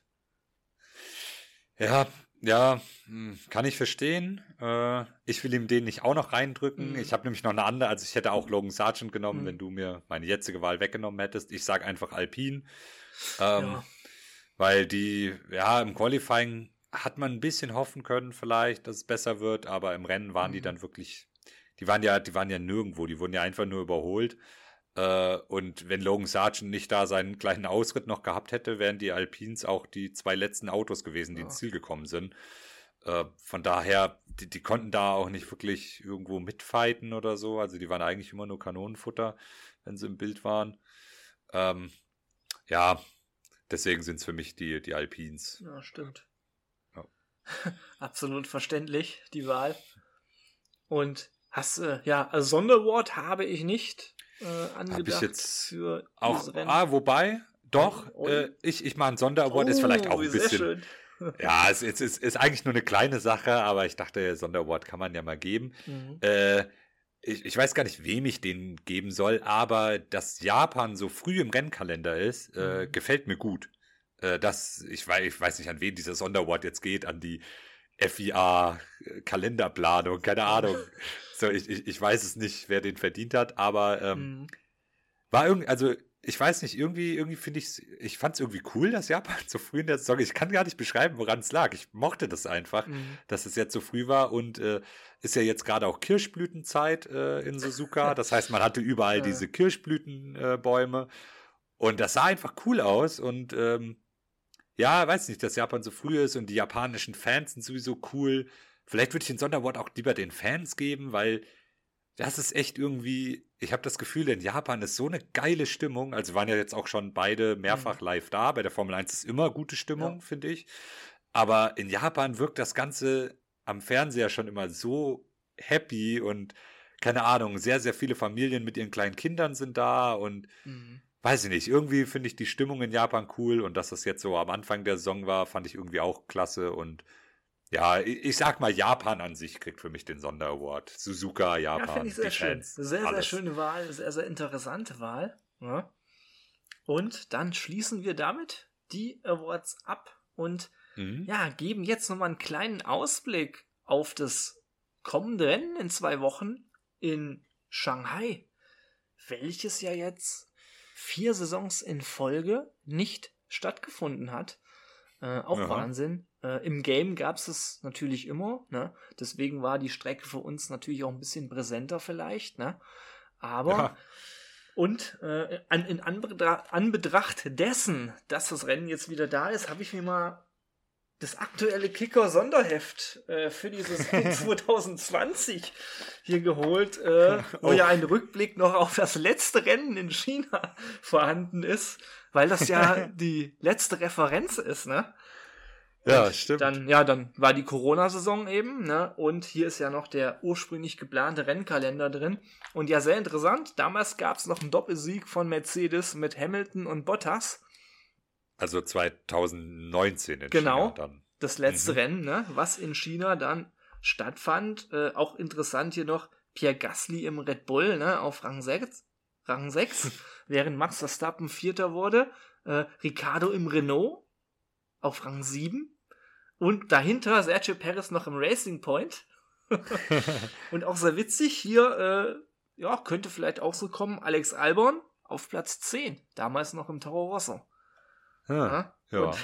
Speaker 3: Ja, ja, hm, kann ich verstehen. Äh, ich will ihm den nicht auch noch reindrücken.
Speaker 2: Mhm.
Speaker 3: Ich habe nämlich noch eine andere, also ich hätte auch Logan Sargent genommen,
Speaker 2: Mhm.
Speaker 3: wenn du mir meine jetzige Wahl weggenommen hättest. Ich sage einfach Alpine. Ähm,
Speaker 2: Ja.
Speaker 3: Weil die, ja, im Qualifying hat man ein bisschen hoffen können vielleicht, dass es besser wird, aber im Rennen waren die
Speaker 2: Mhm.
Speaker 3: dann wirklich, die waren ja, die waren ja nirgendwo, die wurden ja einfach nur überholt. Äh, und wenn Logan Sargent nicht da seinen kleinen Ausritt noch gehabt hätte, wären die Alpines auch die zwei letzten Autos gewesen, die
Speaker 2: Ja.
Speaker 3: ins Ziel gekommen sind. Äh, von daher, die, die konnten da auch nicht wirklich irgendwo mitfighten oder so. Also die waren eigentlich immer nur Kanonenfutter, wenn sie im Bild waren. Ähm, ja, deswegen sind es für mich die, die Alpines.
Speaker 2: Ja, stimmt.
Speaker 3: Ja.
Speaker 2: Absolut verständlich, die Wahl. Und hast du, ja, also Sonderwort habe ich nicht äh, angedacht
Speaker 3: Hab ich jetzt
Speaker 2: für
Speaker 3: Auch,
Speaker 2: dieses Rennen.
Speaker 3: ah, wobei, doch,
Speaker 2: Oh.
Speaker 3: äh, ich, ich mache ein Sonderaward, ist vielleicht auch ein
Speaker 2: sehr
Speaker 3: bisschen.
Speaker 2: schön.
Speaker 3: Ja, es, es, es ist eigentlich nur eine kleine Sache, aber ich dachte, Sonderaward kann man ja mal geben.
Speaker 2: Mhm.
Speaker 3: Äh, ich, ich weiß gar nicht, wem ich den geben soll, aber dass Japan so früh im Rennkalender ist, äh,
Speaker 2: Mhm.
Speaker 3: gefällt mir gut. Äh, das, ich, weiß, ich weiß nicht, an wen dieser Sonderaward jetzt geht, an die F I A-Kalenderplanung, keine Ahnung. So, ich, ich, ich weiß es nicht, wer den verdient hat, aber ähm,
Speaker 2: Mhm.
Speaker 3: war irgendwie, also ich weiß nicht, irgendwie, irgendwie finde ich ich fand es irgendwie cool, dass Japan so früh in der Saison, ich kann gar nicht beschreiben, woran es lag. Ich mochte das einfach,
Speaker 2: Mhm.
Speaker 3: dass es jetzt so früh war und äh, ist ja jetzt gerade auch Kirschblütenzeit äh, in Suzuka. Das heißt, man hatte überall
Speaker 2: Ja.
Speaker 3: diese Kirschblütenbäume äh, Bäume. Und das sah einfach cool aus und ähm, ja, weiß nicht, dass Japan so früh ist und die japanischen Fans sind sowieso cool. Vielleicht würde ich den Sonderwort auch lieber den Fans geben, weil das ist echt irgendwie, ich habe das Gefühl, in Japan ist so eine geile Stimmung. Also wir waren ja jetzt auch schon beide mehrfach live da. Bei der Formel eins ist immer gute Stimmung,
Speaker 2: Ja.
Speaker 3: finde ich. Aber in Japan wirkt das Ganze am Fernseher schon immer so happy und keine Ahnung, sehr, sehr viele Familien mit ihren kleinen Kindern sind da und
Speaker 2: Mhm.
Speaker 3: weiß ich nicht, irgendwie finde ich die Stimmung in Japan cool und dass das jetzt so am Anfang der Saison war, fand ich irgendwie auch klasse und ja, ich, ich sag mal, Japan an sich kriegt für mich den Sonderaward. Suzuka, Japan,
Speaker 2: Ja, finde ich sehr
Speaker 3: die
Speaker 2: schön.
Speaker 3: Fans,
Speaker 2: Sehr, sehr
Speaker 3: alles.
Speaker 2: schöne Wahl, sehr, sehr interessante Wahl. Ja. Und dann schließen wir damit die Awards ab und
Speaker 3: Mhm.
Speaker 2: ja, geben jetzt nochmal einen kleinen Ausblick auf das kommende Rennen in zwei Wochen in Shanghai, welches ja jetzt vier Saisons in Folge nicht stattgefunden hat. Äh, auch
Speaker 3: Aha.
Speaker 2: Wahnsinn. Äh, Im Game gab es es natürlich immer, ne? Deswegen war die Strecke für uns natürlich auch ein bisschen präsenter vielleicht, ne? Aber
Speaker 3: Ja.
Speaker 2: und äh, an, in Anbedra- Anbetracht dessen, dass das Rennen jetzt wieder da ist, habe ich mir mal das aktuelle Kicker-Sonderheft äh, für die Saison zwanzig zwanzig hier geholt, äh, wo
Speaker 3: Oh.
Speaker 2: ja ein Rückblick noch auf das letzte Rennen in China vorhanden ist, weil das ja die letzte Referenz ist, ne?
Speaker 3: Ja,
Speaker 2: Und
Speaker 3: stimmt.
Speaker 2: Dann, ja, dann war die Corona-Saison eben, ne? Und hier ist ja noch der ursprünglich geplante Rennkalender drin. Und ja, sehr interessant. Damals gab es noch einen Doppelsieg von Mercedes mit Hamilton und Bottas.
Speaker 3: Also zweitausendneunzehn in
Speaker 2: Genau.
Speaker 3: China dann.
Speaker 2: Das letzte
Speaker 3: Mhm.
Speaker 2: Rennen, ne? Was in China dann stattfand. Äh, auch interessant hier noch Pierre Gasly im Red Bull, ne? Auf Rang sechs. Rang sechs, während Max Verstappen Vierter wurde. Äh, Ricciardo im Renault auf Rang sieben. Und dahinter Sergio Perez noch im Racing Point. Und auch sehr witzig, hier, äh, ja, könnte vielleicht auch so kommen, Alex Albon auf Platz zehn. Damals noch im Toro Rosso.
Speaker 3: Ja. Ja.
Speaker 2: Und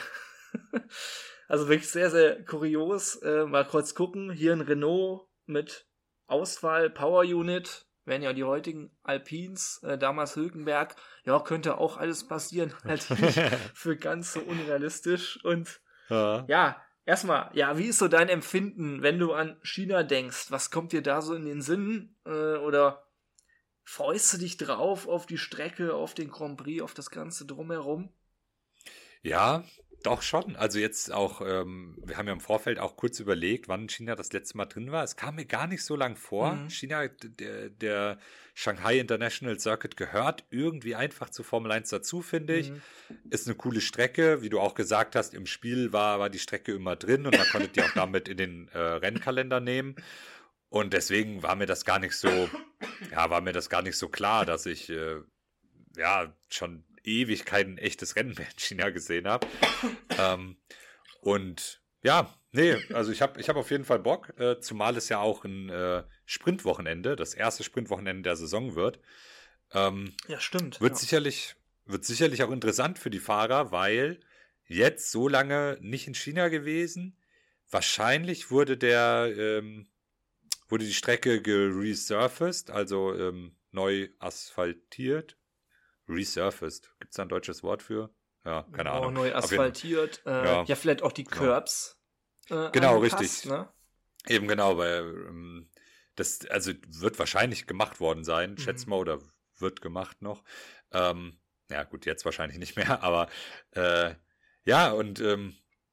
Speaker 2: also wirklich sehr, sehr kurios. Äh, mal kurz gucken. Hier ein Renault mit Auswahl, Power Unit. Wären ja die heutigen Alpines, äh, damals Hülkenberg. Ja, könnte auch alles passieren. Halte ich nicht für ganz so unrealistisch. Und
Speaker 3: Ja.
Speaker 2: ja, erstmal, ja, wie ist so dein Empfinden, wenn du an China denkst? Was kommt dir da so in den Sinn? Äh, oder freust du dich drauf auf die Strecke, auf den Grand Prix, auf das Ganze drumherum?
Speaker 3: Ja, Doch schon. Also jetzt auch, ähm, wir haben ja im Vorfeld auch kurz überlegt, wann China das letzte Mal drin war. Es kam mir gar nicht so lang vor. Mhm. China, der, der Shanghai International Circuit gehört irgendwie einfach zu Formel eins dazu, finde ich. Mhm. Ist eine coole Strecke. Wie du auch gesagt hast, im Spiel war, war die Strecke immer drin und man konnte die auch damit in den äh, Rennkalender nehmen. Und deswegen war mir das gar nicht so, ja, war mir das gar nicht so klar, dass ich, äh, ja, schon ewig kein echtes Rennen mehr in China gesehen habe. ähm, und ja, nee, also ich habe ich hab auf jeden Fall Bock, äh, zumal es ja auch ein äh, Sprintwochenende, das erste Sprintwochenende der Saison wird. Ähm,
Speaker 2: ja, stimmt.
Speaker 3: Wird,
Speaker 2: ja.
Speaker 3: Sicherlich, wird sicherlich auch interessant für die Fahrer, weil jetzt so lange nicht in China gewesen. Wahrscheinlich wurde der, ähm, wurde die Strecke geresurfaced, also ähm, neu asphaltiert. Resurfaced. Gibt es da ein deutsches Wort für? Ja, keine
Speaker 2: oh,
Speaker 3: Ahnung.
Speaker 2: Neu asphaltiert. Äh, ja. ja, vielleicht auch die Curbs.
Speaker 3: Äh, genau, richtig. Ne? Eben genau, weil ähm, das also wird wahrscheinlich gemacht worden sein, mhm. schätze mal, oder wird gemacht noch. Ähm, ja gut, jetzt wahrscheinlich nicht mehr, aber äh, ja, und ähm,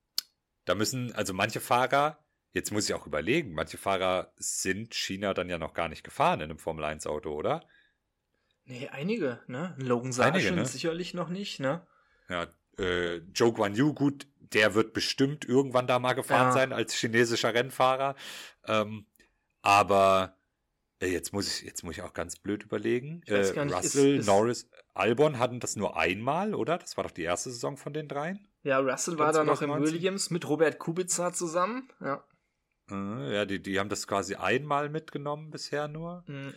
Speaker 3: da müssen, also manche Fahrer, jetzt muss ich auch überlegen, manche Fahrer sind China dann ja noch gar nicht gefahren in einem Formel eins Auto, oder?
Speaker 2: Nee, einige, ne? Logan Sargent ne? sicherlich noch nicht, ne?
Speaker 3: Ja, äh, Zhou Guanyu, gut, der wird bestimmt irgendwann da mal gefahren ja. sein als chinesischer Rennfahrer. Ähm, aber äh, jetzt muss ich jetzt muss ich auch ganz blöd überlegen.
Speaker 2: Ich weiß
Speaker 3: äh,
Speaker 2: gar nicht,
Speaker 3: Russell,
Speaker 2: ist, ist
Speaker 3: Norris, Albon hatten das nur einmal, oder? Das war doch die erste Saison von den dreien.
Speaker 2: Ja, Russell war da noch im Williams mit Robert Kubica zusammen. Ja,
Speaker 3: äh, ja die, die haben das quasi einmal mitgenommen bisher nur.
Speaker 2: Mhm.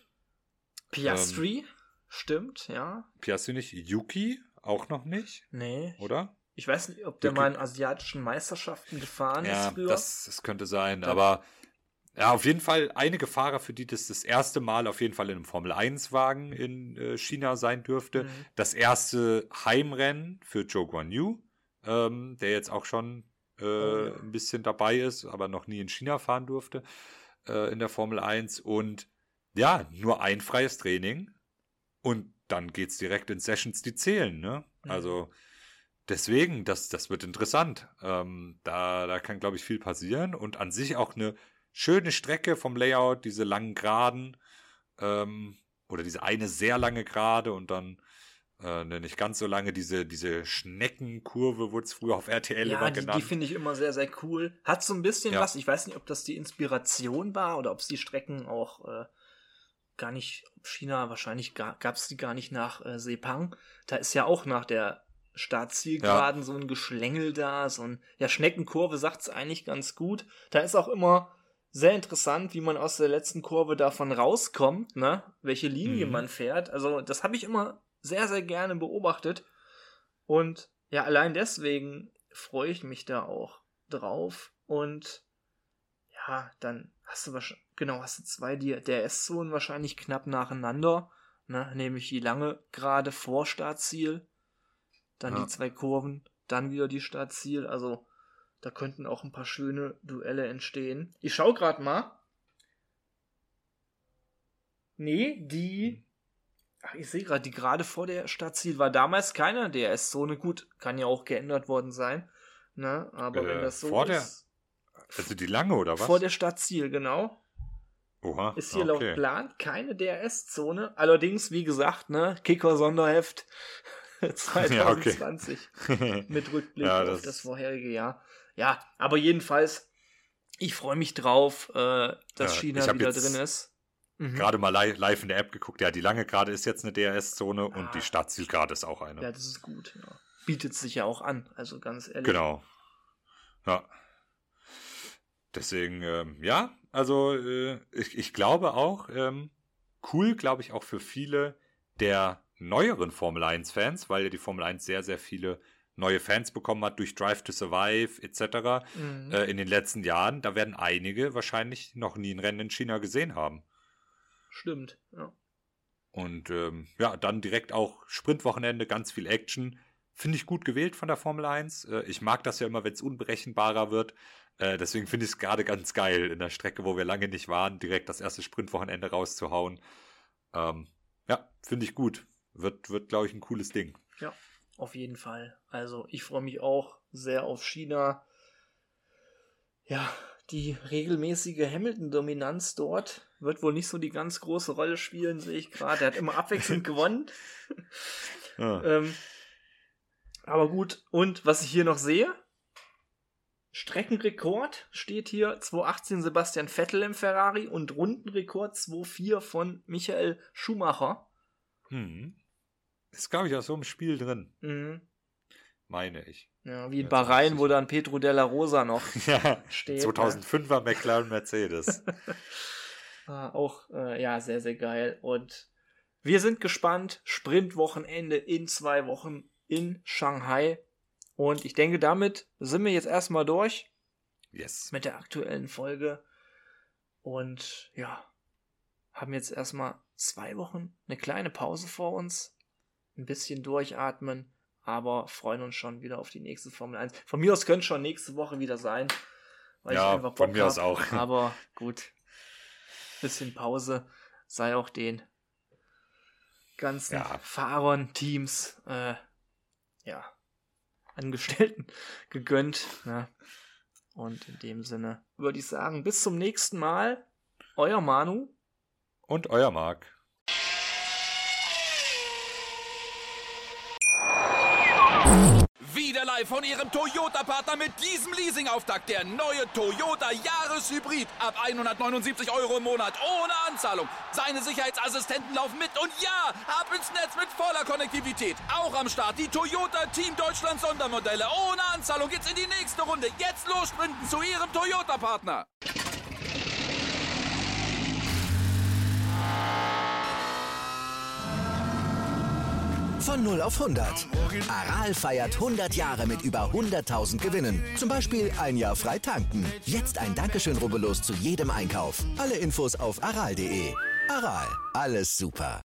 Speaker 2: Piastri, ähm, stimmt, ja.
Speaker 3: Piastri nicht. Yuki auch noch nicht.
Speaker 2: Nee.
Speaker 3: Oder?
Speaker 2: Ich weiß nicht, ob der Yuki mal in asiatischen Meisterschaften gefahren
Speaker 3: ja,
Speaker 2: ist früher.
Speaker 3: Das, das könnte sein, da aber ja, auf jeden Fall einige Fahrer, für die das das erste Mal auf jeden Fall in einem Formel eins Wagen in äh, China sein dürfte. Mhm. Das erste Heimrennen für Zhou Guanyu, ähm, der jetzt auch schon äh, oh, ja. ein bisschen dabei ist, aber noch nie in China fahren durfte äh, in der Formel eins. Und ja, nur ein freies Training und dann geht's direkt in Sessions, die zählen, ne? Mhm. Also deswegen, das, das wird interessant. Ähm, da, da kann, glaube ich, viel passieren und an sich auch eine schöne Strecke vom Layout, diese langen Geraden ähm, oder diese eine sehr lange Gerade und dann äh, eine nicht ganz so lange, diese, diese Schneckenkurve wurde es früher auf R T L
Speaker 2: ja,
Speaker 3: immer
Speaker 2: die,
Speaker 3: genannt.
Speaker 2: Die finde ich immer sehr, sehr cool. Hat so ein bisschen
Speaker 3: ja.
Speaker 2: was, ich weiß nicht, ob das die Inspiration war oder ob es die Strecken auch äh, gar nicht, China, wahrscheinlich gab es die gar nicht nach äh, Sepang. Da ist ja auch nach der Startzielgeraden ja. so ein Geschlängel da, so ein, ja, Schneckenkurve sagt es eigentlich ganz gut. Da ist auch immer sehr interessant, wie man aus der letzten Kurve davon rauskommt, ne, welche Linie mhm. man fährt. Also das habe ich immer sehr, sehr gerne beobachtet. Und ja, allein deswegen freue ich mich da auch drauf. Und ja, dann hast du wahrscheinlich, genau, hast du zwei D R S-Zonen wahrscheinlich knapp nacheinander, ne, nämlich die lange gerade vor Startziel, dann ja. die zwei Kurven, dann wieder die Startziel, also da könnten auch ein paar schöne Duelle entstehen. Ich schau gerade mal. Nee, die, ach, ich sehe gerade, die gerade vor der Startziel war damals keine D R S-Zone, gut, kann ja auch geändert worden sein, ne, aber äh, wenn das so
Speaker 3: vor
Speaker 2: ist.
Speaker 3: Der Also die lange, oder was?
Speaker 2: Vor der Stadtziel, genau.
Speaker 3: Oha,
Speaker 2: ist hier
Speaker 3: okay.
Speaker 2: laut Plan keine D R S-Zone. Allerdings, wie gesagt, ne, Kicker-Sonderheft zwanzig zwanzig
Speaker 3: ja, okay.
Speaker 2: mit Rückblick
Speaker 3: ja,
Speaker 2: auf
Speaker 3: das,
Speaker 2: das vorherige Jahr. Ja, aber jedenfalls, ich freue mich drauf, äh, dass
Speaker 3: ja,
Speaker 2: China wieder drin ist.
Speaker 3: Mhm. Gerade mal live, live in der App geguckt. Ja, die lange gerade ist jetzt eine D R S-Zone ah. und die Stadtzielgerade ist auch eine.
Speaker 2: Ja, das ist gut. Ja. Bietet sich ja auch an, also ganz ehrlich.
Speaker 3: Genau. Ja. Deswegen, ähm, ja, also äh, ich, ich glaube auch, ähm, cool, glaube ich, auch für viele der neueren Formel eins Fans, weil ja die Formel eins sehr, sehr viele neue Fans bekommen hat durch Drive to Survive et cetera mhm. äh, in den letzten Jahren. Da werden einige wahrscheinlich noch nie ein Rennen in China gesehen haben.
Speaker 2: Stimmt, ja.
Speaker 3: Und ähm, ja, dann direkt auch Sprintwochenende, ganz viel Action. Finde ich gut gewählt von der Formel eins. Äh, ich mag das ja immer, wenn es unberechenbarer wird. Äh, deswegen finde ich es gerade ganz geil, in der Strecke, wo wir lange nicht waren, direkt das erste Sprintwochenende rauszuhauen. Ähm, ja, finde ich gut. Wird, wird glaube ich, ein cooles Ding.
Speaker 2: Ja, auf jeden Fall. Also ich freue mich auch sehr auf China. Ja, die regelmäßige Hamilton-Dominanz dort wird wohl nicht so die ganz große Rolle spielen, sehe ich gerade. Er hat immer abwechselnd gewonnen.
Speaker 3: Ja.
Speaker 2: ähm, aber gut, und was ich hier noch sehe, Streckenrekord steht hier zweitausendachtzehn Sebastian Vettel im Ferrari und Rundenrekord zweitausendvier von Michael Schumacher.
Speaker 3: Hm. Ist, glaube ich, auch so im Spiel drin.
Speaker 2: Mhm.
Speaker 3: Meine ich.
Speaker 2: Ja, wie in
Speaker 3: Ja,
Speaker 2: Bahrain,
Speaker 3: sicher.
Speaker 2: wo dann Pedro Della Rosa noch
Speaker 3: Ja,
Speaker 2: steht.
Speaker 3: zweitausendfünfer McLaren Mercedes.
Speaker 2: Ah, auch, äh, ja, sehr, sehr geil. Und wir sind gespannt. Sprintwochenende in zwei Wochen in Shanghai. Und ich denke, damit sind wir jetzt erstmal durch
Speaker 3: Yes.
Speaker 2: mit der aktuellen Folge. Und ja, haben jetzt erstmal zwei Wochen eine kleine Pause vor uns. Ein bisschen durchatmen, aber freuen uns schon wieder auf die nächste Formel eins. Von mir aus könnte schon nächste Woche wieder sein, weil
Speaker 3: Ja,
Speaker 2: ich einfach Bock
Speaker 3: von mir
Speaker 2: hab.
Speaker 3: aus auch.
Speaker 2: Aber gut, bisschen Pause sei auch den ganzen
Speaker 3: Ja.
Speaker 2: Fahrern, Teams, äh, ja, Angestellten gegönnt. Ne? Und in dem Sinne würde ich sagen, bis zum nächsten Mal. Euer Manu.
Speaker 3: Und euer Marc.
Speaker 1: Wieder live von Ihrem Toyota-Partner mit diesem Leasing-Auftakt. Der neue Toyota Jahreshybrid. Ab hundertneunundsiebzig Euro im Monat. Ohne Anzahlung. Seine Sicherheitsassistenten laufen mit. Und ja, ab ins Netz mit voller Konnektivität. Auch am Start die Toyota Team Deutschland Sondermodelle. Ohne Anzahlung geht's in die nächste Runde. Jetzt los sprinten zu Ihrem Toyota-Partner.
Speaker 4: Von null auf hundert. Aral feiert hundert Jahre mit über hunderttausend Gewinnen. Zum Beispiel ein Jahr frei tanken. Jetzt ein Dankeschön, rubbellos zu jedem Einkauf. Alle Infos auf aral punkt de. Aral, alles super.